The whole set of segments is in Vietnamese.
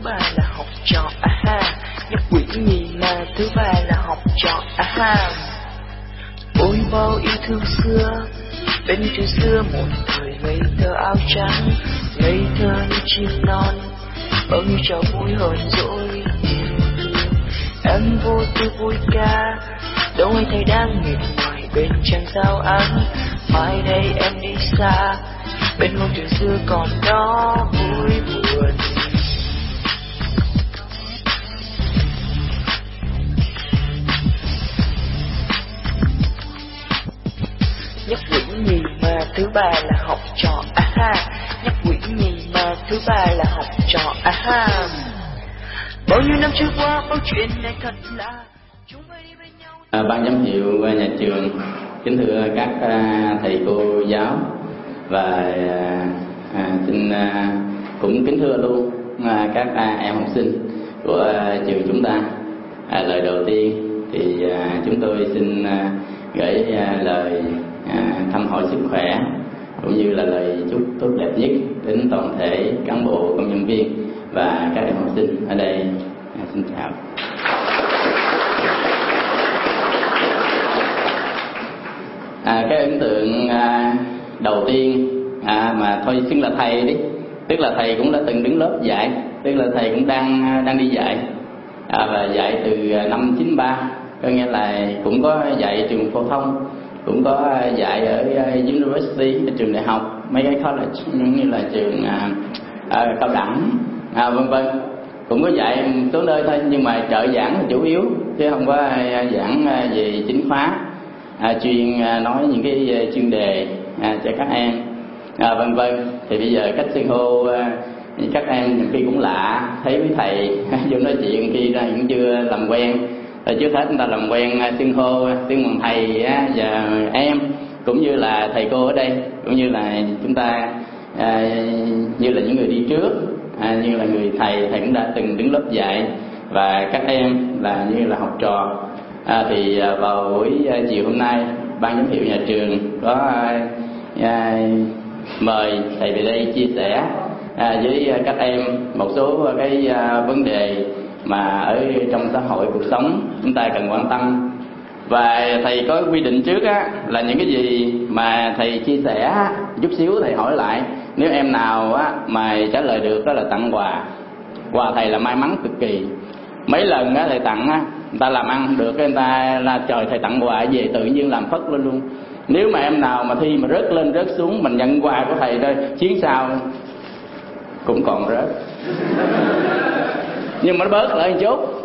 ba là học trò nhất quỷ nhì ma thứ ba là học trò ôi bao yêu thương xưa bên trời xưa một thời ngây thơ áo trắng, ngây thơ như chim non, bao nhiêu trò vui hờn dỗi yêu thương. Em vô tư vui ca, đâu hay thầy đang mệt mỏi bên trăng sao áng. Mai đây em đi xa, bên ngôi trường xưa còn đó vui buồn. Nhất quỷ nhì ma thứ ba là học trò nhất quỷ nhì ma thứ ba là học trò Bao nhiêu năm trôi qua, bao chuyện này thật lạ. Ban giám hiệu nhà trường, kính thưa các thầy cô giáo và xin cũng kính thưa luôn các em học sinh của trường chúng ta. Lời đầu tiên thì chúng tôi xin gửi lời thăm hỏi sức khỏe cũng như là lời chúc tốt đẹp nhất đến toàn thể cán bộ công nhân viên và các em học sinh ở đây. Xin chào. Cái ấn tượng đầu tiên mà thôi xưng là thầy đi, tức là thầy cũng đã từng đứng lớp dạy, tức là thầy cũng đang đi dạy và dạy từ năm 93, có nghĩa là cũng có dạy trường phổ thông, cũng có dạy ở university, ở trường đại học, mấy cái college giống như là trường cao đẳng vân vân, cũng có dạy một số nơi thôi, nhưng mà trợ giảng là chủ yếu chứ không có giảng về chính khóa, chuyên nói những cái chuyên đề cho các em vân vân. Thì bây giờ cách xưng hô các em nhiều khi cũng lạ, thấy với thầy vô nói chuyện khi ra cũng chưa làm quen. Trước hết chúng ta làm quen xưng hô xưng bằng thầy và em, cũng như là thầy cô ở đây, cũng như là chúng ta như là những người đi trước, như là người thầy cũng đã từng đứng lớp dạy và các em là như là học trò. Thì vào buổi chiều hôm nay, ban giám hiệu nhà trường có mời thầy về đây chia sẻ với các em một số cái vấn đề mà ở trong xã hội cuộc sống chúng ta cần quan tâm. Và thầy có quy định trước là những cái gì mà thầy chia sẻ, chút xíu thầy hỏi lại, nếu em nào mà trả lời được đó là tặng quà thầy là may mắn cực kỳ. Mấy lần thầy tặng người ta làm ăn không được, người ta là trời thầy tặng quà về tự nhiên làm phất lên luôn. Nếu mà em nào mà thi mà rớt lên rớt xuống, mình nhận quà của thầy thôi, chuyến sau cũng còn rớt nhưng mà nó bớt lại một chút.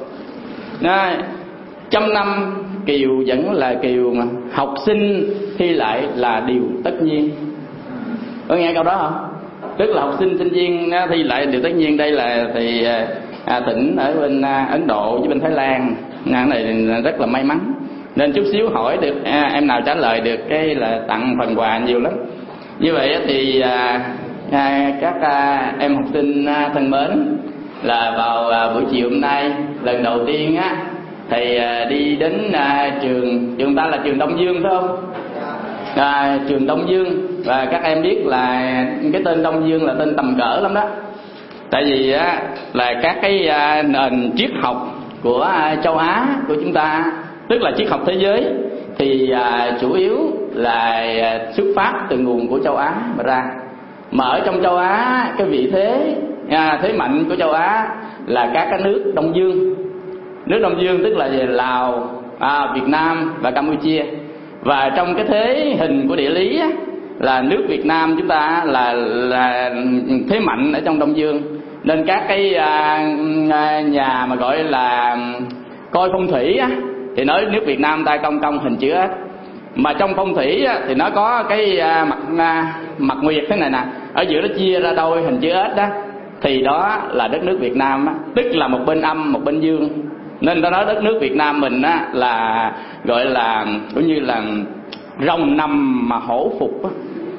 Trăm năm kiều vẫn là kiều, mà học sinh thi lại là điều tất nhiên. Có nghe câu đó không? Tức là học sinh sinh viên thi lại điều tất nhiên. Đây là thì tỉnh ở bên Ấn Độ với bên Thái Lan, cái này rất là may mắn. Nên chút xíu hỏi được em nào trả lời được cái là tặng phần quà nhiều lắm. Như vậy thì các em học sinh thân mến, là vào buổi chiều hôm nay lần đầu tiên thầy đi đến trường ta là trường Đông Dương phải không? Trường Đông Dương, và các em biết là cái tên Đông Dương là tên tầm cỡ lắm đó. Tại vì là các cái nền triết học của châu Á của chúng ta, tức là triết học thế giới, thì chủ yếu là xuất phát từ nguồn của châu Á mà ra. Mà ở trong châu Á, cái vị thế thế mạnh của châu Á là các cái nước Đông Dương. Nước Đông Dương tức là về Lào, Việt Nam và Campuchia. Và trong cái thế hình của địa lý là nước Việt Nam chúng ta là thế mạnh ở trong Đông Dương. Nên các cái nhà mà gọi là coi phong thủy thì nói nước Việt Nam ta cong hình chữ S. Mà trong phong thủy thì nó có cái mặt nguyệt thế này nè, ở giữa nó chia ra đôi hình chữ S đó, thì đó là đất nước Việt Nam tức là một bên âm một bên dương. Nên ta nói đất nước Việt Nam mình là gọi là cũng như là rồng nằm mà hổ phục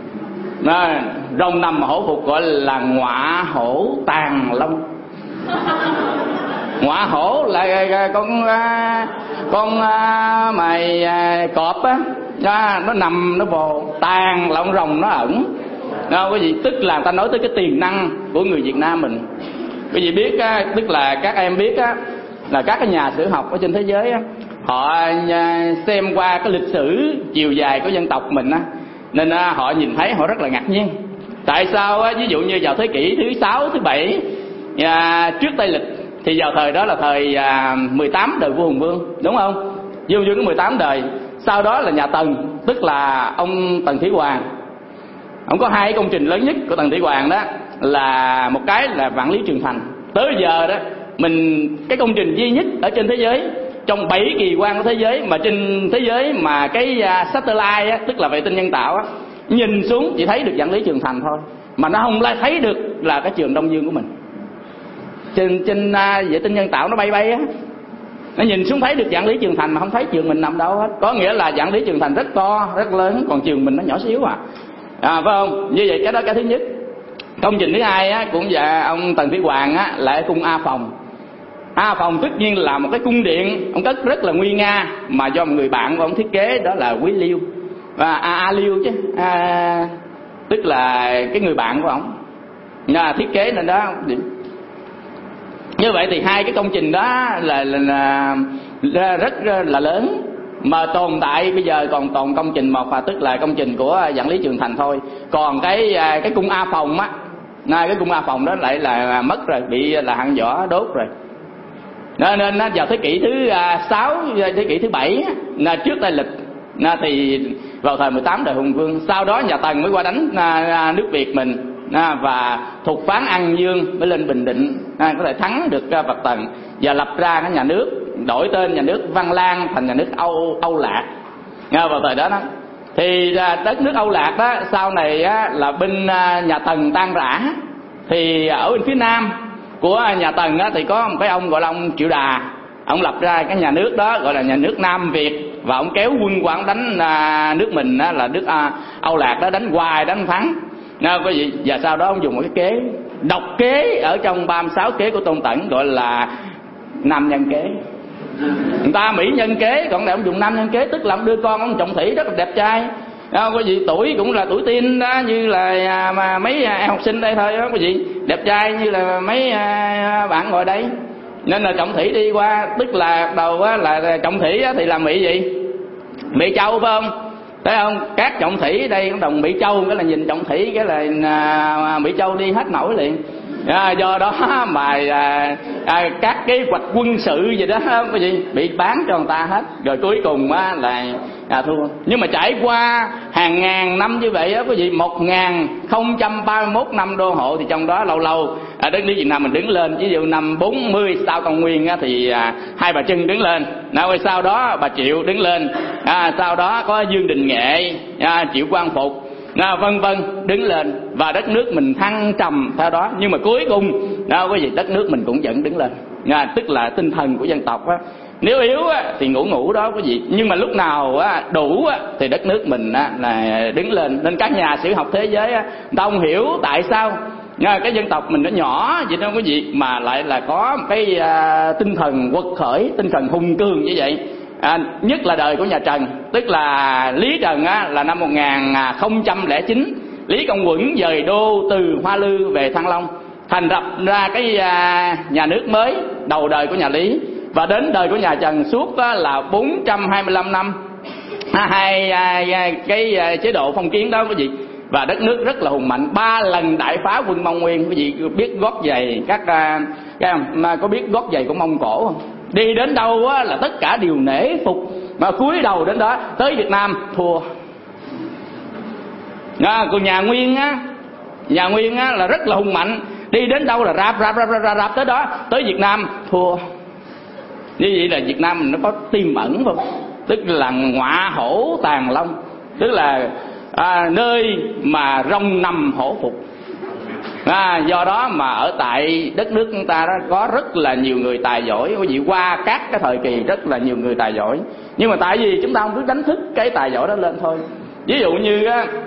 rồng nằm mà hổ phục, gọi là ngọa hổ tàng long. Ngọa hổ là con mày cọp nó nằm nó vồ, tàng là con rồng nó ẩn. Cái gì tức là ta nói tới cái tiềm năng của người Việt Nam mình. Quý vị biết á, tức là các em biết á, là các cái nhà sử học ở trên thế giới á, họ xem qua cái lịch sử chiều dài của dân tộc mình á, nên họ nhìn thấy họ rất là ngạc nhiên. Tại sao á, ví dụ như vào thế kỷ thứ 6, thứ 7 trước Tây lịch, thì vào thời đó là thời 18 đời vua Hùng Vương, đúng không? Vương có 18 đời. Sau đó là nhà Tần, tức là ông Tần Thủy Hoàng. Ông có hai công trình lớn nhất của Tần Thủy Hoàng đó, là một cái là Vạn Lý Trường Thành. Tới giờ đó mình cái công trình duy nhất ở trên thế giới, trong 7 kỳ quan của thế giới, mà trên thế giới mà cái satellite á, tức là vệ tinh nhân tạo á, nhìn xuống chỉ thấy được Vạn Lý Trường Thành thôi, mà nó không lại thấy được là cái trường Đông Dương của mình. Trên vệ tinh nhân tạo nó bay á, nó nhìn xuống thấy được Vạn Lý Trường Thành mà không thấy trường mình nằm đâu hết. Có nghĩa là Vạn Lý Trường Thành rất to, rất lớn, còn trường mình nó nhỏ xíu phải không? Như vậy cái đó cái thứ nhất. Công trình thứ hai á, cũng là ông Tần Thủy Hoàng á, là ở cung A Phòng. A Phòng tất nhiên là một cái cung điện ông cất rất là nguy nga, mà do một người bạn của ông thiết kế, đó là Quý Liêu và A Liêu chứ, tức là cái người bạn của ông thiết kế nên đó. Như vậy thì hai cái công trình đó là rất là lớn, mà tồn tại bây giờ còn toàn công trình một, tức là công trình của Vạn Lý Trường Thành thôi. Còn cái cung A Phòng á, cái cung A Phòng đó lại là mất rồi, bị là hạng võ đốt rồi. Nên vào thế kỷ thứ 6, thế kỷ thứ 7 trước Tây lịch, thì vào thời 18 đời Hùng Vương, sau đó nhà Tần mới qua đánh nước Việt mình, và thục phán An Dương mới lên Bình Định, có thể thắng được Phật Tần và lập ra cái nhà nước, đổi tên nhà nước Văn Lang thành nhà nước Âu Lạc. Vào thời đó thì đất nước Âu Lạc đó sau này là bên nhà Tần tan rã, thì ở bên phía nam của nhà Tần thì có một cái ông gọi là ông Triệu Đà. Ông lập ra cái nhà nước đó gọi là nhà nước Nam Việt, và ông kéo quân qua đánh nước mình là nước Âu Lạc đó, đánh hoài đánh thắng. Quý vị, và sau đó ông dùng một cái kế độc kế ở trong 36 kế của Tôn Tẩn, gọi là nam nhân kế. Người ta Mỹ nhân kế, còn này ông dùng nam nhân kế, tức là ông đưa con ông Trọng Thủy rất là đẹp trai. Quý vị, tuổi cũng là tuổi teen đó, như là mà mấy em học sinh đây thôi đó quý vị, đẹp trai như là mấy bạn ngồi đây. Nên là Trọng Thủy đi qua, tức là đầu là Trọng Thủy thì là Mỹ gì? Mỹ Châu phải không? Thấy không? Các Trọng Thủy đây cũng đồng Mỹ Châu, cái là nhìn Trọng Thủy cái là Mỹ Châu đi hết nổi liền. Do đó mà các cái hoạch quân sự gì đó cái gì bị bán cho người ta hết, rồi cuối cùng là thua. Nhưng mà trải qua hàng ngàn năm như vậy á quý vị, 1031 năm đô hộ, thì trong đó lâu lâu đất nước Việt Nam mình đứng lên. Ví dụ năm 40 sau Công Nguyên thì Hai Bà Trưng đứng lên, rồi sau đó bà Triệu đứng lên, sau đó có Dương Đình Nghệ, Triệu Quang Phục, vân vân đứng lên, và đất nước mình thăng trầm theo đó. Nhưng mà cuối cùng quý vị, đất nước mình cũng vẫn đứng lên, tức là tinh thần của dân tộc nếu yếu thì ngủ đó quý vị, nhưng mà lúc nào đủ thì đất nước mình là đứng lên. Nên các nhà sử học thế giới ta không hiểu tại sao cái dân tộc mình nó nhỏ vậy đó quý vị, mà lại là có một cái tinh thần quật khởi, tinh thần hùng cường như vậy. Nhất là đời của nhà Trần, tức là Lý Trần là năm 1009, Lý Công Uẩn dời đô từ Hoa Lư về Thăng Long, thành lập ra cái nhà nước mới đầu đời của nhà Lý. Và đến đời của nhà Trần suốt là 425 năm, cái chế độ phong kiến đó quý vị. Và đất nước rất là hùng mạnh, 3 lần đại phá quân Mông Nguyên. Quý vị biết gót giày có biết gót giày của Mông Cổ không? Đi đến đâu là tất cả đều nể phục, mà cúi đầu đến đó. Tới Việt Nam thua. Còn nhà Nguyên là rất là hùng mạnh, đi đến đâu là rạp tới đó. Tới Việt Nam thua. Như vậy là Việt Nam mình nó có tiềm ẩn không? Tức là ngọa hổ tàng long, tức là nơi mà rồng nằm hổ phục. Do đó mà ở tại đất nước chúng ta đó có rất là nhiều người tài giỏi. Quý vị, qua các cái thời kỳ rất là nhiều người tài giỏi, nhưng mà tại vì chúng ta không biết đánh thức cái tài giỏi đó lên thôi. Ví dụ như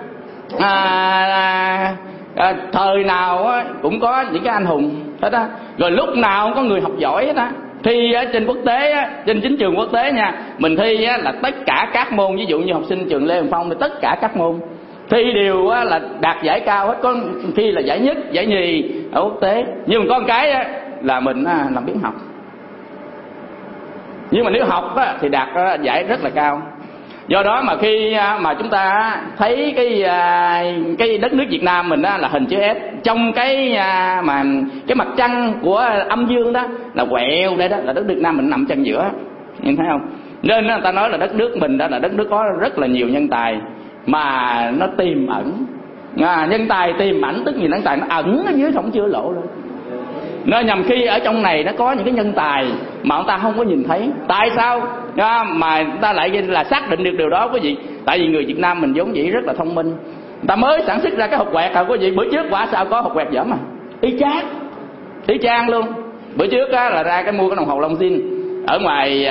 thời nào cũng có những cái anh hùng hết á, rồi lúc nào cũng có người học giỏi hết á. Thi trên quốc tế, trên chính trường quốc tế nha, mình thi là tất cả các môn, ví dụ như học sinh trường Lê Hồng Phong thì tất cả các môn thi đều là đạt giải cao hết. Có thi là giải nhất, giải nhì ở quốc tế, nhưng mà có một cái là mình làm biếng học. Nhưng mà nếu học á, thì đạt giải rất là cao. Do đó mà khi mà chúng ta thấy cái đất nước Việt Nam mình đó là hình chữ S, trong cái mặt trăng của âm dương đó là quẹo đây đó, là đất nước Việt Nam mình nằm chân giữa, nhìn thấy không? Nên người ta nói là đất nước mình đó là đất nước có rất là nhiều nhân tài mà nó tiềm ẩn. Nhân tài tiềm ẩn tức gì? Nhân tài nó ẩn ở dưới không chưa lộ luôn. Nên nhằm khi ở trong này nó có những cái nhân tài mà ông ta không có nhìn thấy. Tại sao mà người ta lại là xác định được điều đó quý vị? Tại vì người Việt Nam mình vốn dĩ rất là thông minh. Người ta mới sản xuất ra cái hột quẹt quý vị. Bữa trước quả sao có hột quẹt dởm y chang luôn. Bữa trước là ra mua cái đồng hồ Longines ở ngoài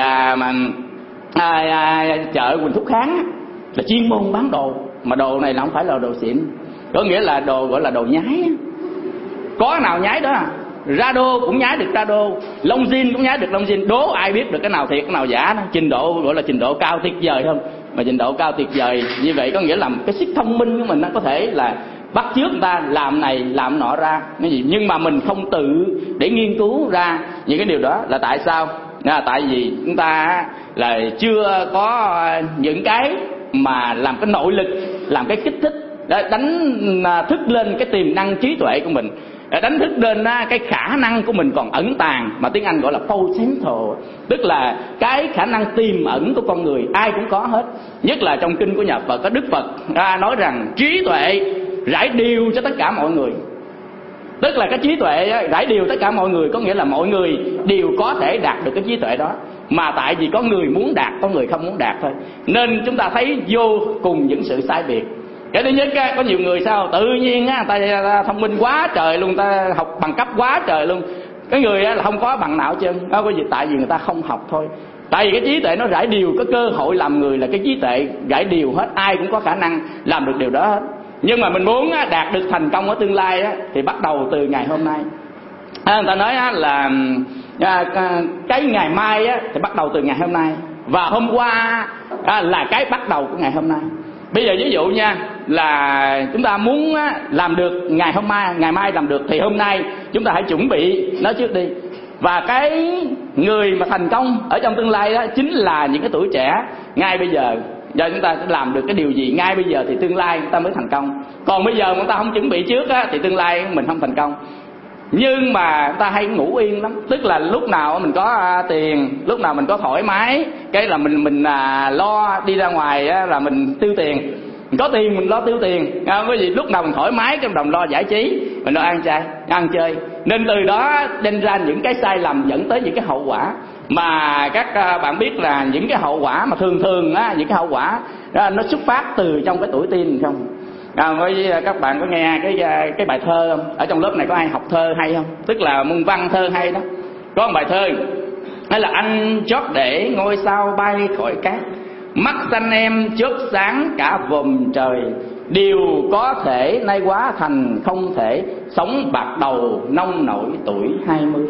chợ Quỳnh Thúc Kháng, là chuyên môn bán đồ, mà đồ này là không phải là đồ xịn, có nghĩa là đồ gọi là đồ nhái. Có nào nhái đó Rado cũng nhái được Rado, Longines cũng nhái được Longines. Đố ai biết được cái nào thiệt cái nào giả đó. Trình độ gọi là trình độ cao tuyệt vời không? Mà trình độ cao tuyệt vời như vậy có nghĩa là cái sức thông minh của mình nó có thể là bắt chước người ta làm này làm nọ ra cái gì, nhưng mà mình không tự để nghiên cứu ra những cái điều đó. Là tại sao? Tại vì chúng ta là chưa có những cái mà làm cái nội lực, làm cái kích thích để đánh thức lên cái tiềm năng trí tuệ của mình, để đánh thức lên cái khả năng của mình còn ẩn tàng, mà tiếng Anh gọi là potential, tức là cái khả năng tiềm ẩn của con người ai cũng có hết. Nhất là trong kinh của nhà Phật, có Đức Phật nói rằng trí tuệ rải điều cho tất cả mọi người. Tức là cái trí tuệ rải điều tất cả mọi người, có nghĩa là mọi người đều có thể đạt được cái trí tuệ đó, mà tại vì có người muốn đạt, có người không muốn đạt thôi. Nên chúng ta thấy vô cùng những sự sai biệt. Cái thứ nhất có nhiều người sao tự nhiên người ta thông minh quá trời luôn, ta học bằng cấp quá trời luôn. Cái người là không có bằng nào chứ, có gì? Tại vì người ta không học thôi. Tại vì cái trí tuệ nó rải điều, cái cơ hội làm người là cái trí tuệ rải điều hết, ai cũng có khả năng làm được điều đó hết. Nhưng mà mình muốn đạt được thành công ở tương lai thì bắt đầu từ ngày hôm nay. Người ta nói là cái ngày mai thì bắt đầu từ ngày hôm nay, và hôm qua là cái bắt đầu của ngày hôm nay. Bây giờ ví dụ nha, là chúng ta muốn làm được ngày mai làm được, thì hôm nay chúng ta hãy chuẩn bị nó trước đi. Và cái người mà thành công ở trong tương lai đó chính là những cái tuổi trẻ ngay bây giờ. Giờ chúng ta sẽ làm được cái điều gì ngay bây giờ thì tương lai chúng ta mới thành công. Còn bây giờ mà chúng ta không chuẩn bị trước thì tương lai mình không thành công. Nhưng mà chúng ta hay ngủ yên lắm, tức là lúc nào mình có tiền, lúc nào mình có thoải mái, cái là mình lo đi ra ngoài là mình tiêu tiền. Mình có tiền mình lo tiêu tiền, cái gì lúc nào mình thoải mái cái đồng lo giải trí, mình lo ăn chơi. Nên từ đó đem ra những cái sai lầm dẫn tới những cái hậu quả mà các bạn biết là những cái hậu quả mà thường những cái hậu quả đó, nó xuất phát từ trong cái tuổi teen không? Với các bạn có nghe cái bài thơ không? Ở trong lớp này có ai học thơ hay không? Tức là môn văn thơ hay đó. Có một bài thơ hay là anh chót để ngôi sao bay khỏi cát, mắt xanh em chớp sáng cả vùng trời, điều có thể nay quá thành không thể, sống bạc đầu nông nổi tuổi 20.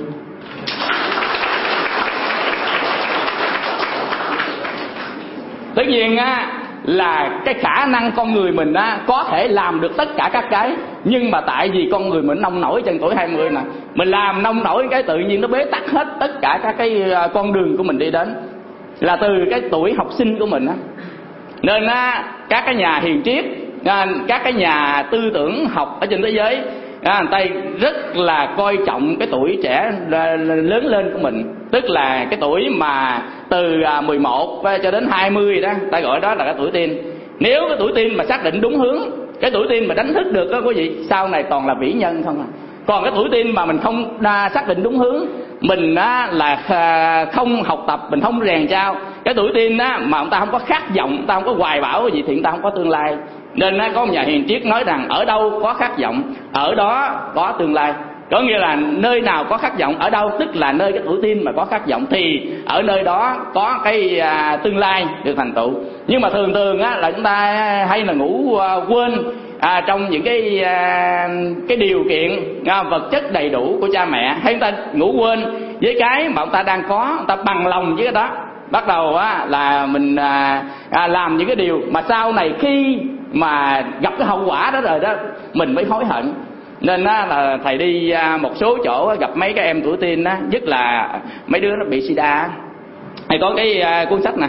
Tất nhiên là cái khả năng con người mình có thể làm được tất cả các cái, nhưng mà tại vì con người mình nông nổi trên tuổi 20 nè, mình làm nông nổi cái tự nhiên nó bế tắc hết tất cả các cái con đường của mình đi đến, là từ cái tuổi học sinh của mình Nên các cái nhà hiền triết, các cái nhà tư tưởng học ở trên thế giới người ta rất là coi trọng cái tuổi trẻ lớn lên của mình. Tức là cái tuổi mà từ 11 cho đến 20 đó, ta gọi đó là cái tuổi teen. Nếu cái tuổi teen mà xác định đúng hướng, cái tuổi teen mà đánh thức được đó quý vị, sau này toàn là vĩ nhân không à. Còn cái tuổi teen mà mình không xác định đúng hướng, mình là không học tập, mình không rèn trao, cái tuổi teen mà ông ta không có khát vọng, ông ta không có hoài bão cái gì thì ông ta không có tương lai. Nên có một nhà hiền triết nói rằng ở đâu có khát vọng, ở đó có tương lai. Có nghĩa là nơi nào có khát vọng ở đâu, tức là nơi cái tuổi teen mà có khát vọng thì ở nơi đó có cái tương lai được thành tựu. Nhưng mà thường là chúng ta hay là ngủ quên trong những cái điều kiện vật chất đầy đủ của cha mẹ, hay chúng ta ngủ quên với cái mà ông ta đang có, ông ta bằng lòng với cái đó. Bắt đầu là mình làm những cái điều mà sau này khi mà gặp cái hậu quả đó rồi đó mình mới hối hận. Nên là thầy đi một số chỗ gặp mấy cái em tuổi teen á, nhất là mấy đứa nó bị sida. Thầy có cái cuốn sách nè,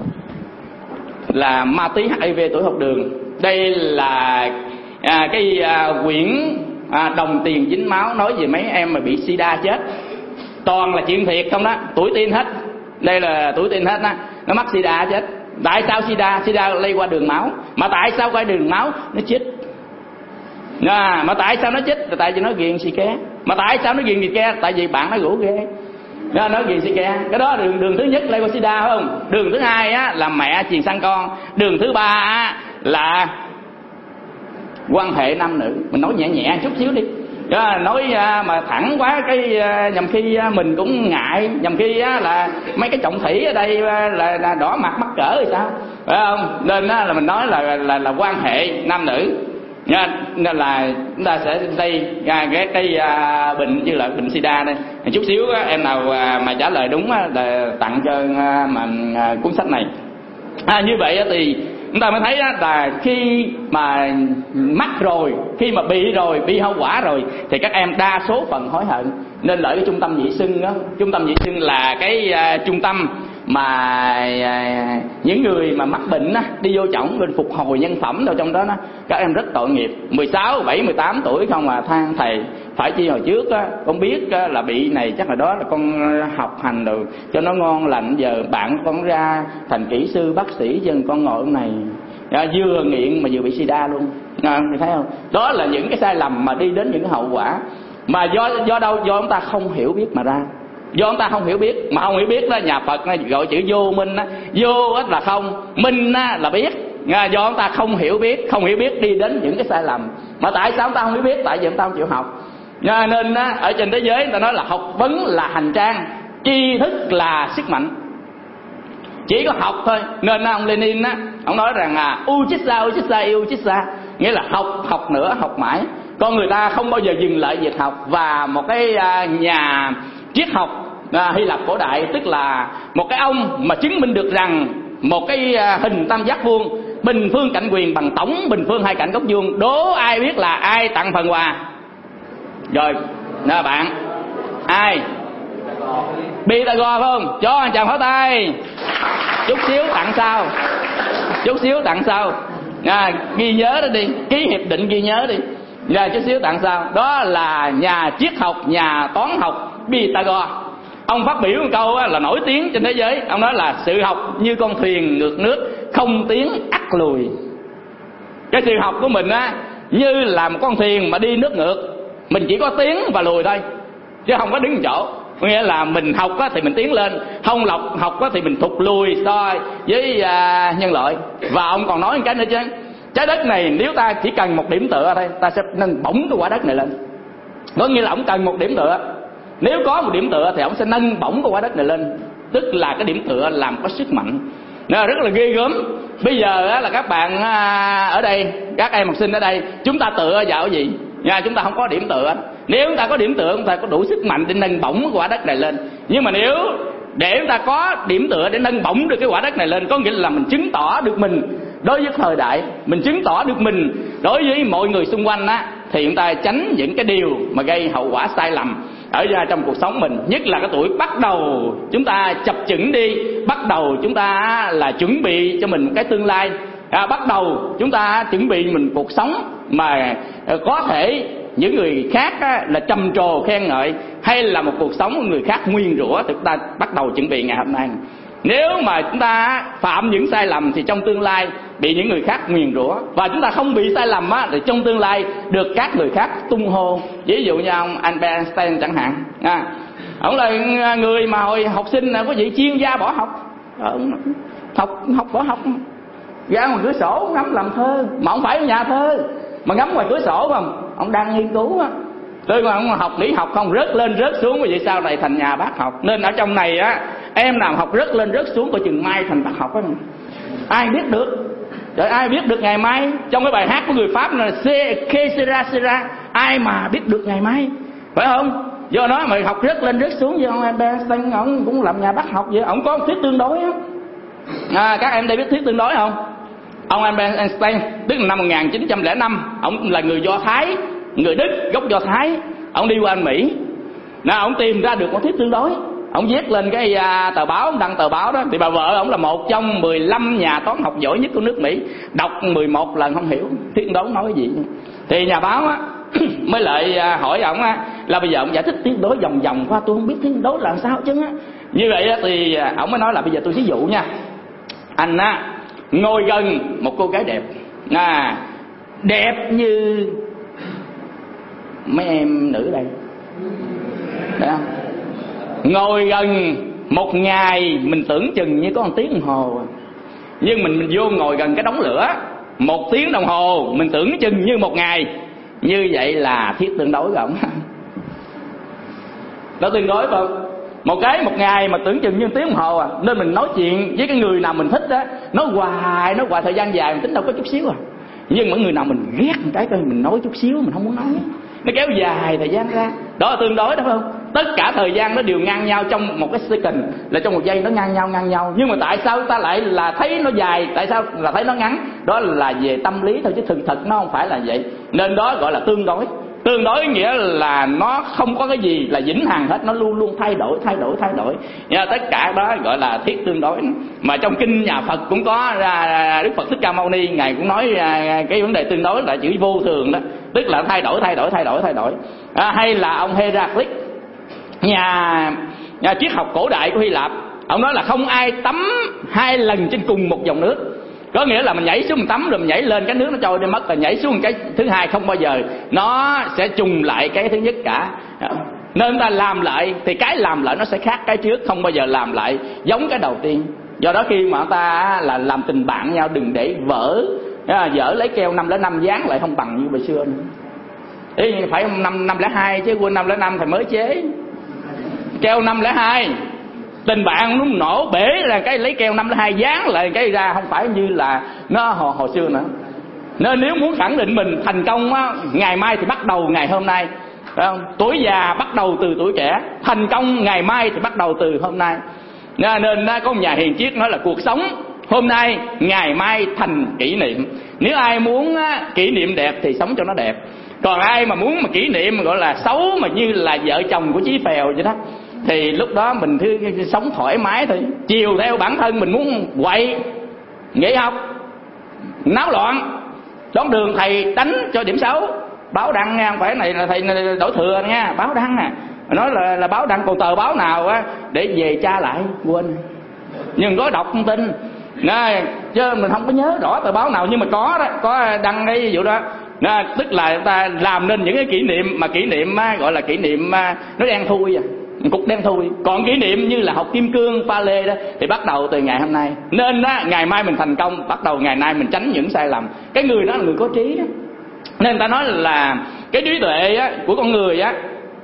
là Ma túy HIV tuổi học đường. Đây là cái quyển đồng tiền dính máu, nói về mấy em mà bị sida chết. Toàn là chuyện thiệt không đó, tuổi teen hết. Đây là tuổi teen hết á, nó mắc sida chết. Tại sao sida? Sida lây qua đường máu. Mà tại sao qua đường máu nó chết? Mà tại sao nó chết? Tại vì nó ghiền xì ke. Mà tại sao nó ghiền xì ke? Tại vì bạn nó rủ ghê. Nó ghiền xì ke. Cái đó là đường thứ nhất lây qua sida, phải không? Đường thứ hai á là mẹ truyền sang con. Đường thứ ba á là quan hệ nam nữ. Mình nói nhẹ nhẹ chút xíu đi. Nói mà thẳng quá cái nhầm khi mình cũng ngại, nhầm khi là mấy cái trọng thủy ở đây là đỏ mặt mắc cỡ rồi sao, phải không? Nên là mình nói là quan hệ nam nữ. Nên là chúng ta sẽ đây cái bệnh như là bệnh sida đây. Chút xíu em nào mà trả lời đúng là tặng cho cuốn sách này. Như vậy thì chúng ta mới thấy là khi mà mắc rồi, khi mà bị rồi, bị hậu quả rồi thì các em đa số phần hối hận. Nên lợi cái trung tâm Nhị Xuân đó. Trung tâm Nhị Xuân là cái trung tâm mà những người mà mắc bệnh á, đi vô trỏng bên phục hồi nhân phẩm đâu trong đó đó. Các em rất tội nghiệp, 16, 17, 18 tuổi không mà than thầy. Phải chi hồi trước á, con biết á, là bị này chắc là đó là con học hành rồi cho nó ngon lành, giờ bạn con ra thành kỹ sư bác sĩ chứ con ngồi ở này vừa nghiện mà vừa bị sida luôn. Thấy không? Đó là những cái sai lầm mà đi đến những cái hậu quả mà do đâu? Do chúng ta không hiểu biết mà ra. Do chúng ta không hiểu biết, mà không hiểu biết đó, nhà Phật gọi chữ vô minh đó. Vô là không, minh là biết. Do chúng ta không hiểu biết đi đến những cái sai lầm. Mà tại sao chúng ta không hiểu biết? Tại vì chúng ta không chịu học. Nên ở trên thế giới người ta nói là học vấn là hành trang, tri thức là sức mạnh. Chỉ có học thôi. Nên ông Lenin ông nói rằng Uchitsa Uchitsa, nghĩa là học nữa, học mãi. Con người ta không bao giờ dừng lại việc học. Và một cái nhà triết học Hy Lạp cổ đại, tức là một cái ông mà chứng minh được rằng một cái hình tam giác vuông, bình phương cạnh quyền bằng tổng bình phương hai cạnh góc vuông. Đố ai biết là ai tặng phần quà? Rồi, bạn ai? Pythagore phải không? Cho anh chàng pháo tay. Chút xíu tặng sau. Ghi nhớ đó đi, ký hiệp định ghi nhớ đi. Chút xíu tặng sau. Đó là nhà triết học, nhà toán học Pythagore. Ông phát biểu một câu là nổi tiếng trên thế giới. Ông nói là sự học như con thuyền ngược nước, không tiến ắt lùi. Cái sự học của mình như là một con thuyền mà đi nước ngược, mình chỉ có tiến và lùi thôi, chứ không có đứng chỗ. Có nghĩa là mình học thì mình tiến lên, không học thì mình thụt lùi so với nhân loại. Và ông còn nói một cái nữa chứ, trái đất này nếu ta chỉ cần một điểm tựa thôi, ta sẽ nâng bổng cái quả đất này lên. Có nghĩa là ông cần một điểm tựa. Nếu có một điểm tựa thì ông sẽ nâng bổng cái quả đất này lên. Tức là cái điểm tựa làm có sức mạnh. Nó rất là ghê gớm. Bây giờ là các bạn ở đây, các em học sinh ở đây, chúng ta tựa vào cái gì? Chúng ta không có điểm tựa. Nếu chúng ta có điểm tựa, chúng ta có đủ sức mạnh để nâng bổng cái quả đất này lên. Nhưng mà nếu để chúng ta có điểm tựa để nâng bổng được cái quả đất này lên, có nghĩa là mình chứng tỏ được mình đối với thời đại, mình chứng tỏ được mình đối với mọi người xung quanh thì chúng ta tránh những cái điều mà gây hậu quả sai lầm ở trong cuộc sống mình. Nhất là cái tuổi bắt đầu chúng ta chập chững đi, bắt đầu chúng ta là chuẩn bị cho mình một cái tương lai, bắt đầu chúng ta chuẩn bị mình cuộc sống mà có thể những người khác là trầm trồ khen ngợi, hay là một cuộc sống của người khác nguyền rủa, thì chúng ta bắt đầu chuẩn bị ngày hôm nay. Nếu mà chúng ta phạm những sai lầm thì trong tương lai bị những người khác nguyền rủa, và chúng ta không bị sai lầm thì trong tương lai được các người khác tung hô. Ví dụ như ông Albert Einstein chẳng hạn, ông là người mà hồi học sinh có vị chuyên gia võ học, học võ học, ra ngoài cửa sổ ngắm làm thơ, mà không phải ở nhà thơ mà ngắm ngoài cửa sổ không, ông đang nghiên cứu Tôi mà ông học lý học không, rớt lên rớt xuống, vì vậy sau này thành nhà bác học. Nên ở trong này em nào học rớt lên rớt xuống coi chừng mai thành bác học ai biết được. Rồi ai biết được ngày mai? Trong cái bài hát của người Pháp là Que sera, ai mà biết được ngày mai, phải không? Do đó mà học rớt lên rớt xuống, với ông Einstein ông cũng làm nhà bác học vậy. Ông có một thuyết tương đối các em đây biết thuyết tương đối không? Ông Albert Einstein tức là năm 1905, ông là người Do Thái, người Đức gốc Do Thái, ông đi qua Anh Mỹ, ông tìm ra được một thuyết tương đối. Ông viết lên cái tờ báo, ông đăng tờ báo đó, thì bà vợ ông là một trong 15 nhà toán học giỏi nhất của nước Mỹ, đọc 11 lần không hiểu thuyết tương đối nói cái gì. Thì nhà báo á mới lại hỏi ông á là bây giờ ông giải thích thuyết tương đối vòng vòng qua, tôi không biết thuyết tương đối là sao chứ á. Như vậy á, thì ông mới nói là bây giờ tôi ví dụ nha, anh á ngồi gần một cô gái đẹp, đẹp như mấy em nữ đây, thấy không? Ngồi gần một ngày mình tưởng chừng như có 1 tiếng đồng hồ, nhưng mình vô ngồi gần cái đống lửa 1 tiếng đồng hồ mình tưởng chừng như 1 ngày. Như vậy là thuyết tương đối của ổng. Nó tương đối không? Một ngày mà tưởng chừng như 1 tiếng đồng hồ à. Nên mình nói chuyện với cái người nào mình thích á, nói hoài thời gian dài mình tính đâu có chút xíu à. Nhưng mà người nào mình ghét một cái coi mình nói chút xíu mình không muốn nói, nó kéo dài thời gian ra, đó là tương đối đó, phải không? Tất cả thời gian nó đều ngang nhau trong một cái second, là trong một giây nó ngang nhau. Nhưng mà tại sao ta lại là thấy nó dài, tại sao là thấy nó ngắn? Đó là về tâm lý thôi, chứ thực thật nó không phải là vậy. Nên đó gọi là tương đối. Tương đối nghĩa là nó không có cái gì là vĩnh hằng hết, nó luôn luôn thay đổi. Tất cả đó gọi là thuyết tương đối. Mà trong kinh nhà Phật cũng có Đức Phật Thích Ca Mâu Ni ngài cũng nói cái vấn đề tương đối là chữ vô thường đó, tức là thay đổi. Hay là ông Heraclit, nhà triết học cổ đại của Hy Lạp, ông nói là không ai tắm 2 lần trên cùng một dòng nước. Có nghĩa là mình nhảy xuống mình tắm rồi mình nhảy lên cái nước nó trôi đi mất, rồi nhảy xuống cái thứ hai không bao giờ nó sẽ trùng lại cái thứ nhất cả. Nên chúng ta làm lại thì cái làm lại nó sẽ khác cái trước, không bao giờ làm lại giống cái đầu tiên. Do đó khi mà ta là làm tình bạn nhau, đừng để vỡ lấy keo 505 dán lại không bằng như hồi xưa nữa. Ý phải 502 chứ, quên 505 thì mới chế keo 502. Tình bạn nó nổ bể là cái lấy keo 502 dán lại cái ra, không phải như là nó hồi xưa nữa. Nên nếu muốn khẳng định mình thành công á, ngày mai thì bắt đầu ngày hôm nay, phải không? Tuổi già bắt đầu từ tuổi trẻ, thành công ngày mai thì bắt đầu từ hôm nay. Nên có một nhà hiền triết nói là cuộc sống hôm nay ngày mai thành kỷ niệm. Nếu ai muốn kỷ niệm đẹp thì sống cho nó đẹp. Còn ai mà muốn mà kỷ niệm gọi là xấu mà như là vợ chồng của Chí Phèo vậy đó, thì lúc đó mình cứ sống thoải mái thôi, chiều theo bản thân mình muốn quậy, nghỉ học, náo loạn, đón đường thầy đánh cho điểm xấu, báo đăng nha, không phải này là thầy đổ thừa nha, báo đăng nè, nói là báo đăng, còn tờ báo nào á để về tra lại quên, nhưng có đọc thông tin nè, chứ mình không có nhớ rõ tờ báo nào, nhưng mà có đó, có đăng cái vụ đó. Tức là người ta làm nên những cái kỷ niệm, mà kỷ niệm gọi là kỷ niệm nó đen thui à, cục đen thui. Còn kỷ niệm như là học kim cương pha lê đó thì bắt đầu từ ngày hôm nay. Nên ngày mai mình thành công, bắt đầu ngày nay mình tránh những sai lầm. Cái người đó là người có trí đó. Nên người ta nói là cái trí tuệ của con người á,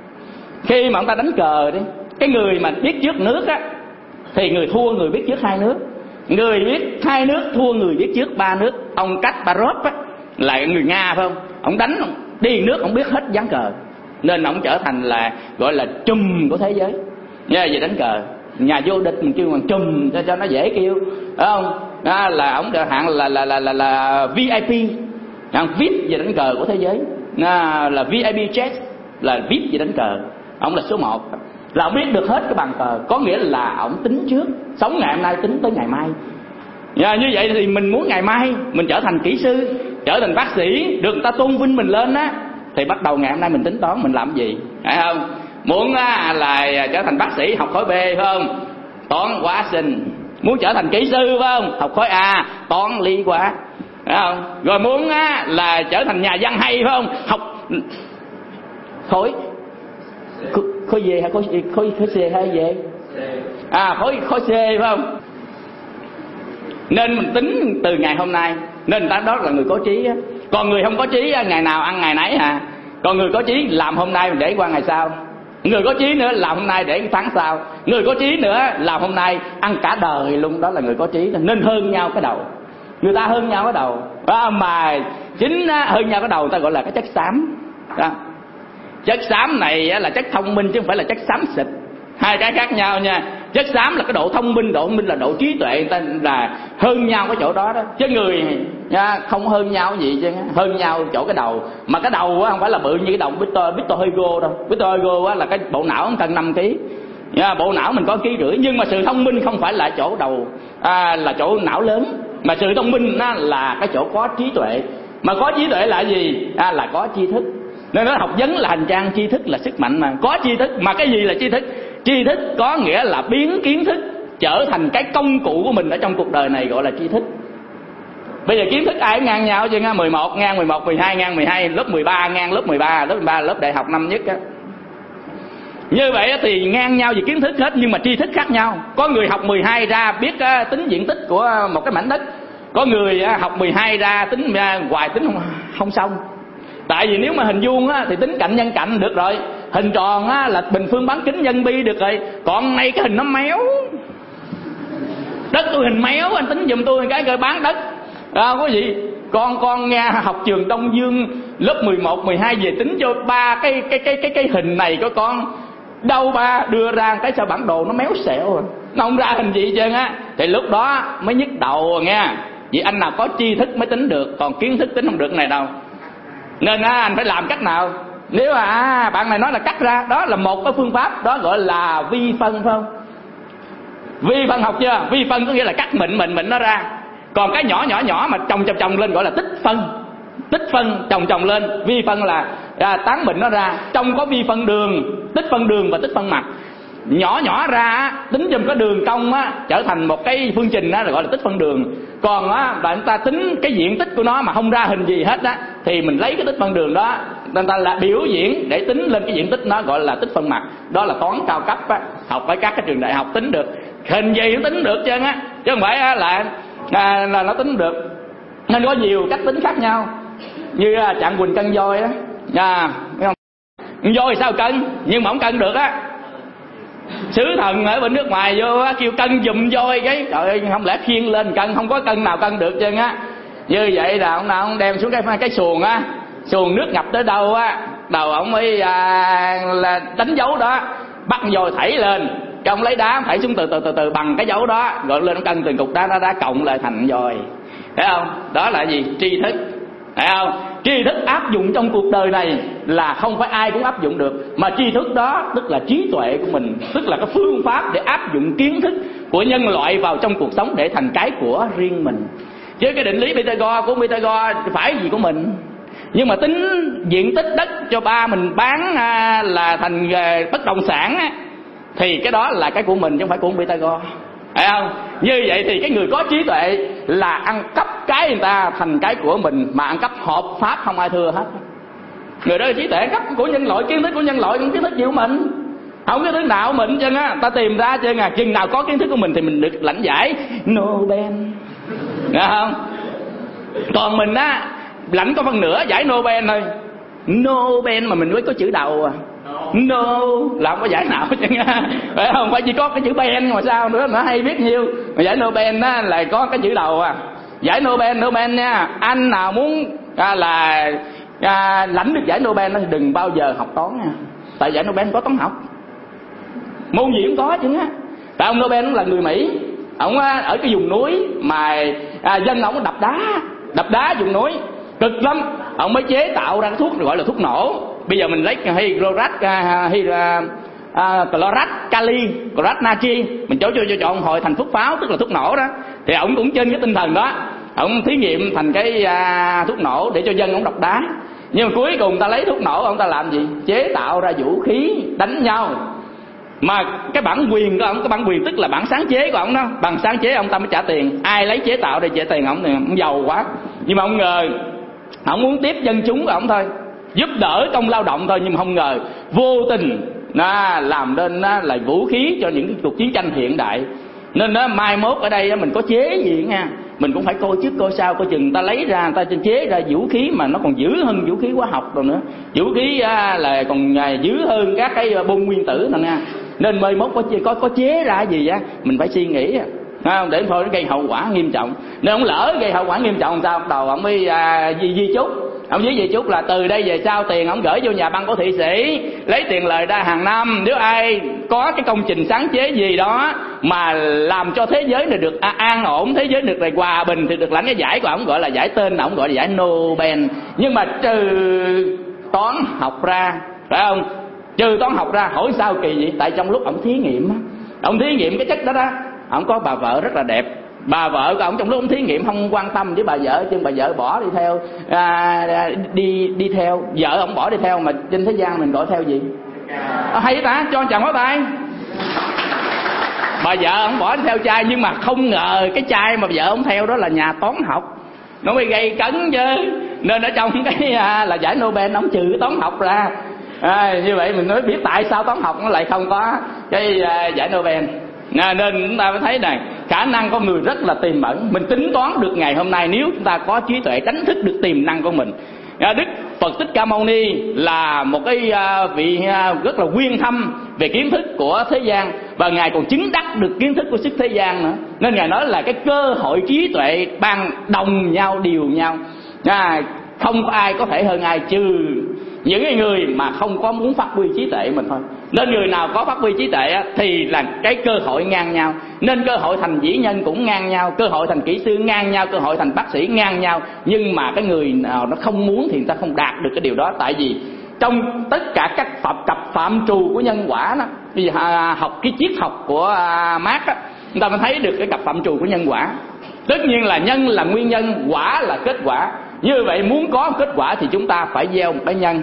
khi mà người ta đánh cờ đi, cái người mà biết trước nước á thì người thua người biết trước 2 nước. Người biết 2 nước thua người biết trước 3 nước. Ông Kasparov á là người Nga, phải không? Ông đánh đi nước ông biết hết ván cờ, nên ông trở thành là gọi là trùm của thế giới. Nha, về đánh cờ nhà vô địch mình kêu bằng trùm cho nó dễ kêu, phải không? Là ông được hạng là VIP, hạng VIP về đánh cờ của thế giới, là VIP chess, là VIP về đánh cờ. Ông là số 1, là ông biết được hết cái bàn cờ, có nghĩa là ông tính trước, sống ngày hôm nay tính tới ngày mai. Như vậy thì mình muốn ngày mai mình trở thành kỹ sư, trở thành bác sĩ, được người ta tôn vinh mình lên á, thì bắt đầu ngày hôm nay mình tính toán mình làm gì, phải không? Muốn là trở thành bác sĩ học khối B, phải không? Toán hóa sinh. Muốn trở thành kỹ sư, phải không? Học khối A, toán lý hóa, phải không? Rồi muốn là trở thành nhà văn hay, phải không? Học khối D hay khối C hay gì? Khối C, phải không? Nên mình tính từ ngày hôm nay. Nên người ta đó là người có trí á. Còn người không có trí ngày nào ăn ngày nấy à. Còn người có trí làm hôm nay để qua ngày sau. Người có trí nữa làm hôm nay để tháng sau. Người có trí nữa làm hôm nay ăn cả đời luôn. Đó là người có trí. Nên hơn nhau cái đầu. Người ta hơn nhau cái đầu. Mà chính hơn nhau cái đầu ta gọi là cái chất xám. Chất xám này là chất thông minh chứ không phải là chất xám xịt. 2 cái khác nhau nha. Chất xám là cái độ thông minh là độ trí tuệ, người ta là hơn nhau cái chỗ đó đó. Chứ người không hơn nhau gì chứ, hơn nhau chỗ cái đầu. Mà cái đầu không phải là bự như cái đầu Victor Hugo đâu. Victor Hugo là cái bộ não cân 5 kg. Bộ não mình có 1,5 kg. Nhưng mà sự thông minh không phải là chỗ đầu, là chỗ não lớn, mà sự thông minh là cái chỗ có trí tuệ. Mà có trí tuệ là gì? Là có tri thức. Nên nó học vấn là hành trang, tri thức là sức mạnh mà. Có tri thức, mà cái gì là tri thức? Tri thức có nghĩa là biến kiến thức trở thành cái công cụ của mình ở trong cuộc đời này, gọi là tri thức. Bây giờ kiến thức ai cũng ngang nhau chứ, 11 ngang 11, 12 ngang 12, lớp 13 ngang lớp 13, lớp đại học năm nhất á. Như vậy thì ngang nhau về kiến thức hết, nhưng mà tri thức khác nhau. Có người học 12 ra biết tính diện tích của một cái mảnh đất, có người học 12 ra tính hoài tính không xong. Tại vì nếu mà hình vuông thì tính cạnh nhân cạnh được rồi, hình tròn là bình phương bán kính nhân bi được rồi. Còn nay cái hình nó méo, đất tôi hình méo, anh tính giùm tôi cái coi bán đất có gì. Con nghe học trường Đông Dương lớp 11, 12 về tính cho ba cái hình này của con. Đâu ba đưa ra cái sao bản đồ nó méo xẹo rồi, nó không ra hình gì hết trơn á. Thì lúc đó mới nhức đầu rồi nghe. Vì anh nào có tri thức mới tính được, còn kiến thức tính không được này đâu. Nên anh phải làm cách nào. Nếu mà bạn này nói là cắt ra, đó là một cái phương pháp, đó gọi là vi phân, phải không? Vi phân học chưa? Vi phân có nghĩa là cắt mịn nó ra. Còn cái nhỏ mà chồng lên gọi là tích phân. Tích phân chồng lên. Vi phân là tán mịn nó ra. Trong có vi phân đường, tích phân đường và tích phân mặt. Nhỏ ra tính trong cái đường cong trở thành một cái phương trình là gọi là tích phân đường. Còn bạn ta tính cái diện tích của nó mà không ra hình gì hết thì mình lấy cái tích phân đường đó, người ta là biểu diễn để tính lên cái diện tích, nó gọi là tích phân mặt. Đó là toán cao cấp học ở các cái trường đại học tính được. Hình gì cũng tính được chứ chứ không phải là nó tính được. Nên có nhiều cách tính khác nhau. Như Trạng Quỳnh cân voi voi sao cân, nhưng mà không cân được sứ thần ở bên nước ngoài vô kêu cân giùm voi cái trời ơi, không lẽ khiêng lên cân, không có cân nào cân được trơn Như vậy là ông nào ông đem xuống cái xuồng xuồng nước ngập tới đâu đầu ông mới là đánh dấu đó, bắt voi thảy lên, cái ông lấy đá thảy xuống từ bằng cái dấu đó, rồi lên cân từng cục đá cộng lại thành voi. Thấy không? Đó là gì? Tri thức. Thấy không? Tri thức áp dụng trong cuộc đời này là không phải ai cũng áp dụng được, mà tri thức đó tức là trí tuệ của mình, tức là cái phương pháp để áp dụng kiến thức của nhân loại vào trong cuộc sống để thành cái của riêng mình. Chứ cái định lý Pythagore của Pythagore phải gì của mình. Nhưng mà tính diện tích đất cho ba mình bán là thành bất động sản thì cái đó là cái của mình chứ không phải của Pythagore. Thấy không? Như vậy thì cái người có trí tuệ là ăn cắp cái người ta thành cái của mình, mà ăn cắp hợp pháp không ai thưa hết. Người đó là trí tuệ, ăn cắp của nhân loại, kiến thức của nhân loại, kiến thức gì của mình. Không có thứ nào của mình chứ ta tìm ra chứ chừng nào có kiến thức của mình thì mình được lãnh giải Nobel. Nghe không? Còn mình lãnh có phân nửa giải Nobel thôi. Nobel mà mình mới có chữ đầu No là không có giải nào chứ phải không? Phải chỉ có cái chữ Ben mà sao nữa, nó hay biết nhiêu. Mà giải Nobel là có cái chữ đầu Giải Nobel nha. Anh nào muốn lãnh được giải Nobel thì đừng bao giờ học toán nha. Tại giải Nobel có toán học, môn gì cũng có chứ Tại ông Nobel là người Mỹ. Ông ở cái vùng núi mà dân ông đập đá vùng núi cực lắm. Ông mới chế tạo ra cái thuốc gọi là thuốc nổ. Bây giờ mình lấy chlorat kali, chlorat natri, mình cho hồi thành thuốc pháo, tức là thuốc nổ đó. Thì ông cũng trên cái tinh thần đó, ông thí nghiệm thành cái thuốc nổ để cho dân ông đập đá. Nhưng mà cuối cùng ta lấy thuốc nổ ông ta làm gì? Chế tạo ra vũ khí đánh nhau. Mà cái bản quyền của ông, cái bản quyền tức là bản sáng chế của ông đó, bằng sáng chế ông ta mới trả tiền. Ai lấy chế tạo để trả tiền ông thì ông giàu quá. Nhưng mà ông ngờ ông muốn tiếp dân chúng của ông thôi, giúp đỡ công lao động thôi, nhưng mà không ngờ vô tình làm nên là vũ khí cho những cái cuộc chiến tranh hiện đại. Nên mai mốt ở đây mình có chế gì nha, mình cũng phải coi trước coi sau, coi chừng ta lấy ra, ta chế ra vũ khí mà nó còn dữ hơn vũ khí hóa học rồi nữa. Vũ khí là còn dữ hơn các cái bom nguyên tử nè nha. Nên mai mốt có chế ra gì mình phải suy nghĩ để thôi nó gây hậu quả nghiêm trọng. Nên ông lỡ gây hậu quả nghiêm trọng sao đầu ông mới di chúc ông viết gì chút là từ đây về sau tiền ông gửi vô nhà băng của Thụy Sĩ, lấy tiền lời ra hàng năm. Nếu ai có cái công trình sáng chế gì đó mà làm cho thế giới này được an ổn, thế giới được này hòa bình, thì được lãnh cái giải của ông, gọi là giải tên ông gọi là giải Nobel. Nhưng mà trừ toán học ra, phải không? Trừ toán học ra, hỏi sao kỳ vậy? Tại trong lúc ông thí nghiệm á, ông thí nghiệm cái chất đó đó, ông có bà vợ rất là đẹp. Bà vợ của ông trong lúc ông thí nghiệm không quan tâm với bà vợ, chứ bà vợ bỏ đi theo đi theo vợ ông, bỏ đi theo. Mà trên thế gian mình gọi theo gì? Hay ta, cho chàng pháo tay. Bà vợ ông bỏ đi theo trai, nhưng mà không ngờ cái trai mà vợ ông theo đó là nhà toán học, nó mới gây cấn chứ. Nên ở trong cái là giải Nobel ông trừ cái toán học ra. Như vậy mình mới biết tại sao toán học nó lại không có cái giải Nobel. Nên chúng ta mới thấy này, khả năng con người rất là tiềm ẩn. Mình tính toán được ngày hôm nay nếu chúng ta có trí tuệ đánh thức được tiềm năng của mình. Đức Phật Thích Ca Mâu Ni là một cái vị rất là uyên thâm về kiến thức của thế gian, và Ngài còn chứng đắc được kiến thức của sức thế gian nữa. Nên Ngài nói là cái cơ hội trí tuệ ban đồng nhau, điều nhau. Không có ai có thể hơn ai, trừ những người mà không có muốn phát huy trí tuệ mình thôi. Nên người nào có phát huy trí tuệ thì là cái cơ hội ngang nhau. Nên cơ hội thành vĩ nhân cũng ngang nhau, cơ hội thành kỹ sư ngang nhau, cơ hội thành bác sĩ ngang nhau. Nhưng mà cái người nào nó không muốn thì người ta không đạt được cái điều đó. Tại vì trong tất cả các cặp phạm trù của nhân quả đó, bây giờ học cái triết học của Marx á, người ta mới thấy được cái cặp phạm trù của nhân quả. Tất nhiên là nhân là nguyên nhân, quả là kết quả. Như vậy muốn có kết quả thì chúng ta phải gieo một cái nhân.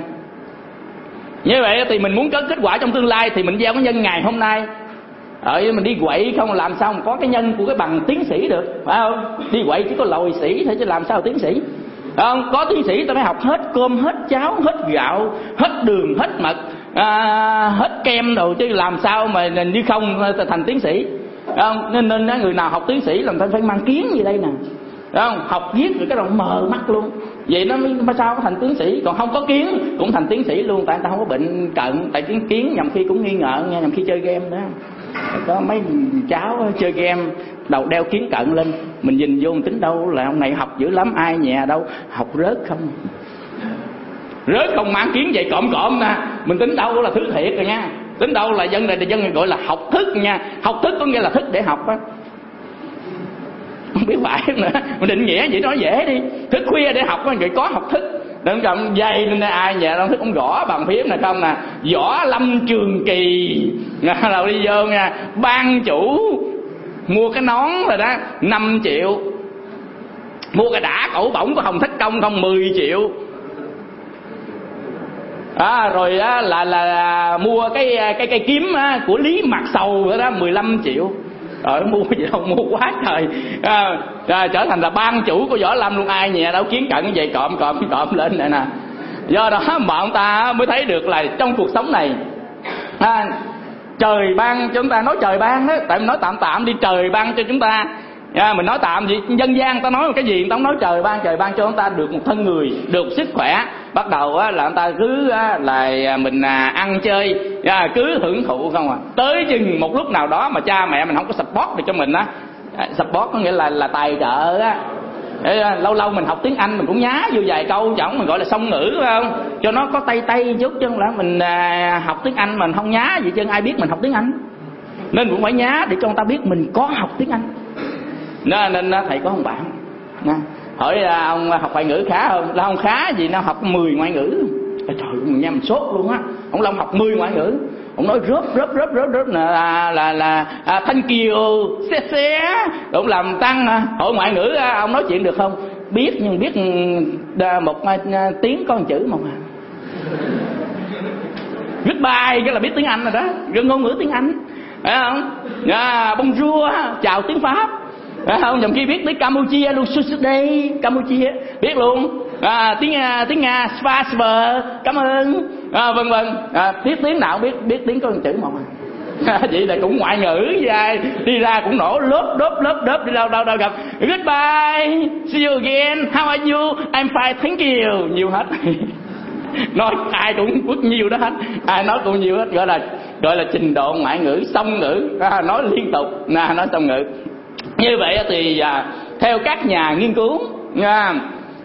Như vậy thì mình muốn có kết quả trong tương lai thì mình gieo cái nhân ngày hôm nay. Mình đi quậy không làm sao mà có cái nhân của cái bằng tiến sĩ được, phải không? Đi quậy chỉ có lồi sĩ thôi chứ làm sao tiến sĩ, phải không? Có tiến sĩ ta phải học hết cơm, hết cháo, hết gạo, hết đường, hết mật, hết kem đồ, chứ làm sao mà như không thành tiến sĩ, phải không? Nên người nào học tiến sĩ là ta phải mang kiến như đây nè, phải không? Học viết rồi cái đầu mờ mắt luôn. Vậy nó mới sao có thành tiến sĩ. Còn không có kiến cũng thành tiến sĩ luôn. Tại người ta không có bệnh cận. Tại kiến nhầm khi cũng nghi ngờ nha, nhầm khi chơi game đó. Có mấy cháu chơi game đầu đeo kiến cận lên, mình nhìn vô mình tính đâu là ông này học dữ lắm, ai nhà đâu học rớt không. Rớt không mang kiến vậy cộm nè, mình tính đâu là thứ thiệt rồi nha. Tính đâu là dân này là dân gọi là học thức nha. Học thức có nghĩa là thức để học á. Không biết phải nữa, mình định nghĩa vậy nó dễ đi. Thức khuya để học người có học thức. Đừng cầm dây nên ai nhà đâu thức ông gõ bằng phím này không nè. Võ Lâm Trường Kỳ là đi vô nha. Ban chủ mua cái nón rồi đó 5 triệu. Mua cái đả cổ bổng của Hồng Thất Công không 10 triệu. Rồi đó là mua cái kiếm của Lý Mạc Sầu đó 15 triệu. Mua gì đâu, mua quá trời. Trở thành là ban chủ của Võ Lâm luôn, ai nhà đâu kiến cận vậy cộm lên này nè. Do đó mà ông ta mới thấy được là trong cuộc sống này trời ban cho chúng ta. Nói trời ban đó, tại mình nói tạm đi, trời ban cho chúng ta. Mình nói tạm gì dân gian người ta nói cái gì người ta không nói trời ban cho chúng ta được một thân người, được sức khỏe. Bắt đầu là người ta cứ là mình ăn chơi cứ hưởng thụ không à. Tới chừng một lúc nào đó mà cha mẹ mình không có support được cho mình á. Support có nghĩa là tài trợ á. Lâu lâu mình học tiếng Anh mình cũng nhá vô vài câu chẳng, mình gọi là song ngữ, phải không? Cho nó có tay chút, chứ không lẽ mình học tiếng Anh mình không nhá vậy chứ ai biết mình học tiếng Anh. Nên cũng phải nhá để cho người ta biết mình có học tiếng Anh. Nên thầy có ông bạn hỏi ông học ngoại ngữ khá không? Là không khá gì, nó học 10 ngoại ngữ. Trời ơi, nghe mình sốt luôn á. Ông Long học 10 ngoại ngữ. Ông nói rớp là thank you, xe. Ông làm tăng hội ngoại ngữ. Ông nói chuyện được không? Biết, nhưng biết một tiếng có một chữ một à. Goodbye cái là biết tiếng Anh rồi đó, ngôn ngữ tiếng Anh, phải không? Bonjour chào tiếng Pháp, phải không? Nhầm khi biết tới Campuchia luôn, Susuday Campuchia biết luôn. Tiếng Nga Spasibo cảm ơn, vân vân. Biết tiếng nào cũng biết tiếng có một chữ một à. Vậy là cũng ngoại ngữ đi ra cũng nổ lớp đi đâu gặp goodbye, see you again, how are you, I'm fine, thank you, nhiều hết. Nói ai cũng quất nhiều đó hết, ai nói cũng nhiều hết, gọi là trình độ ngoại ngữ, song ngữ, nói liên tục, nói song ngữ. Như vậy thì theo các nhà nghiên cứu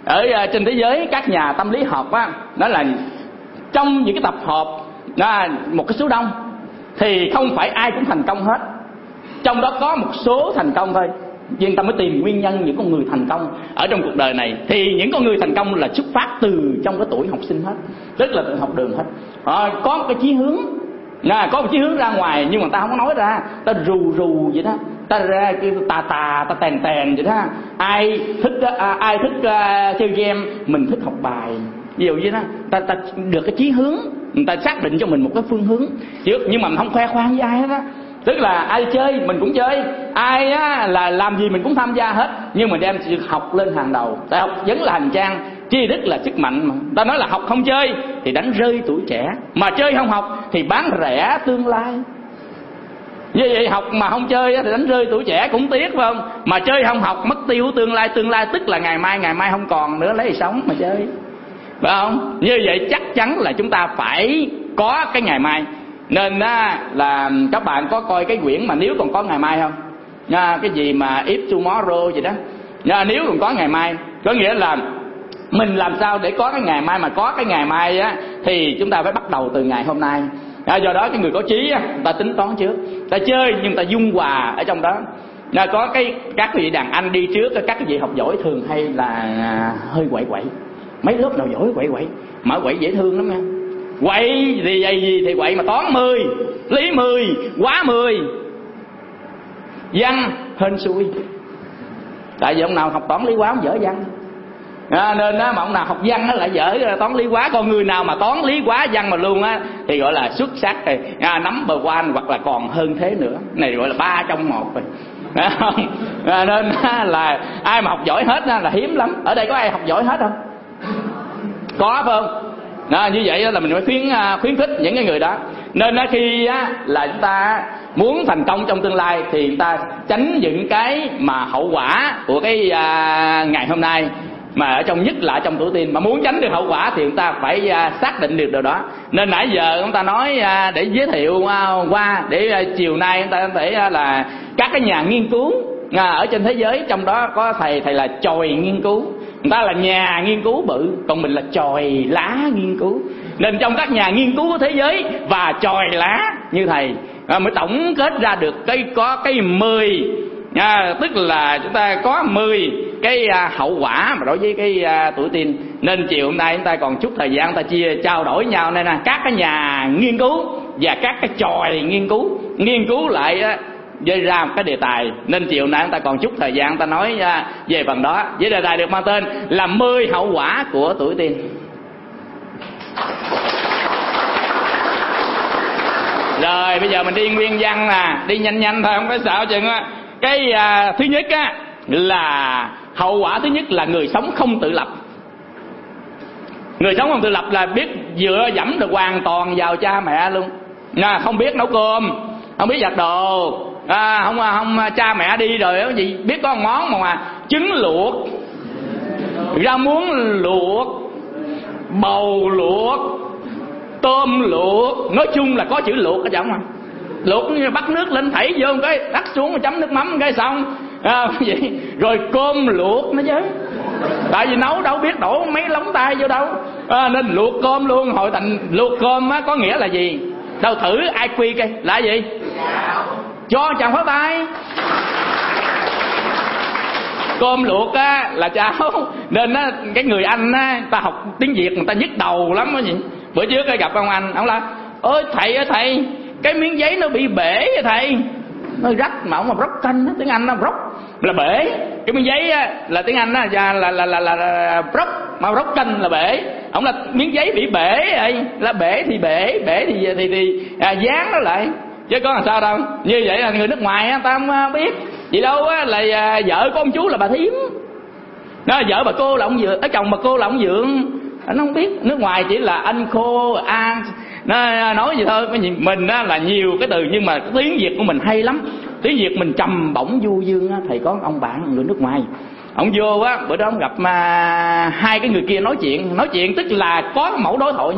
ở trên thế giới các nhà tâm lý học á, đó là trong những cái tập hợp một cái số đông thì không phải ai cũng thành công hết, trong đó có một số thành công thôi. Nhưng ta mới tìm nguyên nhân những con người thành công ở trong cuộc đời này. Thì những con người thành công là xuất phát từ trong cái tuổi học sinh hết, tức là từ học đường hết. Có một cái chí hướng, có một chí hướng ra ngoài, nhưng mà ta không có nói ra, ta rù rù vậy đó, ta ra kêu ta tèn vậy đó. Ai thích chơi game, mình thích học bài, ví dụ vậy đó. Ta được cái chí hướng, người ta xác định cho mình một cái phương hướng trước, nhưng mà mình không khoe khoang với ai hết á. Tức là ai chơi mình cũng chơi, ai á là làm gì mình cũng tham gia hết, nhưng mà đem sự học lên hàng đầu. Tại học vẫn là hành trang, tri thức là sức mạnh mà. Ta nói là học không chơi thì đánh rơi tuổi trẻ, mà chơi không học thì bán rẻ tương lai. Như vậy học mà không chơi thì đánh rơi tuổi trẻ cũng tiếc, phải không? Mà chơi không học mất tiêu tương lai tức là ngày mai không còn nữa, lấy gì sống mà chơi, phải không? Như vậy chắc chắn là chúng ta phải có cái ngày mai. Nên là các bạn có coi cái quyển mà Nếu Còn Có Ngày Mai không? Cái gì mà If Tomorrow gì đó. Nếu còn có ngày mai, có nghĩa là mình làm sao để có cái ngày mai. Mà có cái ngày mai á thì chúng ta phải bắt đầu từ ngày hôm nay. Do đó cái người có trí á, ta tính toán trước, ta chơi nhưng ta dung hòa ở trong đó. Có các vị đàn anh đi trước, các vị học giỏi thường hay là hơi quậy. Mấy lớp nào giỏi quậy, mà quậy dễ thương lắm nha. Quậy thì quậy mà toán 10, lý 10, hóa 10, văn hên xui. Tại vì ông nào học toán lý hóa ông dở văn, nên mà ông nào học văn nó lại dở toán lý hóa. Còn người nào mà toán lý hóa văn mà luôn á thì gọi là xuất sắc rồi, number one hoặc là còn hơn thế nữa. Này gọi là 3 trong 1 rồi. Nên là ai mà học giỏi hết là hiếm lắm. Ở đây có ai học giỏi hết không? Có phải không? Như vậy là mình phải khuyến khích những cái người đó. Nên khi là chúng ta muốn thành công trong tương lai thì chúng ta tránh những cái mà hậu quả của cái ngày hôm nay, mà ở trong nhất là trong tuổi teen. Mà muốn tránh được hậu quả thì chúng ta phải xác định được điều đó. Nên nãy giờ chúng ta nói để giới thiệu qua, để chiều nay chúng ta thể là các cái nhà nghiên cứu ở trên thế giới. Trong đó có thầy là chòi nghiên cứu, người ta là nhà nghiên cứu bự, còn mình là chòi lá nghiên cứu. Nên trong các nhà nghiên cứu của thế giới và chòi lá như thầy mới tổng kết ra được có cái 10, tức là chúng ta có 10 cái hậu quả mà đối với cái tuổi teen. Nên chiều hôm nay chúng ta còn chút thời gian chúng ta trao đổi nhau này nè, các cái nhà nghiên cứu và các cái chòi nghiên cứu lại gây ra một cái đề tài. Nên chiều nay chúng ta còn chút thời gian chúng ta nói về phần đó, với đề tài được mang tên là 10 hậu quả của tuổi teen. Rồi bây giờ mình đi nguyên văn đi nhanh thôi, không có sợ chừng á. Cái thứ nhất là hậu quả thứ nhất là người sống không tự lập. Người sống không tự lập là biết dựa dẫm được hoàn toàn vào cha mẹ luôn. Không biết nấu cơm, không biết giặt đồ, không cha mẹ đi rồi cái gì biết có một món mà trứng luộc, rau muống luộc, bầu luộc, tôm luộc, nói chung là có chữ luộc ở trong mà. Luộc như bắt nước lên thảy vô một cái, đắt xuống chấm nước mắm cái xong vậy. Rồi cơm luộc nữa chứ, tại vì nấu đâu biết đổ mấy lóng tay vô đâu, nên luộc cơm luôn. Hội thành luộc cơm có nghĩa là gì? Đâu thử ai quy coi là gì? Cho chàng pháo tay. Cơm luộc là cháo. Nên cái người Anh ta học tiếng Việt người ta nhức đầu lắm đó gì. Bữa trước gặp ông anh, ông là ơi thầy ơi thầy, cái miếng giấy nó bị bể vậy thầy. Nó rách mà ông mà broken, tiếng Anh nó broke là bể. Cái miếng giấy là tiếng Anh là broke, mà broken là bể. Ông là miếng giấy bị bể vậy, là bể thì dán nó lại, chứ có làm sao đâu. Như vậy là người nước ngoài ta không biết gì đâu là vợ của ông chú là bà thím, vợ bà cô là ông dượng, ở chồng bà cô là ông dượng. Nó không biết, nước ngoài chỉ là anh cô an, nói gì thôi. Mình là nhiều cái từ, nhưng mà tiếng Việt của mình hay lắm. Tiếng Việt mình trầm bổng du dương. Thầy có ông bạn người nước ngoài, ông vô bữa đó ông gặp hai cái người kia nói chuyện tức là có mẫu đối thoại nhau.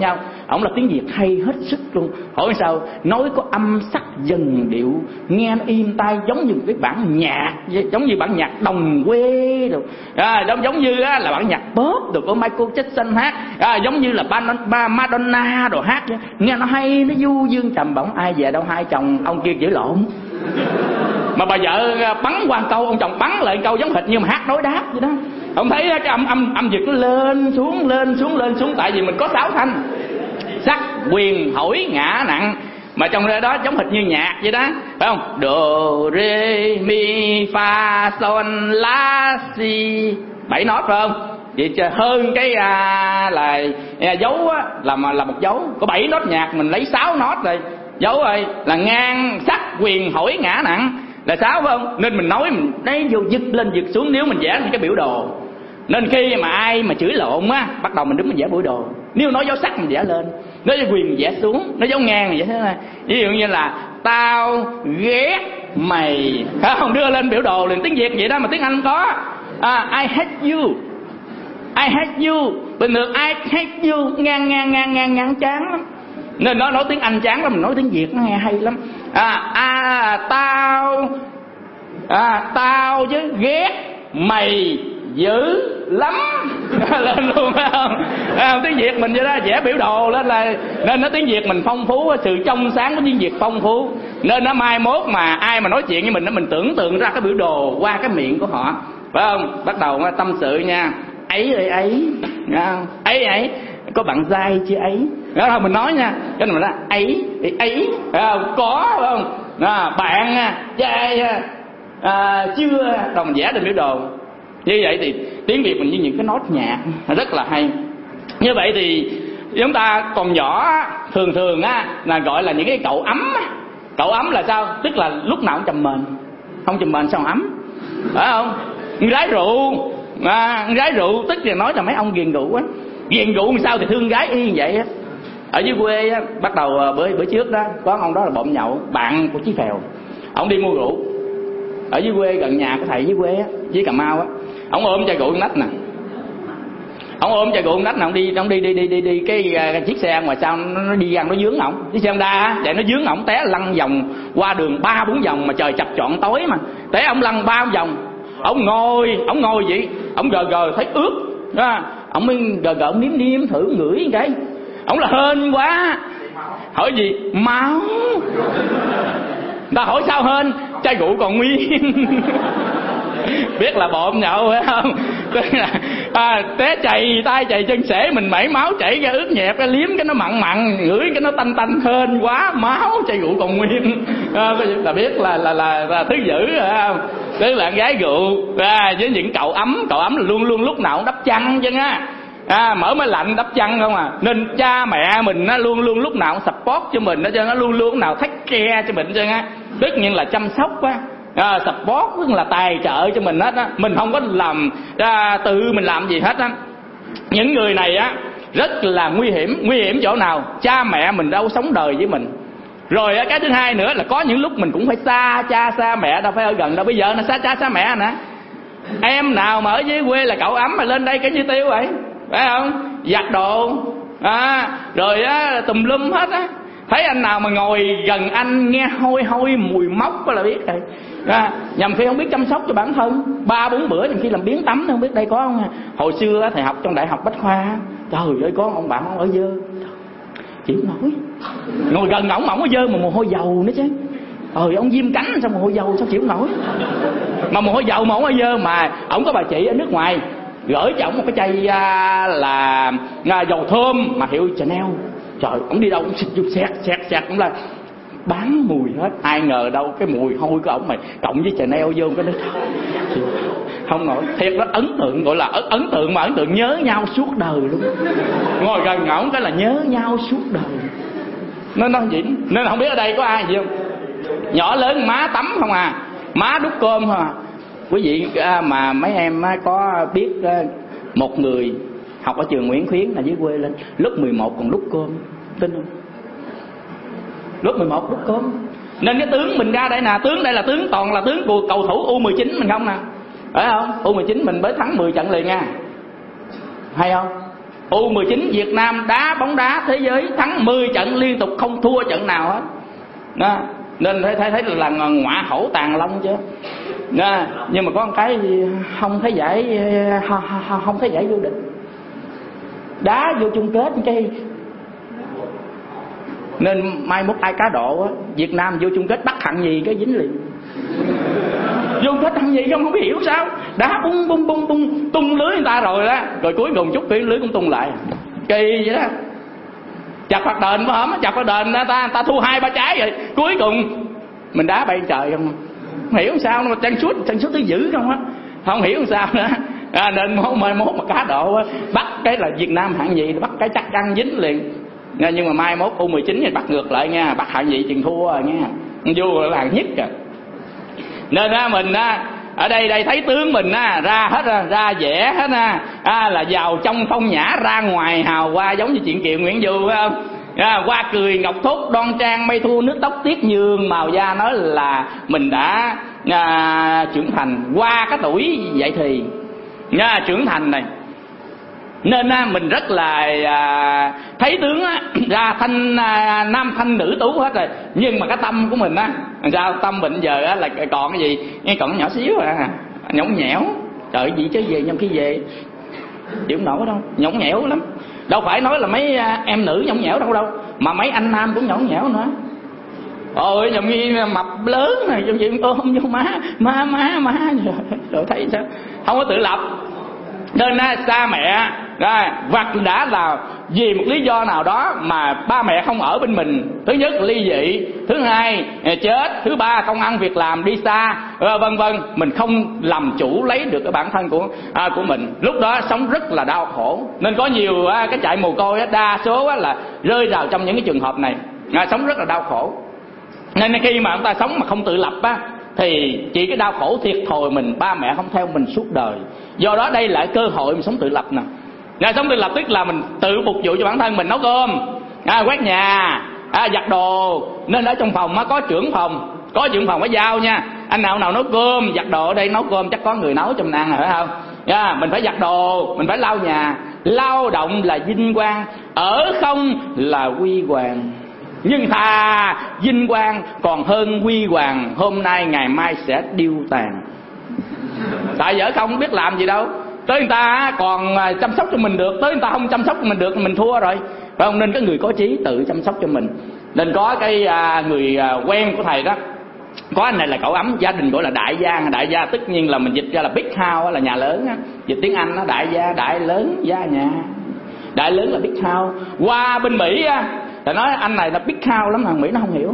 ổng là tiếng Việt hay hết sức luôn. Hỏi sao nói có âm sắc dần điệu, nghe nó im tai, giống như cái bản nhạc, giống như bản nhạc đồng quê rồi, giống như là bản nhạc pop được của Michael Jackson hát, giống như là Madonna đồ hát, nghe nó hay, nó du dương trầm bổng. Ai về đâu hai chồng ông kia chửi lộn, mà bà vợ bắn qua câu, ông chồng bắn lại câu giống hệt như mà hát đối đáp vậy đó. Ông thấy cái âm Việt nó lên xuống, tại vì mình có 6 thanh: sắc, quyền, hỏi, ngã, nặng, mà trong đó giống hệt như nhạc vậy đó, phải không? Do, re, mi, fa, son, la, si, 7 nốt phải không? Vậy hơn cái là dấu á, là một dấu, có 7 nốt nhạc mình lấy 6 nốt rồi. Dấu rồi là ngang, sắc, quyền, hỏi, ngã, nặng là 6 phải không? Nên mình nói mình đấy vô giật lên giật xuống, nếu mình vẽ cái biểu đồ. Nên khi mà ai mà chửi lộn á, bắt đầu mình đứng mình vẽ biểu đồ. Nếu nói dấu sắc mình vẽ lên, nói dấu quyền mình vẽ xuống, nói dấu ngang mình vẽ thế này. Ví dụ như là tao ghét mày, không đưa lên biểu đồ liền. Tiếng Việt vậy đó mà tiếng Anh không có. I hate you, I hate you. Bình thường I hate you ngang chán lắm. Nên nó nói tiếng Anh chán lắm, mình nói tiếng Việt nó nghe hay lắm. Tao chứ ghét mày dữ lắm lên luôn phải không? Tiếng Việt mình vậy đó, vẽ biểu đồ lên là nên nó tiếng Việt mình phong phú, sự trong sáng của tiếng Việt phong phú. Nên nó mai mốt mà ai mà nói chuyện với mình tưởng tượng ra cái biểu đồ qua cái miệng của họ, phải không? Bắt đầu tâm sự nha. Ấy có bạn dai chưa ấy? Đó không mình nói nha, cái này mình nói ấy phải không? Có phải không? Bạn dai chưa, rồi mình vẽ trên biểu đồ. Như vậy thì tiếng Việt mình như những cái nốt nhạc rất là hay. Như vậy thì chúng ta còn nhỏ thường á là gọi là những cái cậu ấm. Cậu ấm là sao? Tức là lúc nào cũng chầm mền, không chầm mền sao ấm, phải không? Gái rượu tức là nói là mấy ông ghiền rượu á, ghiền rượu làm sao thì thương gái y như vậy á. Ở dưới quê á, bắt đầu bữa trước đó có ông đó là bộn nhậu, bạn của Chí Phèo, ông đi mua rượu ở dưới quê gần nhà của thầy dưới quê á, dưới Cà Mau á. Ông ôm chai rượu nách nè, ông đi cái chiếc xe ngoài sau nó đi ra nó dướng ổng, chiếc xe Honda á, vậy nó dướng ổng té lăn vòng qua đường 3-4 vòng mà trời chập chọn tối mà té ông lăn 3 vòng. Ông ngồi vậy, ông gờ thấy ướt đó, ông mới gờ ông nếm thử ngửi cái, ông là hên quá. Hỏi gì? Máu. Người ta hỏi sao hên? Chai rượu còn nguyên. Biết là bộn nhậu phải không? Tức là té chày tay chày chân sể mình mẩy máu chảy ra ướt nhẹp, cái liếm cái nó mặn ngửi cái nó tanh hên quá, máu chai rượu còn nguyên. Là biết là thứ dữ rồi không? Tức là gái rượu với những cậu ấm là luôn lúc nào cũng đắp chăn chứ á. Mở máy lạnh đắp chăn không à. Nên cha mẹ mình nó luôn lúc nào cũng support cho mình đó, cho nó luôn lúc nào take care cho mình chứ á. Tất nhiên là chăm sóc á, support tức là tài trợ cho mình hết á. Mình không có làm tự mình làm gì hết á. Những người này á rất là nguy hiểm chỗ nào? Cha mẹ mình đâu sống đời với mình. Rồi cái thứ hai nữa là có những lúc mình cũng phải xa cha xa mẹ, đâu phải ở gần đâu. Bây giờ nó xa cha xa mẹ nè. Em nào mà ở dưới quê là cậu ấm mà lên đây cái như tiêu vậy, phải không? Giặt đồ rồi tùm lum hết á. Thấy anh nào mà ngồi gần anh nghe hôi mùi mốc đó là biết rồi. Nhầm khi không biết chăm sóc cho bản thân, 3-4 bữa nhầm khi làm biếng tắm, không biết đây có không. Hồi xưa thầy học trong đại học Bách Khoa, trời ơi có ông bạn ông ở dơ chịu nổi, ngồi gần ổng có dơ mà mồ hôi dầu nữa chứ. Ông viêm cánh sao mồ hôi dầu sao chịu nổi. Mà mồ hôi dầu mà ổng ở dơ, mà ổng có bà chị ở nước ngoài gửi cho ổng một cái chai là dầu thơm mà hiệu Chanel. Trời, ổng đi đâu cũng xịt vô xẹt cũng là bán mùi hết. Ai ngờ đâu cái mùi hôi của ổng mày cộng với Chanel vô cái đó không nổi. Thiệt đó, ấn tượng, gọi là ấn tượng mà ấn tượng nhớ nhau suốt đời luôn. Ngồi gần ổng cái là nhớ nhau suốt đời. Nó nói vậy. Nên không biết ở đây có ai gì không? Nhỏ lớn má tắm không à, má đút cơm không à. Quý vị mà mấy em có biết một người học ở trường Nguyễn Khuyến là dưới quê lên lớp 11 còn đút cơm, tin không? Lớp 11 đút cơm. Nên cái tướng mình ra đây nè, tướng đây là tướng toàn là tướng của cầu thủ U19 mình không nè, phải không? U19 mình mới thắng 10 trận liền nha, hay không? U19 Việt Nam đá bóng đá thế giới thắng 10 trận liên tục không thua trận nào hết đó. Nên thấy là ngọa hổ tàn long chứ đó. Nhưng mà có một cái không thấy giải vô địch, đá vô chung kết cái. Nên mai mốt ai cá độ á, Việt Nam vô chung kết bắt hạng gì cái dính liền. Vô kết hạng gì không hiểu sao, đá bung tung lưới người ta rồi đó, rồi cuối cùng chút cái lưới cũng tung lại, kỳ vậy đó. Chặt phạt đền mà hổm, chặt phạt đền ta thua 2-3 trái rồi, cuối cùng mình đá bay trời không hiểu sao mà chân suốt tới dữ không á, không hiểu sao nữa. Nên mai mốt mà cá độ á, bắt cái là Việt Nam hạng gì bắt cái chắc chắn dính liền. Nhưng mà mai mốt U19 thì bắt ngược lại nha, bắt hạng gì chừng thua rồi nha, vua là hạng nhất à. Nên mình ở đây thấy tướng mình ra hết ra vẽ hết là vào trong phong nhã, ra ngoài hào hoa, giống như chuyện Kiều Nguyễn Du phải không? Qua cười ngọc thốt đoan trang, mây thu nước tóc tiết nhường màu da, nói là mình đã trưởng thành qua cái tuổi dậy thì trưởng thành này. Nên mình rất là thấy tướng ra thanh nam thanh nữ tú hết rồi, nhưng mà cái tâm của mình sao tâm mình giờ là còn cái gì, nghe còn nhỏ xíu nhõng nhẽo. Trời gì chứ về trong khi về chịu không nổi đâu, nhõng nhẽo lắm. Đâu phải nói là mấy em nữ nhõng nhẽo đâu mà mấy anh nam cũng nhõng nhẽo nữa. Ôi giống như mập lớn này, giống như ôm vô má rồi thấy sao không có tự lập. Nên xa mẹ hoặc đã là vì một lý do nào đó mà ba mẹ không ở bên mình. Thứ nhất ly dị, thứ hai chết, thứ ba công ăn việc làm đi xa, vân vân. Mình không làm chủ lấy được cái bản thân của mình, lúc đó sống rất là đau khổ. Nên có nhiều cái trại mồ côi đa số là rơi vào trong những cái trường hợp này, sống rất là đau khổ. Nên khi mà chúng ta sống mà không tự lập thì chỉ cái đau khổ thiệt thòi mình, ba mẹ không theo mình suốt đời. Do đó đây là cơ hội mình sống tự lập nè. Sống tự lập tức là mình tự phục vụ cho bản thân mình, nấu cơm, quét nhà, giặt đồ. Nên ở trong phòng có trưởng phòng có giao nha. Anh nào nấu cơm giặt đồ, ở đây nấu cơm chắc có người nấu cho mình ăn rồi phải không? Mình phải giặt đồ, mình phải lau nhà. Lao động là vinh quang, ở không là huy hoàng. Nhưng thà vinh quang còn hơn huy hoàng, hôm nay ngày mai sẽ điêu tàn. Tại vợ không biết làm gì đâu, tới người ta còn chăm sóc cho mình được, tới người ta không chăm sóc cho mình được mình thua rồi, phải không? Nên cái người có chí tự chăm sóc cho mình. Nên có cái người quen của thầy đó, có anh này là cậu ấm, gia đình gọi là đại gia tất nhiên là mình dịch ra là big house là nhà lớn, dịch tiếng Anh đại gia, đại lớn gia nhà, đại lớn là big house. Qua bên Mỹ là nói anh này là big house lắm, thằng Mỹ nó không hiểu.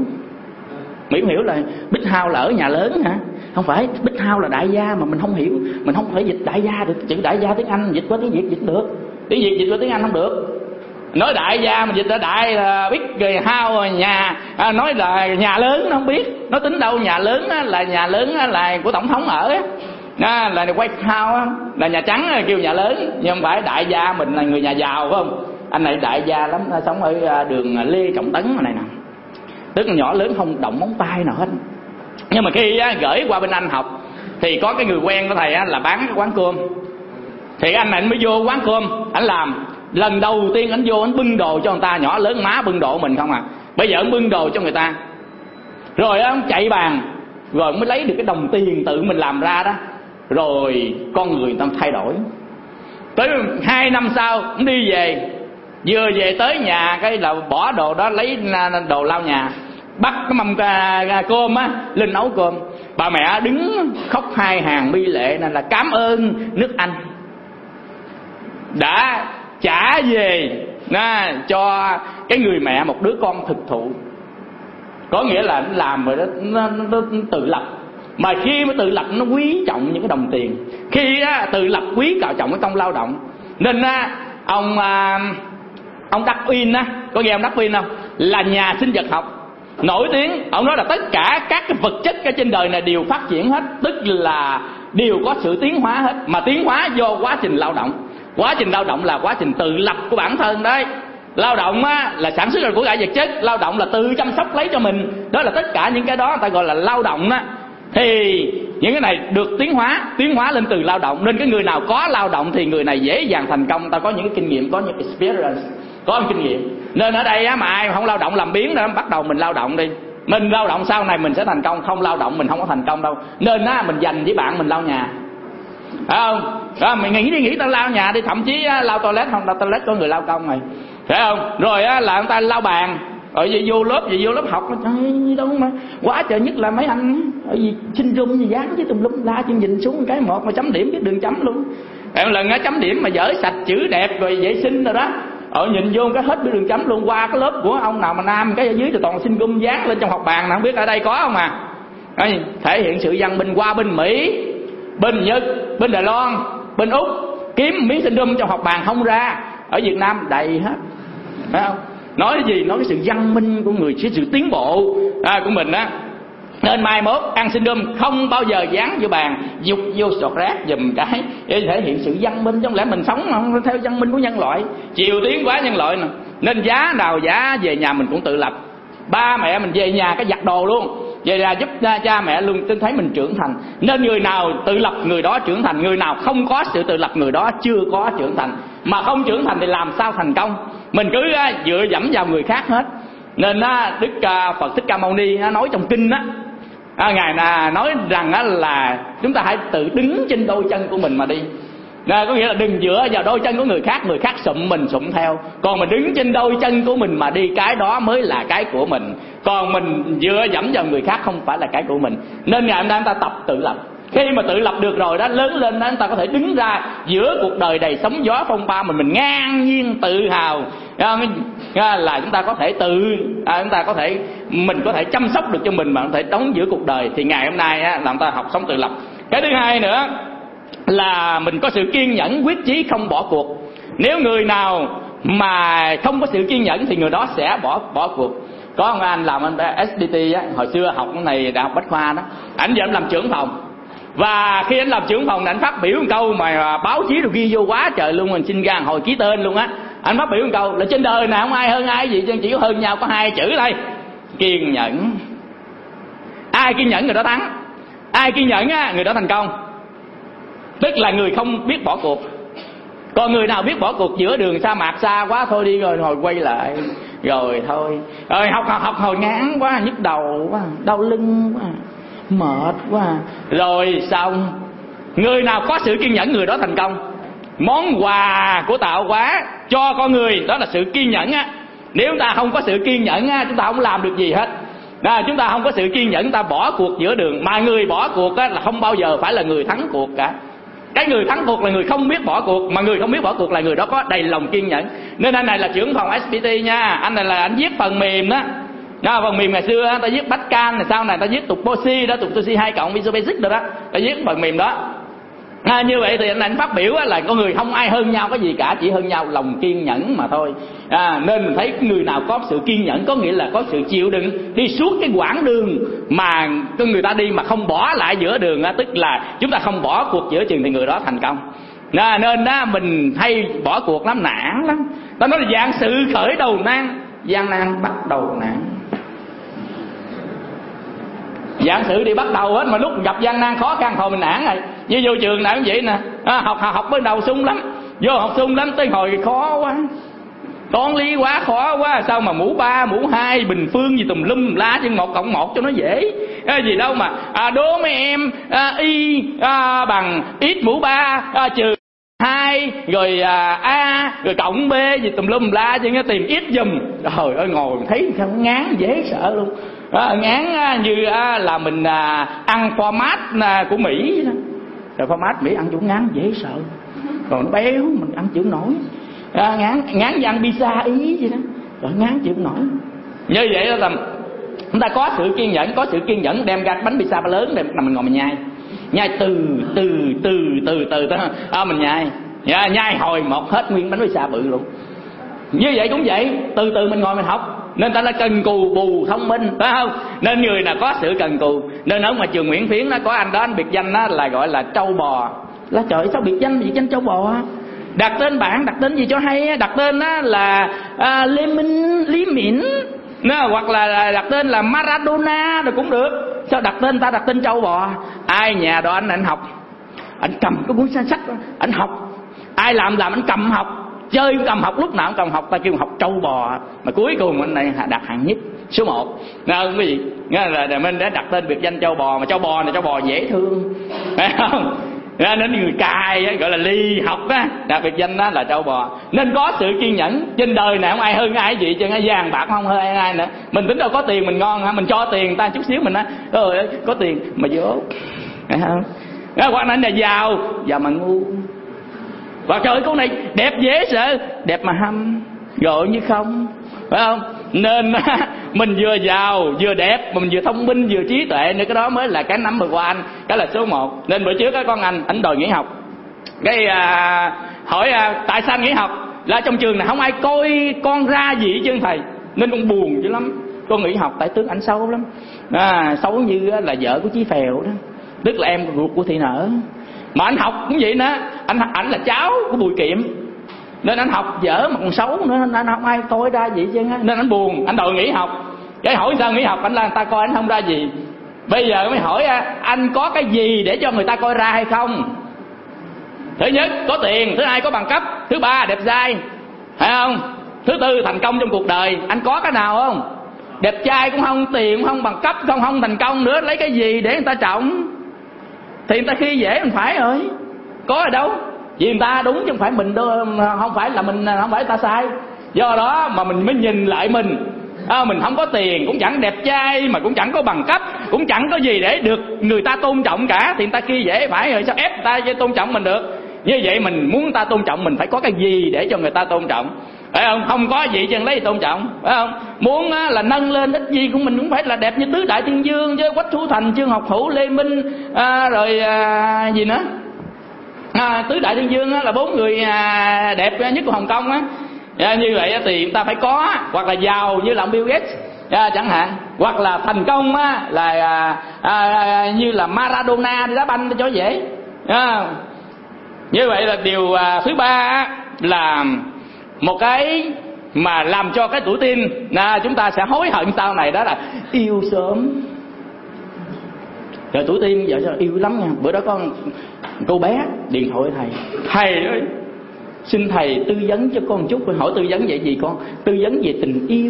Mỹ không hiểu là big house là ở nhà lớn hả? Không phải, big house là đại gia mà mình không hiểu, mình không thể dịch đại gia được. Chữ đại gia tiếng Anh dịch qua tiếng Việt dịch được, tiếng Việt dịch qua tiếng Anh không được. Nói đại gia mình dịch ra đại là big house nhà, nói là nhà lớn nó không biết, nó tính đâu nhà lớn là nhà lớn là của tổng thống ở là White House là nhà trắng kêu nhà lớn, nhưng không phải đại gia mình là người nhà giàu phải không? Anh này đại gia lắm, sống ở đường Lê Trọng Tấn này nè, tức là nhỏ lớn không động móng tay nào hết. Nhưng mà khi gửi qua bên Anh học thì có cái người quen của thầy là bán cái quán cơm, thì anh này anh mới vô quán cơm anh làm. Lần đầu tiên anh vô anh bưng đồ cho người ta, nhỏ lớn má bưng đồ mình không à, bây giờ anh bưng đồ cho người ta rồi anh chạy bàn, rồi mới lấy được cái đồng tiền tự mình làm ra đó, rồi con người ta thay đổi. Tới 2 năm sau anh đi về, vừa về tới nhà cái là bỏ đồ đó, lấy đồ lau nhà, bắt cái mâm cơm lên nấu cơm. Bà mẹ đứng khóc 2 hàng bi lệ, nên là cảm ơn nước Anh đã trả về cho cái người mẹ một đứa con thực thụ. Có nghĩa là nó làm rồi đó, nó tự lập. Mà khi mà tự lập nó quý trọng những cái đồng tiền, khi tự lập quý trọng cái công lao động. Nên ông Đắc Uyên có nghe ông Đắc Uyên không? Là nhà sinh vật học nổi tiếng. Ông nói là tất cả các cái vật chất ở trên đời này đều phát triển hết, tức là đều có sự tiến hóa hết. Mà tiến hóa do quá trình lao động. Quá trình lao động là quá trình tự lập của bản thân đấy. Lao động là sản xuất ra của cải vật chất, lao động là tự chăm sóc lấy cho mình. Đó là tất cả những cái đó người ta gọi là lao động đó. Thì những cái này được tiến hóa lên từ lao động. Nên cái người nào có lao động thì người này dễ dàng thành công. Ta có những cái kinh nghiệm, có những experience, có những kinh nghiệm. Nên ở đây á, mà ai không lao động làm biếng đó, bắt đầu mình lao động đi. Mình lao động sau này mình sẽ thành công, không lao động mình không có thành công đâu. Nên á, mình dành với bạn mình lau nhà, phải không? Đó, mình nghĩ ta lau nhà đi, thậm chí lau toilet không, lau toilet có người lau công rồi, phải không? Rồi á, là người ta lau bàn, rồi về vô lớp học, trời đâu mà quá trời. Nhất là mấy anh ở gì xin rung gì dán với tùm lum la, chương trình xuống một cái một mà chấm điểm biết đường chấm luôn. Em lần á chấm điểm mà dở sạch chữ đẹp rồi vệ sinh rồi đó, nhìn vô cái hết biết đường chấm luôn. Qua cái lớp của ông nào mà nam cái ở dưới thì toàn xin gum dán lên trong học bàn, nào không biết ở đây có không à. Thể hiện sự văn minh. Qua bên Mỹ, bên Nhật, bên Đài Loan, bên Úc kiếm miếng xin rung trong học bàn không ra, ở Việt Nam đầy hết, phải không? Nói cái gì? Nói cái sự văn minh của người, cái sự tiến bộ của mình á. Nên mai mốt ăn xin rôm không bao giờ dán vô bàn, dục vô sọt rác giùm cái, để thể hiện sự văn minh. Trong lẽ mình sống mà không theo văn minh của nhân loại, chiều tiến quá nhân loại nè. Nên giá nào giá về nhà mình cũng tự lập. Ba mẹ mình về nhà cái giặt đồ luôn, về là giúp cha mẹ luôn, tin thấy mình trưởng thành. Nên người nào tự lập người đó trưởng thành, người nào không có sự tự lập người đó chưa có trưởng thành. Mà không trưởng thành thì làm sao thành công? Mình cứ dựa dẫm vào người khác hết. Nên Đức Phật Thích Ca Mâu Ni nói trong kinh á, ngài nói rằng là chúng ta hãy tự đứng trên đôi chân của mình mà đi. Có nghĩa là đừng dựa vào đôi chân của người khác sụm mình sụm theo. Còn mình đứng trên đôi chân của mình mà đi, cái đó mới là cái của mình. Còn mình dựa dẫm vào người khác không phải là cái của mình. Nên ngày hôm nay chúng ta tập tự lập. Khi mà tự lập được rồi đó, lớn lên đó, chúng ta có thể đứng ra giữa cuộc đời đầy sóng gió phong ba mình ngang nhiên tự hào là chúng ta có thể mình có thể chăm sóc được cho mình mà có thể đóng giữa cuộc đời. Thì ngày hôm nay là chúng ta học sống tự lập. Cái thứ hai nữa là mình có sự kiên nhẫn, quyết chí không bỏ cuộc. Nếu người nào mà không có sự kiên nhẫn thì người đó sẽ bỏ cuộc. Có ông anh làm anh SBT á, hồi xưa học cái này đại học Bách Khoa đó, ảnh giờ anh làm trưởng phòng. Và khi anh làm trưởng phòng, anh phát biểu một câu mà báo chí được ghi vô quá trời luôn, mình xin ra hồi ký tên luôn á. Anh phát biểu một câu là trên đời này không ai hơn ai gì, chỉ có hơn nhau có hai chữ thôi: kiên nhẫn. Ai kiên nhẫn người đó thắng, ai kiên nhẫn á, người đó thành công. Tức là người không biết bỏ cuộc. Còn người nào biết bỏ cuộc giữa đường sa mạc xa quá thôi đi rồi hồi quay lại rồi thôi. Rồi học hồi ngán quá, nhức đầu quá, đau lưng quá, mệt quá, rồi xong. Người nào có sự kiên nhẫn người đó thành công. Món quà của tạo hóa cho con người đó là sự kiên nhẫn á. Nếu chúng ta không có sự kiên nhẫn á, chúng ta không làm được gì hết. Chúng ta không có sự kiên nhẫn, chúng ta bỏ cuộc giữa đường. Mà người bỏ cuộc á, là không bao giờ phải là người thắng cuộc cả. Cái người thắng cuộc là người không biết bỏ cuộc. Mà người không biết bỏ cuộc là người đó có đầy lòng kiên nhẫn. Nên anh này là trưởng phòng SPT nha. Anh này là anh viết phần mềm đó. Phần mềm ngày xưa ta viết Pascal, sau này ta viết Tuposi đó, Tuposi 2 cộng Visual Basic rồi đó, ta viết phần mềm đó. Như vậy thì anh phát biểu là con người không ai hơn nhau cái gì cả, chỉ hơn nhau lòng kiên nhẫn mà thôi. Nên mình thấy người nào có sự kiên nhẫn có nghĩa là có sự chịu đựng đi suốt cái quãng đường mà con người ta đi mà không bỏ lại giữa đường, tức là chúng ta không bỏ cuộc giữa chừng thì người đó thành công. Nên mình hay bỏ cuộc lắm, nản lắm. Ta nói là dạng sự khởi đầu nan, gian nan bắt đầu nạn. Dạng sự đi bắt đầu hết mà lúc gặp gian nan khó khăn thôi mình nản rồi. Như vô trường nào cũng vậy nè, học bên đầu sung lắm, vô học sung lắm, tới hồi khó quá, toán lý quá khó quá, sao mà mũ 3, mũ 2, bình phương gì tùm lum la, chứ 1 cộng 1 cho nó dễ. Gì đâu mà đố mấy em y bằng x mũ 3 trừ 2 rồi a rồi cộng b gì tùm lum la, chứ nó tìm x giùm. Trời ơi, ngồi thấy không ngán dễ sợ luôn. Ngán như là mình ăn format của Mỹ đó. Rồi format Mỹ ăn cũng ngán dễ sợ, còn nó béo mình ăn chịu nổi. Ngán như ăn pizza Ý vậy đó, rồi ngán chịu nổi. Như vậy đó là chúng ta có sự kiên nhẫn, đem ra bánh pizza lớn để mình ngồi mình nhai từ mình nhai hồi một hết nguyên bánh pizza bự luôn. Như vậy cũng vậy, từ từ mình ngồi mình học. Nên ta là cần cù bù thông minh, phải không? Nên người nào có sự cần cù. Nên ở ngoài trường Nguyễn Phiến nó có anh đó, anh biệt danh đó là gọi là trâu bò. Là trời, sao biệt danh trâu bò? Đặt tên bạn, đặt tên gì cho hay. Đặt tên đó là Lý Miễn, hoặc là đặt tên là Maradona rồi cũng được. Sao đặt tên ta đặt tên trâu bò? ai nhà đó anh học, anh cầm cái cuốn sách đó, anh học. Ai làm anh cầm học, chơi cầm học, lúc nào cũng cầm học. Ta kêu học trâu bò, mà cuối cùng anh này đạt hạng nhất số 1. Nghe không quý vị? Nghe là mình đã đặt tên biệt danh trâu bò, mà trâu bò này trâu bò dễ thương, phải không? Nên người cai gọi là ly học á, đặt biệt danh đó là trâu bò. Nên có sự kiên nhẫn. Trên đời này không ai hơn ai gì, chứ vàng bạc không hơn ai nữa. Mình tính đâu có tiền mình ngon hả? Mình cho tiền người ta chút xíu mình nói ơi có tiền mà dốt, phải không? Hoặc là giàu mà ngu. Và trời ơi, con này đẹp dễ sợ, đẹp mà hâm, gội như không, phải không? Nên mình vừa giàu, vừa đẹp, mình vừa thông minh, vừa trí tuệ nữa, cái đó mới là cái number one, cái là số 1. Nên bữa trước cái con anh đòi nghỉ học. Cái hỏi tại sao nghỉ học? Là trong trường này không ai coi con ra gì chứ thầy. Nên con buồn dữ lắm. Con nghỉ học tại tướng ảnh xấu lắm. Xấu như là vợ của Chí Phèo đó, tức là em ruột của Thị Nở. Mà anh học cũng vậy nữa, ảnh là cháu của Bùi Kiệm, nên anh học dở mà còn xấu nữa, anh không ai coi ra gì chứ. Nên anh buồn, anh đòi nghỉ học. Cái hỏi sao nghỉ học, anh là người ta coi anh không ra gì. Bây giờ mới hỏi anh có cái gì để cho người ta coi ra hay không? Thứ nhất có tiền, thứ hai có bằng cấp, thứ ba đẹp trai, phải không? Thứ tư thành công trong cuộc đời. Anh có cái nào không? Đẹp trai cũng không, tiền cũng không, bằng cấp cũng không, thành công nữa, lấy cái gì để người ta trọng? Thì người ta khi dễ mình phải rồi, có ở đâu? Vì người ta đúng chứ không phải mình đâu, không phải là mình, không phải ta sai. Do đó mà mình mới nhìn lại mình. Mình không có tiền, cũng chẳng đẹp trai, mà cũng chẳng có bằng cấp, cũng chẳng có gì để được người ta tôn trọng cả. Thì người ta khi dễ phải rồi, sao ép người ta tôn trọng mình được? Như vậy mình muốn người ta tôn trọng mình phải có cái gì để cho người ta tôn trọng, phải không? Không có gì chứ lấy tôn trọng, phải không? Muốn là nâng lên ít gì của mình cũng phải là đẹp như Tứ Đại Thiên Dương chứ, Quách Thủ Thành, Trương Học Hữu, Lê Minh, rồi gì nữa, Tứ Đại Thiên Dương là 4 người đẹp nhất của Hồng Kông á. Như vậy thì người ta phải có, hoặc là giàu như là ông Bill Gates chẳng hạn, hoặc là thành công là như là Maradona đi đá banh cho dễ. Như vậy là điều thứ ba là một cái mà làm cho cái tuổi teen chúng ta sẽ hối hận sau này, đó là yêu sớm. Rồi tuổi teen giờ sao yêu lắm nha. Bữa đó có cô bé điện thoại thầy ơi, xin thầy tư vấn cho con chút. Hỏi tư vấn vậy gì con? Tư vấn về tình yêu.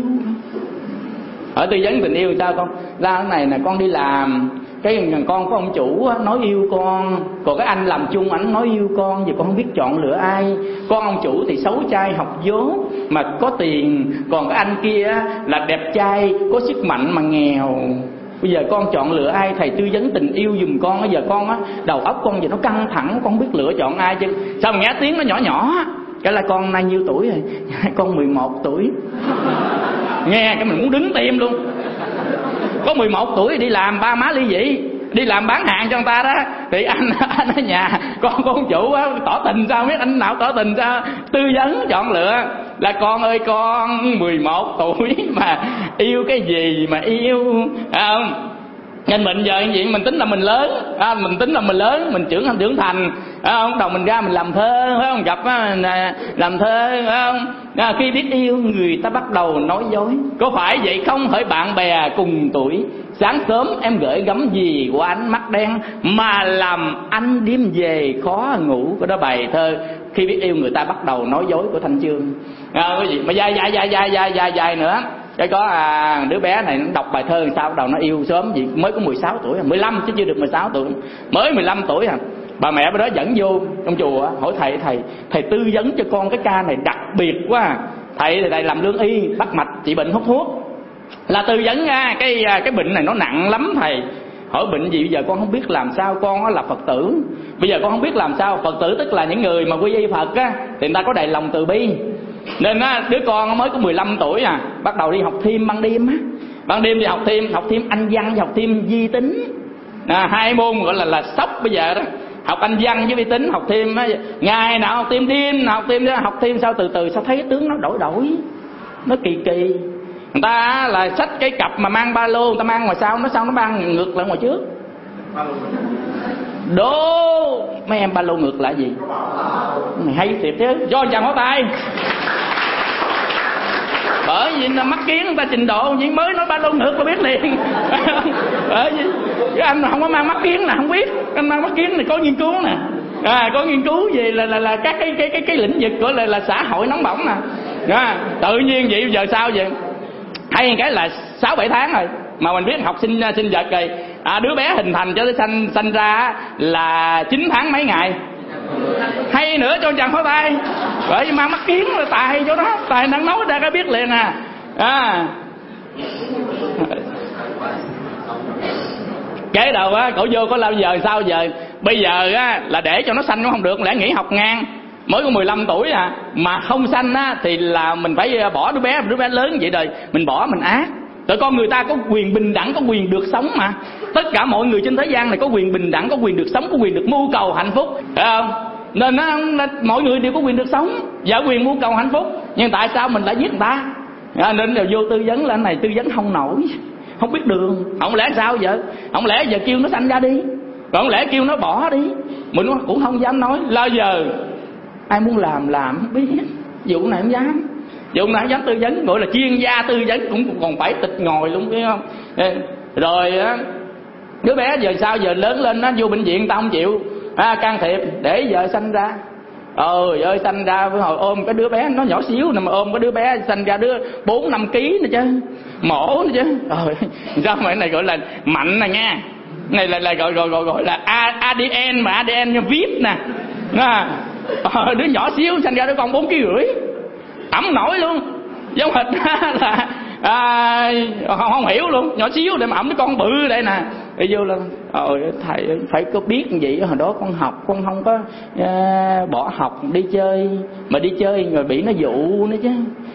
Hỏi tư vấn tình yêu sao con? Ra cái này nè, con đi làm, cái con có ông chủ nói yêu con, còn cái anh làm chung ảnh nói yêu con, giờ con không biết chọn lựa ai. Con ông chủ thì xấu trai học dốt mà có tiền, còn cái anh kia là đẹp trai có sức mạnh mà nghèo. Bây giờ con chọn lựa ai? Thầy tư vấn tình yêu giùm con. Bây giờ con đầu óc con giờ nó căng thẳng, con không biết lựa chọn ai chứ. Sao mà nghe tiếng nó nhỏ nhỏ, cái là con nay nhiêu tuổi rồi? Con 11 tuổi. Nghe cái mình muốn đứng tim luôn. Có 11 tuổi đi làm, ba má ly dị, đi làm bán hàng cho người ta đó. Thì anh ở nhà, con chủ tỏ tình sao biết, anh nào tỏ tình sao? Tư vấn chọn lựa là con ơi, con 11 tuổi mà yêu cái gì mà yêu, không? Nên mình giờ gì mình tính là mình lớn, mình tính là mình lớn, mình trưởng thành, không? Đầu mình ra mình làm thơ, phải không? Gặp làm thơ, phải không? Khi biết yêu người ta bắt đầu nói dối, có phải vậy không? Hỡi bạn bè cùng tuổi, sáng sớm em gửi gắm gì của ánh mắt đen mà làm anh đêm về khó ngủ. Cái đó bài thơ khi biết yêu người ta bắt đầu nói dối của Thanh Chương. Cái gì mà dài nữa. Cái có đứa bé này nó đọc bài thơ sao bắt đầu nó yêu sớm gì, mới có 16 tuổi, 15 chứ chưa được 16 tuổi, mới 15 tuổi à. Bà mẹ bên đó dẫn vô trong chùa hỏi thầy tư vấn cho con cái ca này đặc biệt quá. Thầy làm lương y, bắt mạch trị bệnh hút thuốc, là tư vấn ra cái bệnh này nó nặng lắm thầy. Hỏi bệnh gì? Bây giờ con không biết làm sao, con là Phật tử, bây giờ con không biết làm sao. Phật tử tức là những người mà quy y Phật á, thì người ta có đầy lòng từ bi. Nên đứa con mới có 15 tuổi bắt đầu đi học thêm ban đêm á. Ban đêm đi học thêm Anh văn và học thêm vi tính, 2 môn gọi là sốc bây giờ đó. Học Anh văn với vi tính, học thêm ngày nào học thêm đêm, học thêm sao từ từ sao thấy tướng nó đổi, nó kỳ. Người ta là xách cái cặp mà mang ba lô, người ta mang ngoài sau, nó mang ngược lại ngoài trước. Đố mấy em ba lô ngược lại gì? Mày hay thiệt chứ, cho chàng hó tay. Bởi vì mắc kiến người ta trình độ gì mới nói ba lô ngược là biết liền. Bởi vì Cái anh không có mang mắt kiến nè, không biết. Anh mang mắt kiến này có nghiên cứu nè. Có nghiên cứu về là các cái lĩnh vực gọi là xã hội nóng bỏng nè. Tự nhiên vậy giờ sao vậy? Hay cái là 6-7 tháng rồi mà mình biết học sinh vật rồi. Đứa bé hình thành cho tới sanh ra là 9 tháng mấy ngày. Hay nữa cho chàng pháo tay. Bởi vì mang mắt kiến là tài chỗ đó, tài năng nói ra cái biết liền Cái đầu cổ vô có lao giờ sao giờ? Bây giờ là để cho nó sanh nó không được, lẽ nghỉ học ngang. Mới có 15 tuổi mà không sanh thì là mình phải bỏ đứa bé lớn vậy rồi mình bỏ mình ác. Rồi con người ta có quyền bình đẳng, có quyền được sống mà. Tất cả mọi người trên thế gian này có quyền bình đẳng, có quyền được sống, có quyền được mưu cầu hạnh phúc, phải không? Nên mọi người đều có quyền được sống và quyền mưu cầu hạnh phúc. Nhưng tại sao mình lại giết người ta? Nên là vô tư vấn là anh này tư vấn không nổi, không biết đường. Không lẽ sao vậy? Không lẽ giờ kêu nó sanh ra đi, còn không lẽ kêu nó bỏ đi? Mình cũng không dám nói. Là giờ ai muốn làm không biết. Vụ này không dám. Vụ này không dám tư vấn, gọi là chuyên gia tư vấn cũng còn phải tịch ngồi luôn, biết không? Rồi đứa bé giờ sao giờ lớn lên nó vô bệnh viện tao không chịu can thiệp để vợ sanh ra. Ơi sanh ra hồi ôm cái đứa bé nó nhỏ xíu nè, mà ôm cái đứa bé sanh ra đứa 4-5 kg nữa chứ, mổ nữa chứ. Sao mà cái này gọi là mạnh nè nha. Này là gọi là ADN, mà ADN như VIP nè. Đứa nhỏ xíu sanh ra đứa con 4,5 kg ẩm nổi luôn, giống hệt là không hiểu luôn, nhỏ xíu để mà ẩm đứa con bự đây nè. Đi vô là thầy phải có biết như vậy. Hồi đó con học con không có bỏ học đi chơi, mà đi chơi rồi bị nó dụ nữa chứ.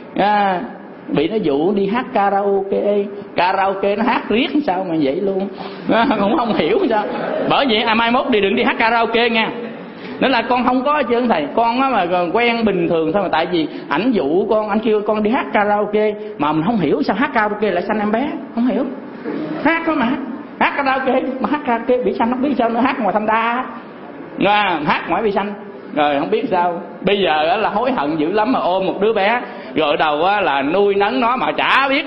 Bị nó dụ đi hát karaoke nó hát riết sao mà vậy luôn. Cũng không hiểu sao. Bởi vậy mai mốt đừng đi hát karaoke nha. Nên là con không có chứ thầy, con mà quen bình thường thôi, mà tại vì ảnh dụ con, anh kêu con đi hát karaoke mà mình không hiểu sao hát karaoke lại sanh em bé, không hiểu. Hát đó mà hát karaoke, mà hát karaoke bị sanh, không biết sao nữa, hát ngoài thanh đa hát ngoài bị sanh. Rồi không biết sao. Bây giờ là hối hận dữ lắm, mà ôm một đứa bé rồi đầu là nuôi nấng nó mà chả biết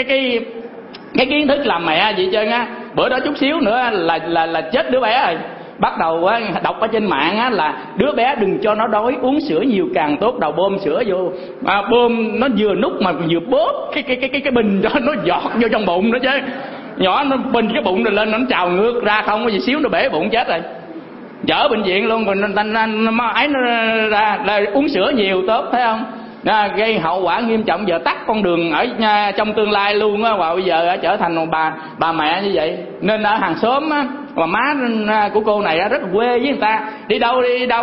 cái kiến thức làm mẹ gì trơn á. Bữa đó chút xíu nữa là chết đứa bé rồi. Bắt đầu đọc ở trên mạng là đứa bé đừng cho nó đói, uống sữa nhiều càng tốt. Đầu bơm sữa vô, bơm nó vừa nút mà vừa bóp cái bình cho nó giọt vô trong bụng nữa chứ. Nhỏ nó bình cái bụng rồi lên nó trào ngược ra, không có gì xíu nó bể bụng chết rồi. Chở bệnh viện luôn. Rồi nó ấy nó ra là uống sữa nhiều tốt, thấy không? Gây hậu quả nghiêm trọng, giờ tắt con đường ở trong tương lai luôn á. Và bây giờ trở thành một bà mẹ như vậy. Nên ở hàng xóm á, mà má của cô này rất là quê với người ta. Đi đâu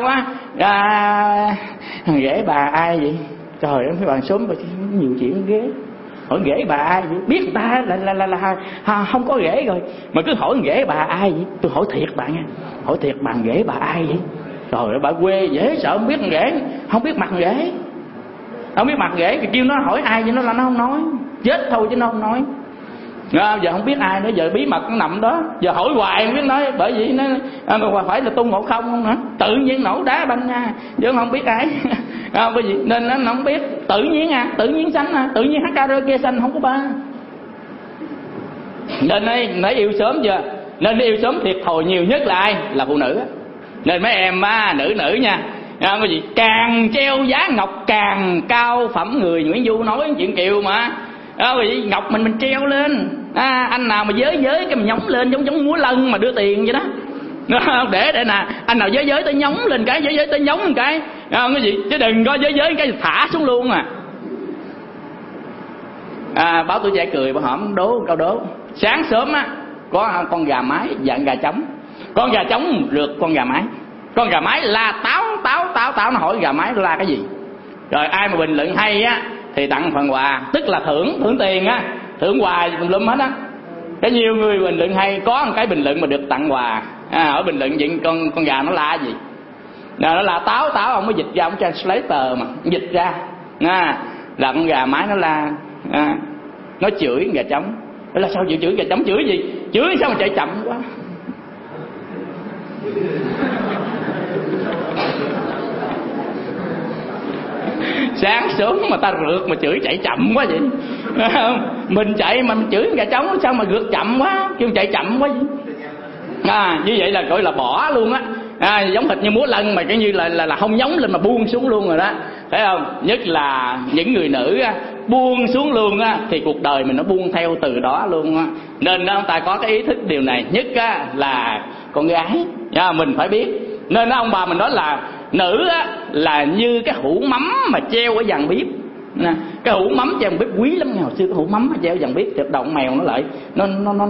ghế bà ai vậy? Trời ơi, mấy bạn xóm nhiều chuyện ghế. Hỏi ghế bà ai vậy? Biết người ta là không có ghế rồi mà cứ hỏi ghế bà ai vậy? Tôi hỏi thiệt bạn nha, hỏi thiệt bạn ghế bà ai vậy? Trời ơi, bà quê dễ sợ, không biết ghế, không biết mặt ghế, không biết mặt ghế thì kêu nó hỏi ai vậy, nó là nó không nói, chết thôi chứ nó không nói. Giờ không biết ai nữa, giờ bí mật nó nằm đó, giờ hỏi hoài không biết nói. Bởi vì nó phải là Tôn Ngộ Không không hả? Tự nhiên nổ đá banh nha, chứ không biết ai. Bởi vì nên nó không biết, tự nhiên tự nhiên sanh tự nhiên hát karaoke sanh không có ba. Nên nãy yêu sớm chưa? Nên yêu sớm thiệt thòi nhiều nhất là ai? Là phụ nữ. Nên mấy em nữ nha, cái gì càng treo giá ngọc càng cao phẩm người. Nguyễn Du nói chuyện kiều mà. Ngọc mình treo lên, anh nào mà giới cái mình nhóng lên giống múa lân mà đưa tiền vậy đó. Để nè, anh nào giới tới nhóng lên cái, giới tới nhóng một cái, cái gì chứ đừng có giới cái thả xuống luôn Báo Tuổi Trẻ cười bà hổm đố câu đố. Sáng sớm có con gà mái dạng gà trống, con gà trống rượt con gà mái, con gà mái la táo. Nó hỏi gà mái la cái gì? Rồi ai mà bình luận hay thì tặng phần quà, tức là thưởng tiền thưởng quà tùm lum hết Cái nhiều người bình luận hay, có một cái bình luận mà được tặng quà. Ở bình luận chuyện con gà nó la gì? Nó là táo, ông mới dịch ra, ông translator mà dịch ra là con gà mái nó la, nó chửi gà trống. Là sao chửi gà trống? Chửi gì? Chửi sao mà chạy chậm quá. Sáng sớm mà ta rượt mà chửi chạy chậm quá vậy. Mình chạy mà mình chửi gà trống sao mà rượt chậm quá, kêu chạy chậm quá vậy. Như vậy là gọi là bỏ luôn á. Giống thịt như múa lân mà cái như là không nhóng lên mà buông xuống luôn rồi đó, thấy không? Nhất là những người nữ á, buông xuống luôn á thì cuộc đời mình nó buông theo từ đó luôn á. Nên ông ta có cái ý thức điều này. Nhất á là con gái mình phải biết. Nên ông bà mình nói là nữ á là như cái hũ mắm mà treo ở dàn bếp. Cái hũ mắm treo dàn bếp quý lắm nha. Hồi xưa cái hũ mắm mà treo dàn bếp thì động mèo nó lại nó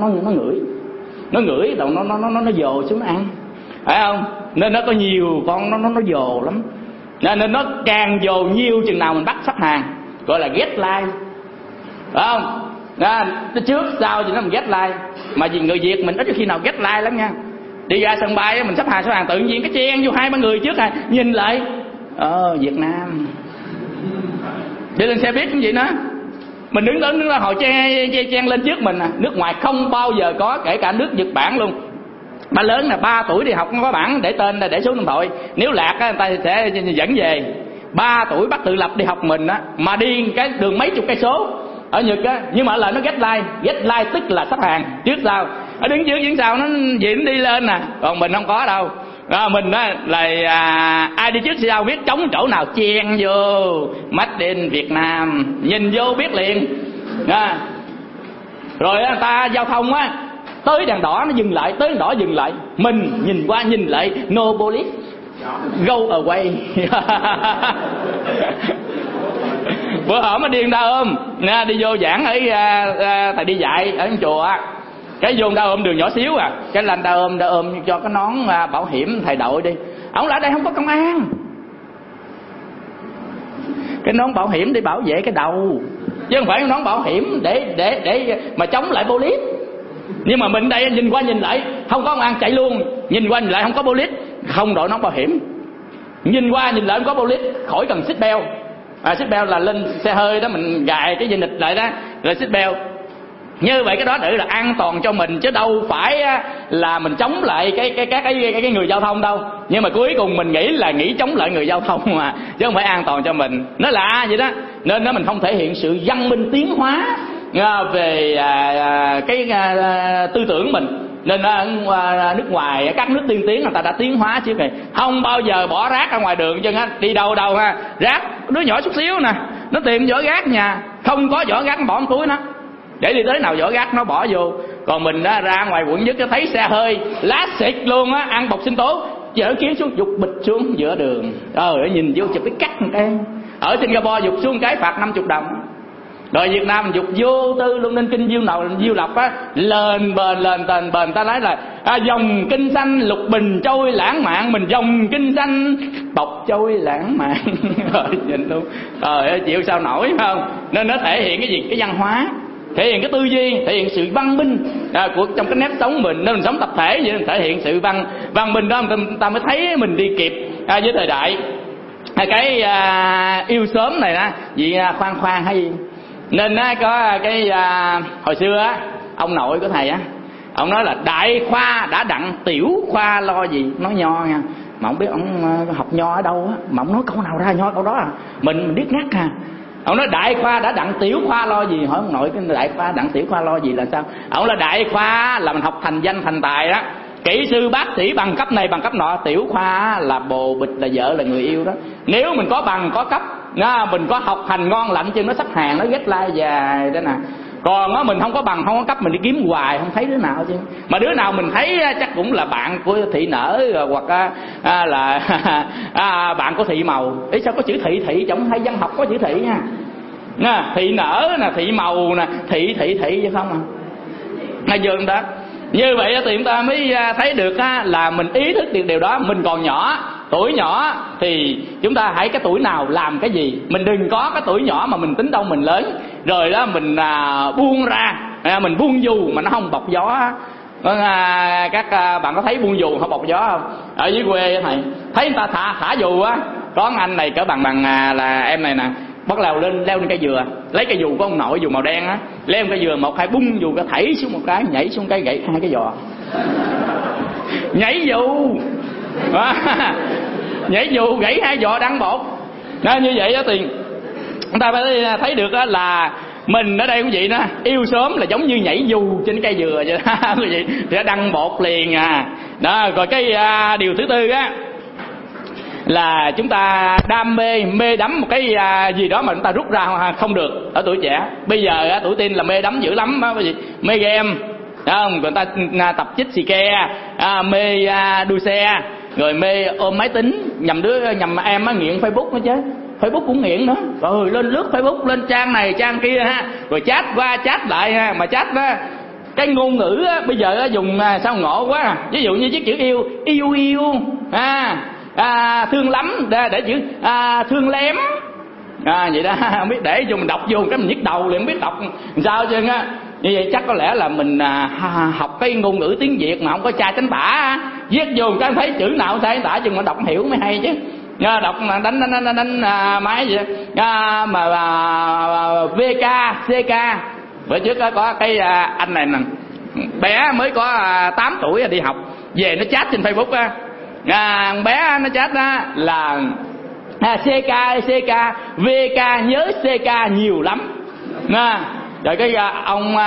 ngửi đầu nó dồ xuống nó ăn, phải không? Nên nó có nhiều con nó dồ lắm. Nên nó càng dồ nhiều chừng nào mình bắt sắp hàng, gọi là get like, phải không? Trước sau thì nó mình get like. Mà vì người Việt mình ít khi nào get like lắm nha. Đi ra sân bay mình sắp hàng tự nhiên cái chen vô 2-3 người trước nhìn lại Việt Nam. Đi lên xe buýt cũng vậy nữa, mình đứng đó hồi chen lên trước mình. Nước ngoài không bao giờ có, kể cả nước Nhật Bản luôn. Ba lớn là 3 tuổi đi học không có bảng để tên để số điện thoại, nếu lạc người ta sẽ dẫn về. 3 tuổi bắt tự lập đi học mình á, mà đi cái đường mấy chục cây số ở Nhật á, nhưng mà lại nó get like tức là sắp hàng trước sau, ở đứng trước đứng sau nó diễn đi lên nè. Còn mình không có đâu. Mình á là ai đi trước sau biết trống chỗ nào chen vô made in Việt Nam, nhìn vô biết liền. Rồi người ta giao thông á, tới đèn đỏ nó dừng lại, tới đèn đỏ dừng lại, mình nhìn qua nhìn lại, no police, go away. Bữa hổm mới đi người ta ôm đi vô giảng ở thầy đi dạy ở chùa, cái vô người ta ôm đường nhỏ xíu cái là người ta ôm cho cái nón bảo hiểm thầy đội đi. Ông lại đây không có công an, cái nón bảo hiểm để bảo vệ cái đầu, chứ không phải nón bảo hiểm để mà chống lại police. Nhưng mà mình đây nhìn qua nhìn lại không có công an chạy luôn, nhìn qua nhìn lại không có police, không đội nón bảo hiểm, nhìn qua nhìn lại không có police, khỏi cần xích beo. Xích beo là lên xe hơi đó mình gài cái dây nịch lại đó rồi xích beo. Như vậy cái đó để là an toàn cho mình, chứ đâu phải là mình chống lại cái người giao thông đâu. Nhưng mà cuối cùng mình nghĩ chống lại người giao thông mà, chứ không phải an toàn cho mình. Nó lạ vậy đó. Nên nó mình không thể hiện sự văn minh tiến hóa về cái tư tưởng mình. Nên nước ngoài, các nước tiên tiến người ta đã tiến hóa chứ này, không bao giờ bỏ rác ra ngoài đường chứ đi đâu rác đứa nhỏ chút xíu nè, nó tìm vỏ rác nhà, không có vỏ rác nó bỏ trong túi nó, để đi tới nào vỏ rác nó bỏ vô. Còn mình ra ngoài quận nhất thấy xe hơi lá xịt luôn á, ăn bọc sinh tố, dỡ kiếm xuống dục bịch xuống giữa đường, nhìn vô chụp cái cắt một cái. Ở Singapore dục xuống cái phạt 50 đồng. Rồi Việt Nam dục vô tư luôn. Nên kinh Diêu Lộc á lên bền ta nói là dòng kinh xanh lục bình trôi lãng mạn, mình dòng kinh xanh bọc trôi lãng mạn. Rồi nhìn luôn, chịu sao nổi, phải không? Nên nó thể hiện cái gì? Cái văn hóa, thể hiện cái tư duy, thể hiện sự văn minh của trong cái nếp sống mình. Nên mình sống tập thể vậy, thể hiện sự văn minh đó, ta mới thấy mình đi kịp với thời đại. Cái yêu sớm này đó, vì khoan hay gì. Nên có cái hồi xưa á, ông nội của thầy á, ông nói là đại khoa đã đặng tiểu khoa lo gì. Nói nho nha, mà không biết ông học nho ở đâu á, mà ông nói câu nào ra nho câu đó mình biết ngắt ha. Ông nói đại khoa đã đặng tiểu khoa lo gì. Hỏi ông nội cái đại khoa đặng tiểu khoa lo gì là sao? Ông là đại khoa là mình học thành danh thành tài đó, kỹ sư bác sĩ bằng cấp này bằng cấp nọ. Tiểu khoa là bồ bịch, là vợ là người yêu đó. Nếu mình có bằng có cấp, mình có học hành ngon lạnh chứ nó sắp hàng nó get like dài đó nè. Còn mình không có bằng không có cấp, mình đi kiếm hoài không thấy đứa nào chứ. Mà đứa nào mình thấy chắc cũng là bạn của thị nở, hoặc là bạn của thị màu. Ý sao có chữ thị chẳng thấy văn học có chữ thị nha. Thị nở nè, thị màu nè, thị chứ không ngay dương đó. Như vậy thì chúng ta mới thấy được là mình ý thức được điều đó. Mình còn nhỏ, tuổi nhỏ thì chúng ta hãy cái tuổi nào làm cái gì. Mình đừng có cái tuổi nhỏ mà mình tính đâu mình lớn rồi đó mình buông ra, mình buông dù mà nó không bọc gió. Các bạn có thấy buông dù không bọc gió không? Ở dưới quê thầy thấy người ta thả dù á, có anh này cỡ bằng là em này nè, bắt leo lên cây dừa, lấy cây dù của ông nội dù màu đen á, leo cây dừa 1-2 bung dù cái thảy xuống một cái, nhảy xuống cái gãy 2 cái giò. Nhảy dù nhảy dù gãy 2 giò đắng bột. Nên như vậy đó thì chúng ta phải thấy được là Mình ở đây cũng vậy đó, yêu sớm là giống như nhảy dù trên cây dừa vậy đó quý vị, thì đăng bột liền à. Đó, rồi cái điều thứ tư á là chúng ta đam mê đắm một cái gì đó mà chúng ta rút ra không được ở tuổi trẻ. Bây giờ tuổi teen là mê đắm dữ lắm đó quý vị, mê game, không? Người ta tập chích xì ke, mê đua xe, rồi mê ôm máy tính, nhầm em nghiện Facebook nữa chứ. Facebook cũng nghiện nữa, rồi lên lướt Facebook, lên trang này trang kia ha, rồi chat qua chat lại ha, mà chat đó cái ngôn ngữ á, bây giờ á, dùng sao ngộ quá. Ví dụ như chiếc chữ yêu thương lắm để chữ thương lém vậy đó, không biết để vô mình đọc vô cái mình nhức đầu liền, không biết đọc sao chứ á. Như vậy chắc có lẽ là mình học cái ngôn ngữ tiếng Việt mà không có cha chánh tả, viết vô cái thấy chữ nào thấy tả chừng mà đọc hiểu mới hay chứ. Đọc mà đánh máy vậy mà VK CK. Bữa trước có cái anh này nè, bé mới có 8 tuổi đi học, về nó chat trên Facebook á, bé nó chat đó là CK VK nhớ CK nhiều lắm. Rồi cái ông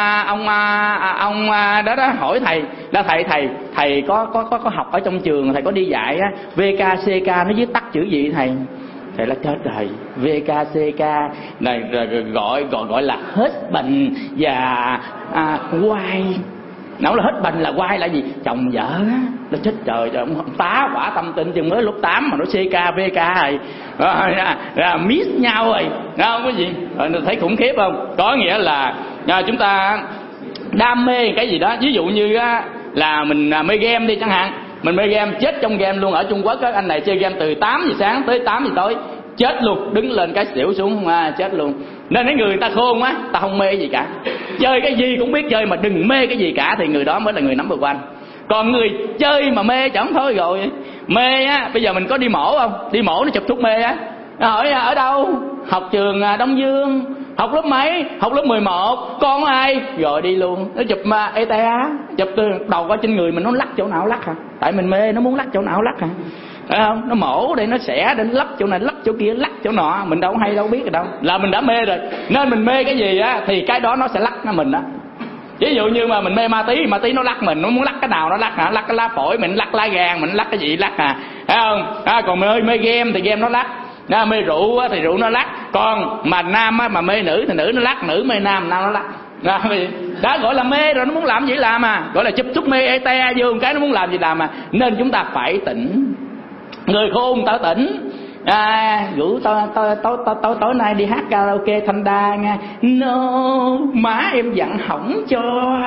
đó hỏi thầy là thầy có học ở trong trường, thầy có đi dạy á, VK CK nó viết tắt chữ gì thầy? Thầy là chết rồi, VKCK này gọi là hết bệnh và quay. Nó là hết bệnh là quay là gì? Chồng vợ á, nó chết trời rồi, ông tá quả tâm tinh chừng mới lớp 8 mà nó CK VK rồi miss nhau rồi, không có gì. Rồi thấy khủng khiếp không? Có nghĩa là chúng ta đam mê cái gì đó, ví dụ như là mình mê game đi chẳng hạn. Mình mê game, chết trong game luôn. Ở Trung Quốc các anh này chơi game từ 8 giờ sáng tới 8 giờ tối, chết luôn, đứng lên cái xỉu xuống chết luôn. Nên cái người ta khôn á, ta không mê gì cả, chơi cái gì cũng biết chơi mà đừng mê cái gì cả, thì người đó mới là người number one. Còn người chơi mà mê chẳng thôi rồi. Mê á, bây giờ mình có đi mổ không? Đi mổ nó chụp thuốc mê á, nó hỏi ở đâu? Học trường Đông Dương. Học lớp mấy? Học lớp 11. Con ai? Rồi đi luôn. Nó chụp ETA, chụp từ đầu qua trên người mình, nó lắc chỗ nào lắc hả? Tại mình mê, nó muốn lắc chỗ nào lắc hả? Phải không? Nó mổ để nó xẻ, để nó lắc chỗ này lắc chỗ kia, lắc chỗ nọ, mình đâu hay đâu biết rồi đâu. Là mình đã mê rồi. Nên mình mê cái gì á thì cái đó nó sẽ lắc mình đó. Ví dụ như mà mình mê ma tí nó lắc mình, nó muốn lắc cái nào nó lắc hả? Lắc cái lá phổi mình, lắc lá gan mình, lắc cái gì lắc hả? Phải không? Còn mê game thì game nó lắc. Mê rượu thì rượu nó lắc. Còn mà nam mà mê nữ thì nữ nó lắc, nữ mê nam nó lắc. Đó gọi là mê rồi, nó muốn làm gì làm gọi là chụp thuốc mê ETA vô một cái nó muốn làm gì làm Nên chúng ta phải tỉnh. Người khôn ta tỉnh. Rủ tối nay đi hát karaoke Thanh Đa nha. No, má em dặn hỏng cho.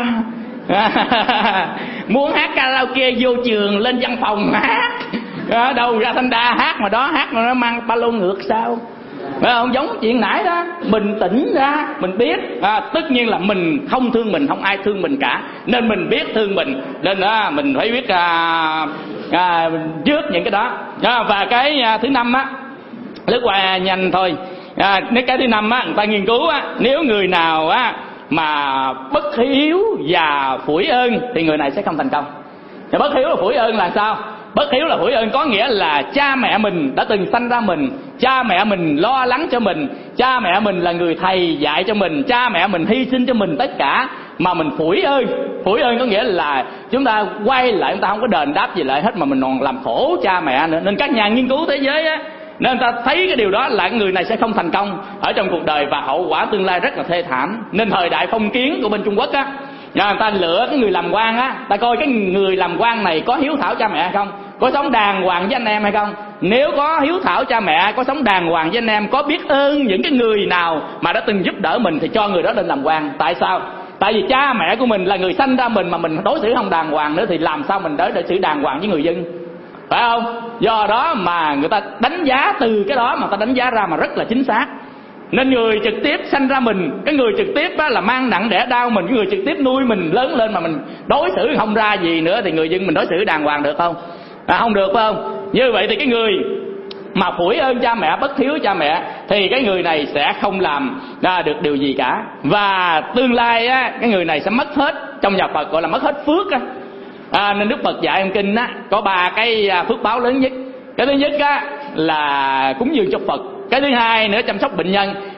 Muốn hát karaoke vô trường lên văn phòng hát. Đâu ra Thanh Đa hát mà đó, hát mà nó mang ba lô ngược sao? Phải không? Giống chuyện nãy đó, bình tĩnh ra, mình biết tất nhiên là mình không thương mình, không ai thương mình cả, nên mình biết thương mình, nên mình phải biết trước những cái đó. Và cái thứ năm á, lướt qua nhanh thôi. Cái thứ năm á, người ta nghiên cứu á, nếu người nào á mà bất hiếu và phủi ơn thì người này sẽ không thành công. Và bất hiếu và phủi ơn là sao? Bất hiếu là phủi ơn có nghĩa là cha mẹ mình đã từng sanh ra mình, cha mẹ mình lo lắng cho mình, cha mẹ mình là người thầy dạy cho mình, cha mẹ mình hy sinh cho mình tất cả, mà mình phủi ơn. Phủi ơn có nghĩa là chúng ta quay lại, chúng ta không có đền đáp gì lại hết, mà mình còn làm khổ cha mẹ nữa. Nên các nhà nghiên cứu thế giới á, nên ta thấy cái điều đó là người này sẽ không thành công ở trong cuộc đời, và hậu quả tương lai rất là thê thảm. Nên thời đại phong kiến của bên Trung Quốc á, người ta lựa cái người làm quan á, ta coi cái người làm quan này có hiếu thảo cha mẹ hay không, có sống đàng hoàng với anh em hay không. Nếu có hiếu thảo cha mẹ, có sống đàng hoàng với anh em, có biết ơn những cái người nào mà đã từng giúp đỡ mình, thì cho người đó lên làm quan. Tại sao? Tại vì cha mẹ của mình là người sanh ra mình mà mình đối xử không đàng hoàng nữa, thì làm sao mình đối xử đàng hoàng với người dân? Phải không? Do đó mà người ta đánh giá từ cái đó mà ta đánh giá ra mà rất là chính xác. Nên người trực tiếp sanh ra mình, cái người trực tiếp á là mang nặng đẻ đau mình, cái người trực tiếp nuôi mình lớn lên mà mình đối xử không ra gì nữa, thì người dân mình đối xử đàng hoàng được không? Không được, phải không? Như vậy thì cái người mà phủi ơn cha mẹ, bất hiếu cha mẹ, thì cái người này sẽ không làm được điều gì cả. Và tương lai á, cái người này sẽ mất hết, trong nhà Phật gọi là mất hết phước á. Nên Đức Phật dạy trong kinh á, có 3 cái phước báo lớn nhất. Cái thứ nhất á là cúng dường cho Phật. Cái thứ hai nữa chăm sóc bệnh nhân.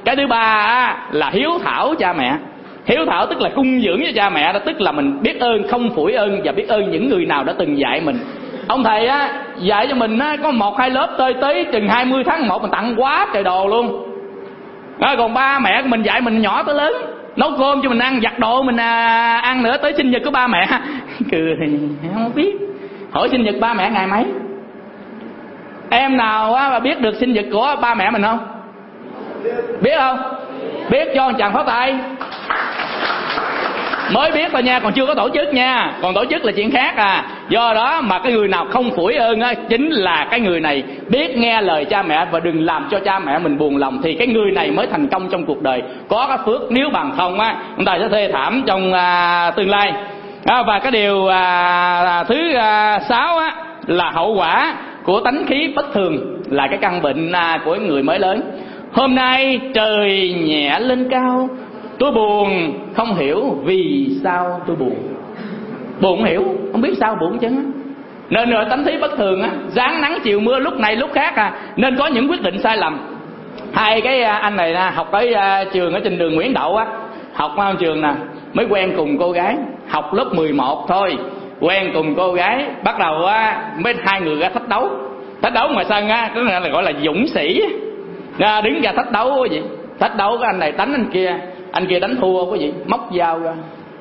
Cái thứ ba là hiếu thảo cha mẹ. Hiếu thảo tức là cung dưỡng cho cha mẹ đó, tức là mình biết ơn, không phủi ơn và biết ơn những người nào đã từng dạy mình. Ông thầy dạy cho mình có 1-2 lớp tới chừng 20 tháng 1 mình tặng quá trời đồ luôn. Còn ba mẹ của mình dạy mình nhỏ tới lớn, nấu cơm cho mình ăn, giặt đồ mình ăn nữa, tới sinh nhật của ba mẹ cười thì không biết. Hỏi sinh nhật ba mẹ ngày mấy? Em nào mà biết được sinh nhật của ba mẹ mình không? Biết không? Biết cho một chàng pháo tay. Mới biết thôi nha, còn chưa có tổ chức nha. Còn tổ chức là chuyện khác Do đó mà cái người nào không phủi ơn chính là cái người này biết nghe lời cha mẹ và đừng làm cho cha mẹ mình buồn lòng, thì cái người này mới thành công trong cuộc đời, có cái phước. Nếu bằng không chúng ta sẽ thê thảm trong tương lai. Và cái điều thứ 6 là hậu quả của tánh khí bất thường, là cái căn bệnh của người mới lớn. Hôm nay trời nhẹ lên cao, tôi buồn không hiểu vì sao tôi buồn. Buồn không hiểu, không biết sao buồn chứ. Nên rồi tánh khí bất thường dáng nắng chiều mưa, lúc này lúc khác nên có những quyết định sai lầm. Hai cái anh này học ở trường ở trên đường Nguyễn Đậu học ở trường mới quen cùng cô gái, học lớp 11 thôi, quen cùng cô gái, bắt đầu mấy hai người ra thách đấu ngoài sân có nghĩa là gọi là dũng sĩ, đứng ra thách đấu quý vị. Thách đấu cái anh này đánh anh kia đánh thua quý vị, móc dao ra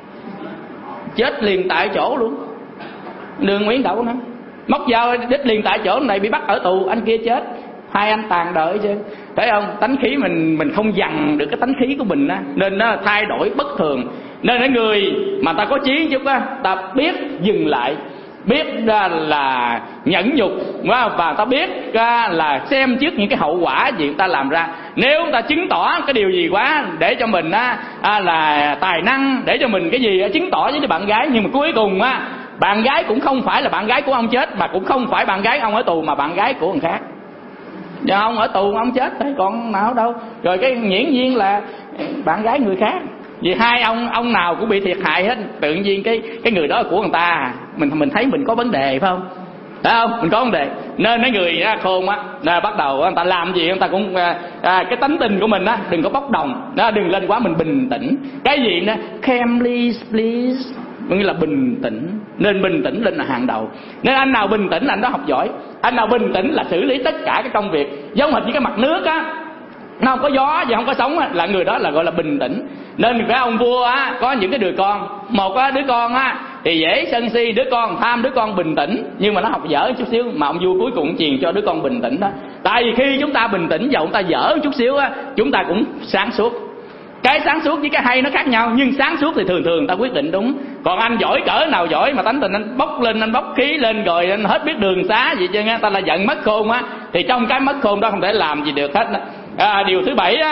chết liền tại chỗ luôn. Đường Nguyễn Đậu nữa, móc dao đứt liền tại chỗ, này bị bắt ở tù, anh kia chết, hai anh tàn đời chứ. Thấy không? Tánh khí mình không dằn được cái tánh khí của mình nên nó thay đổi bất thường. Nên cái người mà ta có chí chút ta biết dừng lại, biết là nhẫn nhục, và ta biết là xem trước những cái hậu quả gì ta làm ra. Nếu ta chứng tỏ cái điều gì quá để cho mình là tài năng, để cho mình cái gì chứng tỏ với bạn gái, nhưng mà cuối cùng bạn gái cũng không phải là bạn gái của ông chết, mà cũng không phải bạn gái ông ở tù, mà bạn gái của người khác. Giờ ông ở tù ông chết thôi, còn nào đâu. Rồi cái nghiễm nhiên là bạn gái người khác. Vì hai ông nào cũng bị thiệt hại hết. Tự nhiên cái người đó là của người ta, mình thấy mình có vấn đề phải không? Phải không? Mình có vấn đề. Nên mấy người khôn bắt đầu người ta làm gì người ta cũng cái tánh tình của mình đừng có bốc đồng, đừng lên quá, mình bình tĩnh. Cái gì đó calmly please, có nghĩa là bình tĩnh. Nên bình tĩnh lên là hàng đầu. Nên anh nào bình tĩnh là anh đó học giỏi. Anh nào bình tĩnh là xử lý tất cả cái công việc. Giống hệt như cái mặt nước nó không có gió và không có sóng là người đó là gọi là bình tĩnh. Nên cái ông vua có những cái đứa con, một đứa con thì dễ sân si, đứa con tham, đứa con bình tĩnh, nhưng mà nó học dở chút xíu, mà ông vua cuối cùng truyền cho đứa con bình tĩnh đó. Tại vì khi chúng ta bình tĩnh và chúng ta dở chút xíu chúng ta cũng sáng suốt. Cái sáng suốt với cái hay nó khác nhau, nhưng sáng suốt thì thường ta quyết định đúng. Còn anh giỏi cỡ nào giỏi mà tánh tình anh bốc lên, anh bốc khí lên rồi anh hết biết đường xá gì chứ, ta là giận mất khôn thì trong cái mất khôn đó không thể làm gì được hết. Điều thứ 7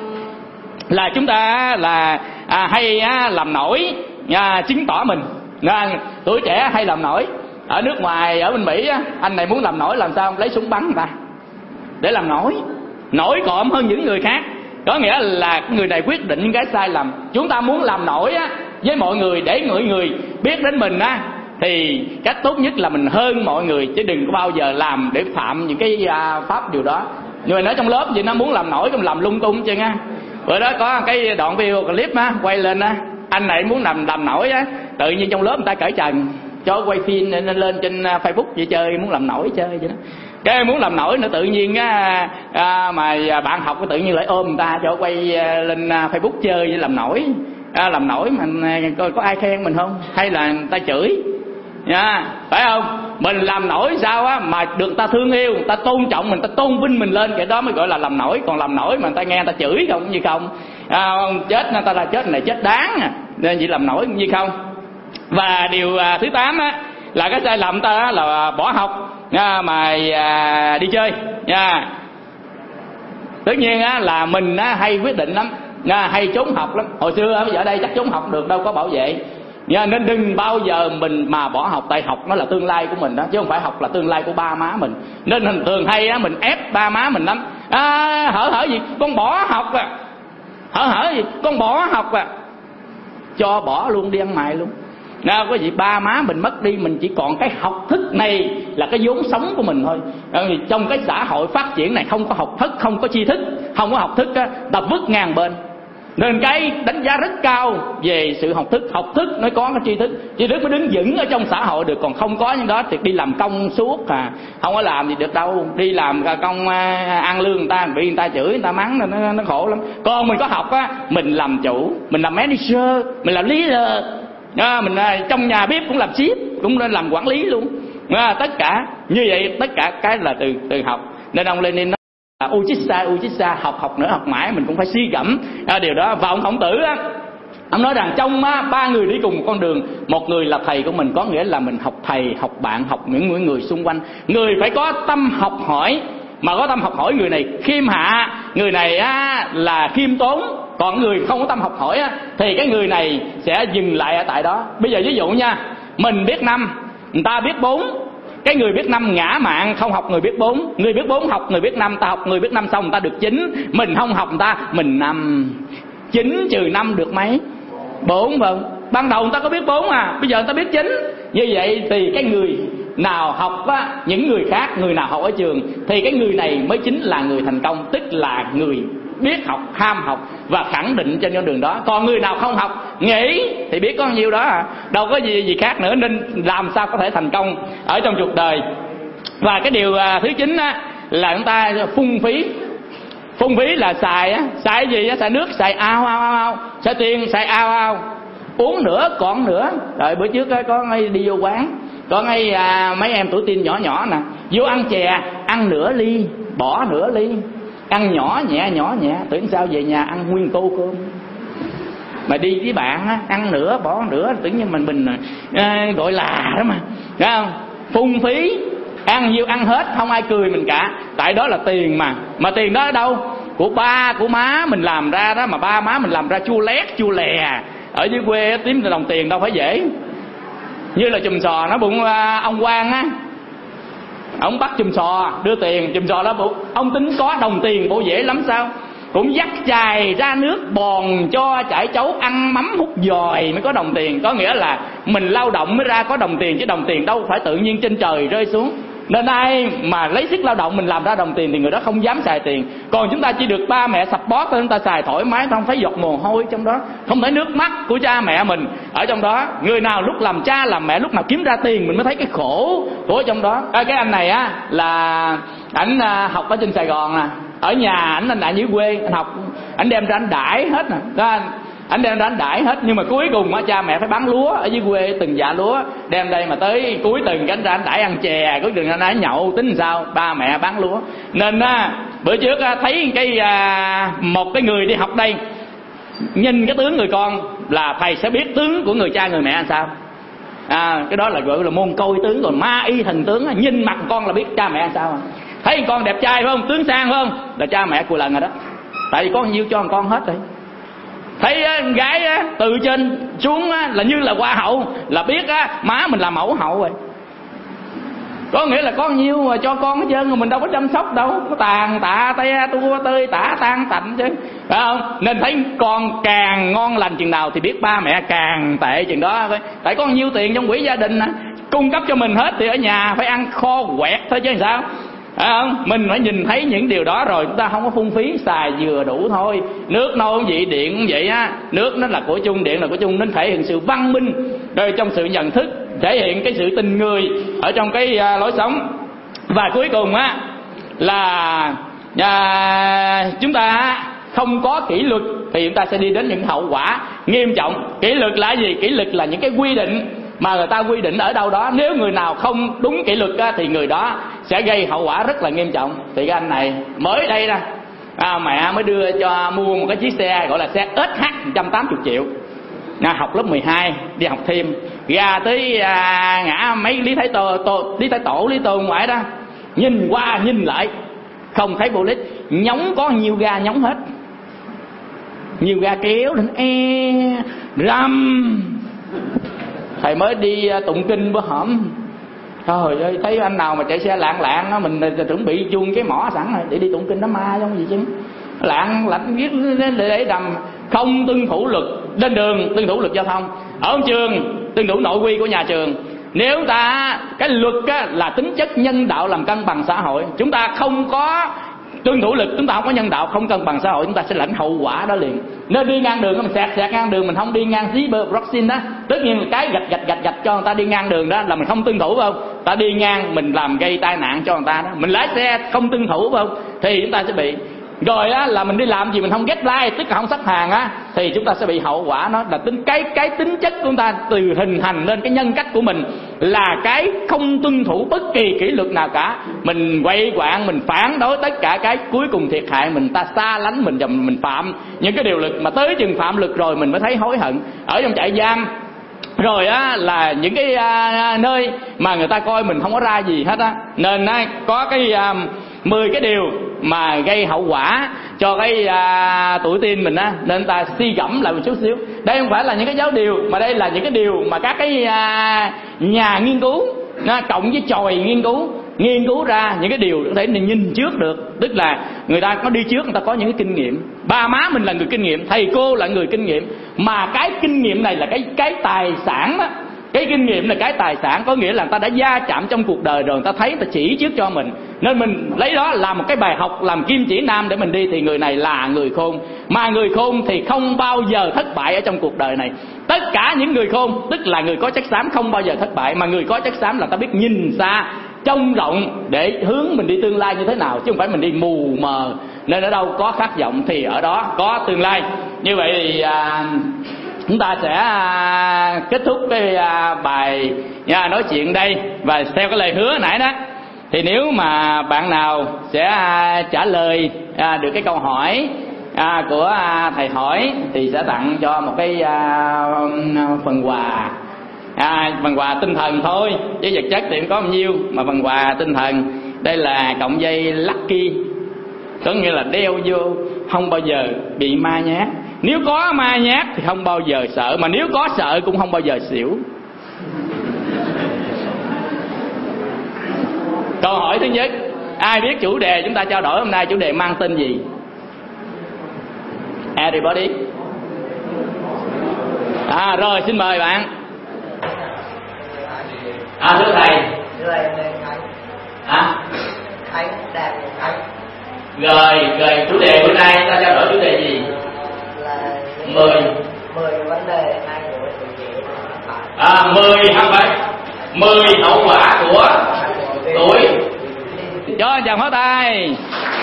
là chúng ta là hay làm nổi, chứng tỏ mình. Tuổi trẻ hay làm nổi. Ở nước ngoài, ở bên Mỹ anh này muốn làm nổi làm sao? Lấy súng bắn người ta để làm nổi cộm hơn những người khác. Có nghĩa là người này quyết định những cái sai lầm. Chúng ta muốn làm nổi với mọi người để mọi người biết đến mình thì cách tốt nhất là mình hơn mọi người, chứ đừng có bao giờ làm để phạm những cái pháp điều đó. Nhưng mà nói trong lớp gì nó muốn làm nổi, làm lung tung chứ bữa đó có cái đoạn video clip quay lên anh này muốn làm nổi tự nhiên trong lớp người ta cởi trần cho quay phim lên trên Facebook vậy, chơi muốn làm nổi chơi vậy đó. Cái muốn làm nổi nữa tự nhiên mà bạn học tự nhiên lại ôm người ta cho quay lên Facebook chơi vậy, làm nổi mà coi có ai khen mình không, hay là người ta chửi phải không? Mình làm nổi sao mà được người ta thương yêu, người ta tôn trọng mình, người ta tôn vinh mình lên, cái đó mới gọi là làm nổi. Còn làm nổi mà người ta nghe người ta chửi không như không, chết người ta là chết này chết đáng nên chỉ làm nổi như không. Và điều thứ 8 là cái sai lầm ta là bỏ học mà đi chơi Tất nhiên là mình hay quyết định lắm, hay trốn học lắm. Hồi xưa bây giờ ở đây chắc trốn học được đâu, có bảo vệ. Nên đừng bao giờ mình mà bỏ học, tại học nó là tương lai của mình đó, chứ không phải học là tương lai của ba má mình. Nên mình thường hay mình ép ba má mình lắm. Hở gì con bỏ học hở gì con bỏ học cho bỏ luôn, đi ăn mày luôn. Nào có gì ba má mình mất đi, mình chỉ còn cái học thức này là cái vốn sống của mình thôi. Trong cái xã hội phát triển này không có học thức, không có tri thức, không có học thức á, ta vứt ngang bên. Nên cái đánh giá rất cao về sự học thức mới có cái tri thức mới đứng vững ở trong xã hội được. Còn không có những đó thì đi làm công suốt không có làm gì được đâu. Đi làm công ăn lương người ta, bị người ta chửi, người ta mắng, nó khổ lắm. Còn mình có học á, mình làm chủ, mình làm manager, mình làm leader, mình trong nhà bếp cũng làm ship, cũng nên làm quản lý luôn. Tất cả như vậy, tất cả cái là từ học. Nên ông Lenin nói Uchitsa, học nữa, học mãi, mình cũng phải suy gẫm điều đó. Và ông Khổng Tử á, ông nói rằng trong ba người đi cùng một con đường, một người là thầy của mình, có nghĩa là mình học thầy, học bạn, học những người xung quanh. Người phải có tâm học hỏi, mà có tâm học hỏi người này khiêm hạ, người này á là khiêm tốn. Còn người không có tâm học hỏi á, thì cái người này sẽ dừng lại ở tại đó. Bây giờ ví dụ nha, mình biết 5, người ta biết 4. Cái người biết 5 ngã mạn, không học người biết 4. Người biết 4 học người biết 5, ta học người biết 5 xong người ta được 9. Mình không học người ta, mình 5. 9 trừ 5 được mấy? 4. Vâng. Ban đầu người ta có biết 4 bây giờ người ta biết 9. Như vậy thì cái người nào học á, những người khác, người nào học ở trường, thì cái người này mới chính là người thành công. Tức là người biết học, ham học và khẳng định trên con đường đó. Còn người nào không học, nghĩ thì biết có nhiêu đó đâu có gì khác nữa. Nên làm sao có thể thành công ở trong cuộc đời. Và cái điều thứ 9 á, là chúng ta phung phí. Phung phí là xài gì á? Xài nước, xài ao, xài tiền, xài ao. Uống nữa, còn nữa. Rồi bữa trước có ngay đi vô quán, có ngay mấy em tuổi teen nhỏ nè, vô ăn chè, ăn nửa ly, bỏ nửa ly, ăn nhỏ nhẹ, tưởng sao về nhà ăn nguyên tô cơm. Mà đi với bạn á, ăn nửa bỏ nửa, tưởng như mình gọi là đó mà, thấy không? Phung phí, ăn nhiêu ăn hết, không ai cười mình cả. Tại đó là tiền mà tiền đó ở đâu? Của ba của má mình làm ra đó. Mà ba má mình làm ra chua lét chua lè. Ở dưới quê kiếm đồng tiền đâu phải dễ. Như là chùm sò nó bụng ông Quang á, ông bắt chùm sò đưa tiền, chùm sò đó ông tính có đồng tiền bộ dễ lắm sao? Cũng dắt chài ra nước bòn cho chải chấu, ăn mắm hút dòi mới có đồng tiền. Có nghĩa là mình lao động mới ra có đồng tiền, chứ đồng tiền đâu phải tự nhiên trên trời rơi xuống. Nên ai mà lấy sức lao động mình làm ra đồng tiền thì người đó không dám xài tiền. Còn chúng ta chỉ được ba mẹ support thôi, chúng ta xài thoải mái, không thấy giọt mồ hôi trong đó, không thấy nước mắt của cha mẹ mình ở trong đó. Người nào lúc làm cha làm mẹ, lúc nào kiếm ra tiền mình mới thấy cái khổ của trong đó. Cái anh này á là ảnh học ở trên Sài Gòn nè, ở nhà ảnh là dưới quê, anh học, ảnh đem ra anh đãi hết nè, ảnh đem ra anh đãi hết. Nhưng mà cuối cùng á cha mẹ phải bán lúa ở dưới quê, từng dạ lúa đem đây, mà tới cuối tuần cái anh ra anh đãi ăn chè, cuối tuần anh đãi nhậu, tính sao? Ba mẹ bán lúa. Nên bữa trước thấy một cái người đi học đây, nhìn cái tướng người con là thầy sẽ biết tướng của người cha người mẹ làm sao. Cái đó là gọi là môn coi tướng. Còn ma y thần tướng, nhìn mặt con là biết cha mẹ làm sao. Thấy con đẹp trai phải không, tướng sang phải không, là cha mẹ của lần rồi đó. Tại vì có nhiêu cho con hết rồi. Thấy gái từ trên xuống là như là hoa hậu, là biết má mình là mẫu hậu rồi. Có nghĩa là có nhiêu mà cho con hết trơn, mình đâu có chăm sóc đâu, có tàn tạ tay tua tơi tả tan tạnh chứ, phải không? Nên thấy con càng ngon lành chừng nào thì biết ba mẹ càng tệ chừng đó. Tại có nhiêu tiền trong quỹ gia đình cung cấp cho mình hết thì ở nhà phải ăn kho quẹt thôi chứ làm sao. Không? Mình phải nhìn thấy những điều đó rồi chúng ta không có phung phí, xài vừa đủ thôi. Nước nôi cũng vậy, điện cũng vậy á. Nước nó là của chung, điện là của chung, nên thể hiện sự văn minh rồi trong sự nhận thức, thể hiện cái sự tình người ở trong cái lối sống. Và cuối cùng á là chúng ta không có kỷ luật thì chúng ta sẽ đi đến những hậu quả nghiêm trọng. Kỷ luật là gì? Kỷ luật là những cái quy định mà người ta quy định ở đâu đó, nếu người nào không đúng kỷ luật thì người đó sẽ gây hậu quả rất là nghiêm trọng. Thì cái anh này mới đây nè, mẹ mới đưa cho mua một cái chiếc xe gọi là xe SH 180 triệu. Học lớp 12 đi học thêm, ra tới ngã mấy Lý Thái Tổ Lý Tôn ngoại đó, nhìn qua nhìn lại không thấy bộ lít, nhóng có nhiều ga nhóng hết, nhiều ga kéo đến răm. Thầy mới đi tụng kinh bữa hổm, trời ơi, thấy anh nào mà chạy xe lạng á, mình chuẩn bị chuông cái mỏ sẵn rồi để đi tụng kinh đám ma giống gì chứ. Lạng lạnh viết để đầm, không tuân thủ luật, lên đường tuân thủ luật giao thông, ở trường tuân thủ nội quy của nhà trường. Nếu ta cái luật á, là tính chất nhân đạo làm cân bằng xã hội, chúng ta không có tuân thủ luật, chúng ta không có nhân đạo, không cân bằng xã hội, chúng ta sẽ lãnh hậu quả đó liền. Nên đi ngang đường mình xẹt ngang đường, mình không đi ngang zebra crossing đó, tất nhiên là cái gạch cho người ta đi ngang đường đó là mình không tuân thủ, phải không? Ta đi ngang mình làm gây tai nạn cho người ta đó, mình lái xe không tuân thủ, phải không? Thì chúng ta sẽ bị. Rồi á là mình đi làm gì mình không get line, tức là không sắp hàng á, thì chúng ta sẽ bị hậu quả. Nó là cái tính chất của chúng ta từ hình thành lên cái nhân cách của mình là cái không tuân thủ bất kỳ kỷ luật nào cả. Mình quậy quạng, mình phản đối tất cả cái, cuối cùng thiệt hại mình, ta xa lánh mình và mình phạm những cái điều luật, mà tới chừng phạm luật rồi mình mới thấy hối hận. Ở trong trại giam rồi á là những cái nơi mà người ta coi mình không có ra gì hết á, nên á có cái 10 cái điều mà gây hậu quả cho cái tuổi teen mình á, nên ta suy gẫm lại một chút xíu. Đây không phải là những cái giáo điều, mà đây là những cái điều mà các cái nhà nghiên cứu cộng với chòi nghiên cứu ra những cái điều để nhìn trước được. Tức là người ta có đi trước, người ta có những cái kinh nghiệm. Ba má mình là người kinh nghiệm, thầy cô là người kinh nghiệm, mà cái kinh nghiệm này là cái tài sản đó. Cái kinh nghiệm là cái tài sản, có nghĩa là người ta đã va chạm trong cuộc đời rồi, người ta thấy, người ta chỉ trước cho mình, nên mình lấy đó làm một cái bài học, làm kim chỉ nam để mình đi. Thì người này là người khôn, mà người khôn thì không bao giờ thất bại ở trong cuộc đời này. Tất cả những người khôn tức là người có chất xám không bao giờ thất bại, mà người có chất xám là ta biết nhìn xa trông rộng để hướng mình đi tương lai như thế nào, chứ không phải mình đi mù mờ. Nên ở đâu có khát vọng thì ở đó có tương lai. Như vậy thì chúng ta sẽ kết thúc cái bài nói chuyện đây. Và theo cái lời hứa nãy đó, thì nếu mà bạn nào sẽ trả lời được cái câu hỏi của thầy hỏi, thì sẽ tặng cho một cái phần quà. Phần quà tinh thần thôi, chứ vật chất thì không có bao nhiêu, mà phần quà tinh thần đây là cọng dây lucky, có nghĩa là đeo vô không bao giờ bị ma nhát. Nếu có ma nhát thì không bao giờ sợ, mà nếu có sợ cũng không bao giờ xỉu. Câu hỏi thứ nhất, ai biết chủ đề chúng ta trao đổi hôm nay, chủ đề mang tên gì? Everybody. Rồi xin mời bạn. Thưa thầy. Khánh đẹp Khánh. Rồi chủ đề bữa nay ta trao đổi chủ đề gì? Là 10 vấn đề hai người tuổi trẻ. 10 không phải 10 hậu quả của tuổi. Cho anh chàng pháo tay.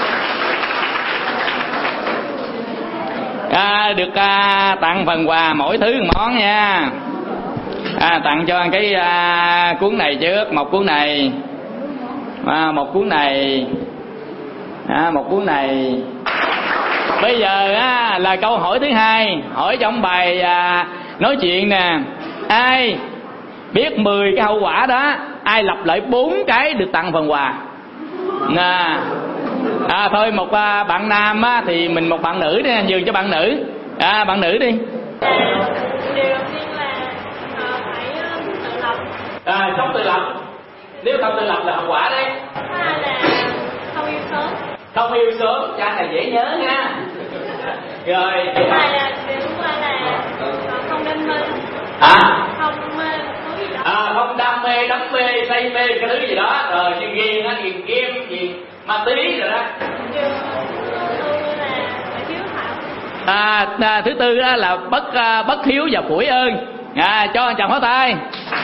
Được tặng phần quà mỗi thứ một món nha. Tặng cho cái cuốn này trước, một cuốn này, một cuốn này, một cuốn này. Bây giờ là câu hỏi thứ hai, hỏi trong bài nói chuyện nè. Ai biết 10 cái hậu quả đó, ai lặp lại 4 cái được tặng phần quà nè. Thôi một bạn nam thì mình một bạn nữ đi, nhường cho bạn nữ. Bạn nữ đi. Điều đầu tiên là phải tự lập. Sống tự lập. Nếu không tự lập là hậu quả đấy. Hai là không yêu sớm. Không yêu sớm, cha này dễ nhớ nha. Rồi. Hai là điều thứ ba là không đam mê. Không mê một thứ gì đó. Không đam mê, đắm mê, say mê cái thứ gì đó. Rồi như ghiền game gì ma túy rồi đó. Điều thứ tư là phải hiếu thảo. Thứ tư đó là bất hiếu và phủi ơn. Cho anh chàng pháo tay.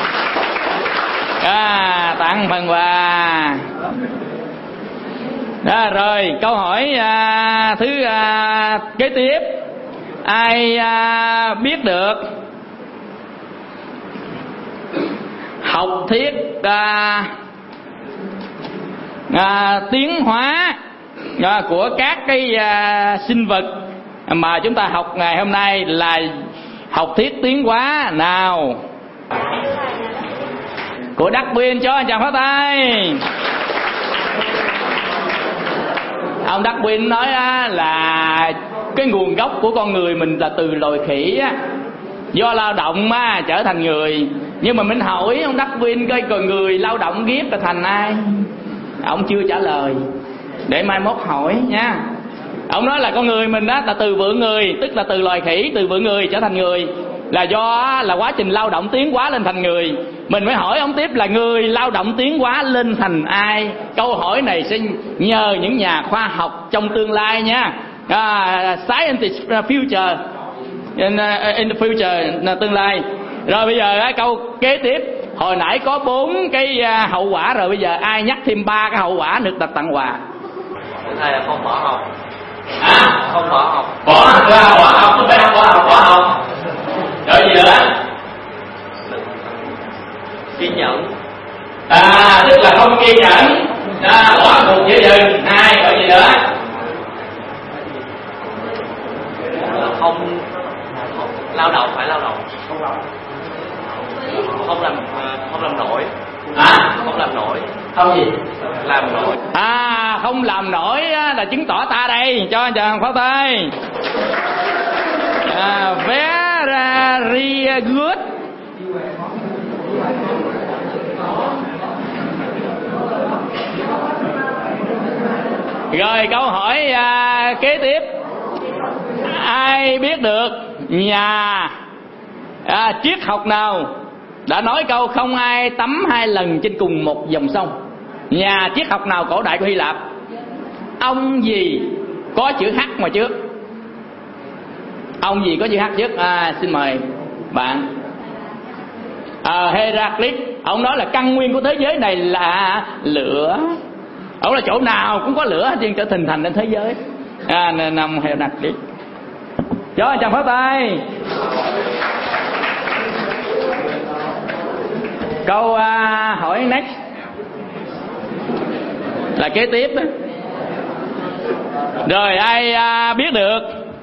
Tặng phần quà. Rồi câu hỏi thứ kế tiếp, ai biết được học thuyết tiến hóa của các cái sinh vật mà chúng ta học ngày hôm nay là học thuyết tiến hóa nào? Của Darwin, cho anh chàng pháo tay. Ông Darwin nói là cái nguồn gốc của con người mình là từ loài khỉ á, do lao động trở thành người. Nhưng mà mình hỏi ông Darwin coi còn người lao động ghép là thành ai? Ông chưa trả lời, để mai mốt hỏi nha. Ông nói là con người mình á là từ vượn người, tức là từ loài khỉ, từ vượn người trở thành người, là do là quá trình lao động tiến hóa lên thành người. Mình mới hỏi ông tiếp là người lao động tiến hóa lên thành ai? Câu hỏi này sẽ nhờ những nhà khoa học trong tương lai nha. Scientist future, in the future, tương lai. Rồi bây giờ câu kế tiếp, hồi nãy có 4 cái hậu quả rồi, bây giờ ai nhắc thêm 3 cái hậu quả được đặt tặng quà? Thầy là không bỏ học. Không bỏ học. Bỏ học, không phải bỏ học. Rồi gì nữa? Kiên nhẫn. Tức là không kiên nhẫn. Bỏ cuộc giữa rừng. 2, rồi gì nữa? Không lao động, phải lao động. Không làm nổi. Không làm nổi. Không gì? Làm nổi. Không làm nổi là chứng tỏ ta đây, cho chàng pháo tay. Very good. Rồi câu hỏi kế tiếp, ai biết được nhà triết học nào đã nói câu không ai tắm 2 lần trên cùng một dòng sông? Nhà triết học nào cổ đại của Hy Lạp? Ông gì có chữ H ngoài trước? Ông gì có chữ H trước? Xin mời bạn. Heraclit. Ông nói là căn nguyên của thế giới này là lửa. Ông là chỗ nào cũng có lửa chứ trở hình thành nên thế giới. Nên ông Heraclit. Cho chàng pháo tay. Câu hỏi next là kế tiếp đó. Rồi ai biết được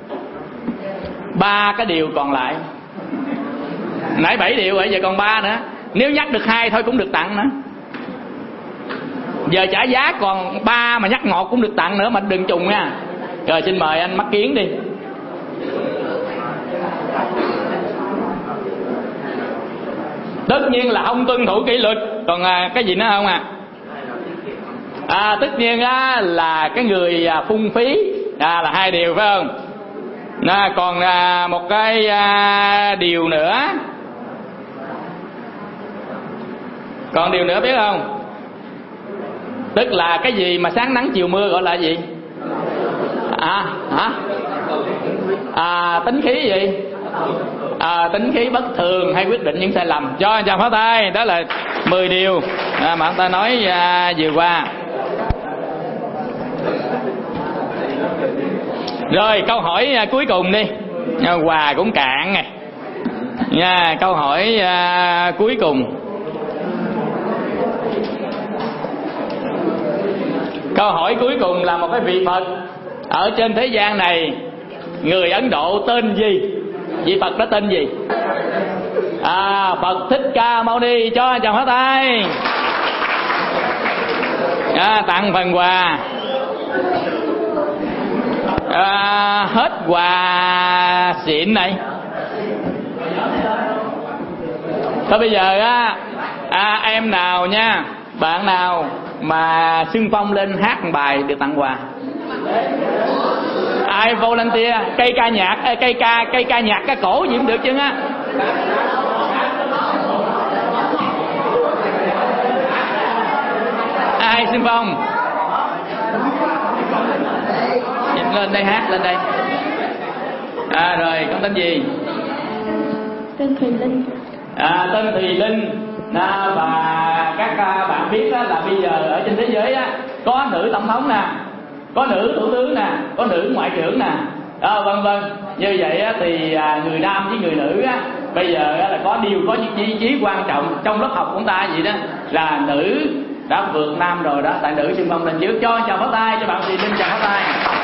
3 cái điều còn lại? Nãy 7 điều rồi, giờ còn 3 nữa. Nếu nhắc được 2 thôi cũng được tặng nữa. Giờ trả giá còn 3 mà nhắc 1 cũng được tặng nữa, mà đừng trùng nha. Rồi xin mời anh Mắt Kiến đi. Tất nhiên là không tuân thủ kỷ luật. Còn cái gì nữa không tất nhiên là cái người phung phí, là 2 điều phải không? Còn một cái điều nữa. Còn điều nữa biết không? Tức là cái gì mà sáng nắng chiều mưa gọi là gì? Tính khí gì? Tính khí bất thường hay quyết định những sai lầm. Cho chàng pháo tay. Đó là 10 điều mà ông ta nói vừa qua. Rồi câu hỏi cuối cùng đi. Quà cũng cạn này nha. Câu hỏi cuối cùng. Câu hỏi cuối cùng là một cái vị Phật ở trên thế gian này, người Ấn Độ tên gì? Vị Phật đó tên gì? Phật Thích Ca Mâu Ni. Cho chàng pháo tay. Tặng phần quà. Hết quà xịn này. Thôi bây giờ em nào nha, bạn nào mà xưng phong lên hát một bài được tặng quà. Ai volunteer? Cây ca nhạc, cây ca nhạc ca cổ gì cũng được chứ á. Ai xưng phong? Lên đây hát, lên đây. Rồi con tên gì? Tên Thùy Linh. Tên Thùy Linh. Và các bạn biết là bây giờ ở trên thế giới có nữ tổng thống nè, có nữ thủ tướng nè, có nữ ngoại trưởng nè, vân vân. Như vậy thì người nam với người nữ bây giờ là có những vị trí quan trọng trong lớp học của chúng ta vậy đó, là nữ đã vượt nam rồi đó. Tại nữ xung phong lên trước. Cho chào pháo tay cho bạn Thùy Linh. Chào pháo tay.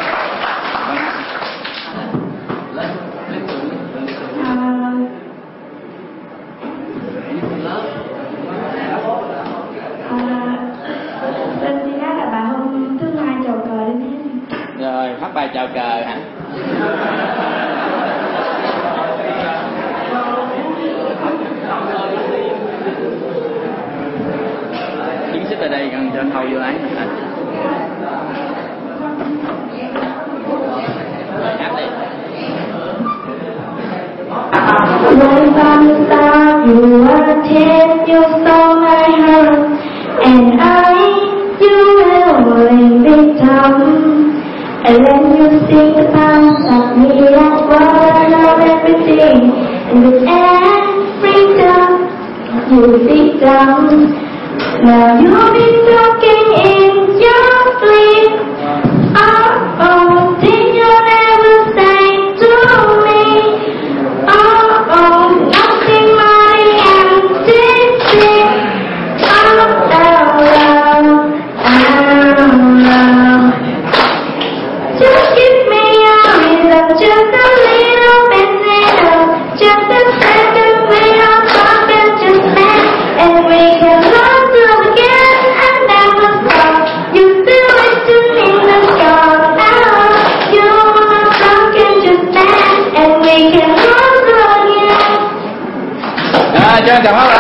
Rồi phát bài chào cờ hả? Đứng xích ở đây gần cho thâu vô án hả? light from the start, you are 10, you stole my heart, and you will always become. And then you sing the songs of me, that's what I love everything. And with every time you become. Now you'll be talking in your sleep. Oh, did you never say to me? Oh, nothing but the empty thing. Just give me a reason, just a little bit little, just a second, we are talking just then, and we can love again and never stop. You still wishing in the dark now. You are talking just then, and we can love again. Cho chào các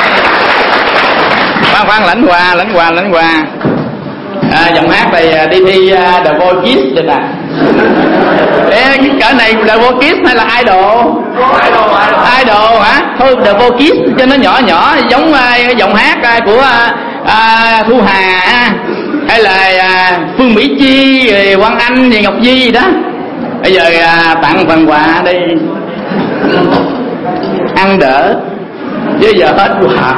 bạn. Khoan lãnh quà. Giọng hát này đi thi The Voice Kids được à? Cái cỡ này The Voice Kids hay là Idol? Idol hả? Thôi The Voice Kids cho nó nhỏ giống cái giọng hát của Thu Hà hay là Phương Mỹ Chi, rồi Quang Anh, rồi Ngọc Di gì đó. Bây giờ tặng phần quà đi, ăn đỡ chứ giờ hết quà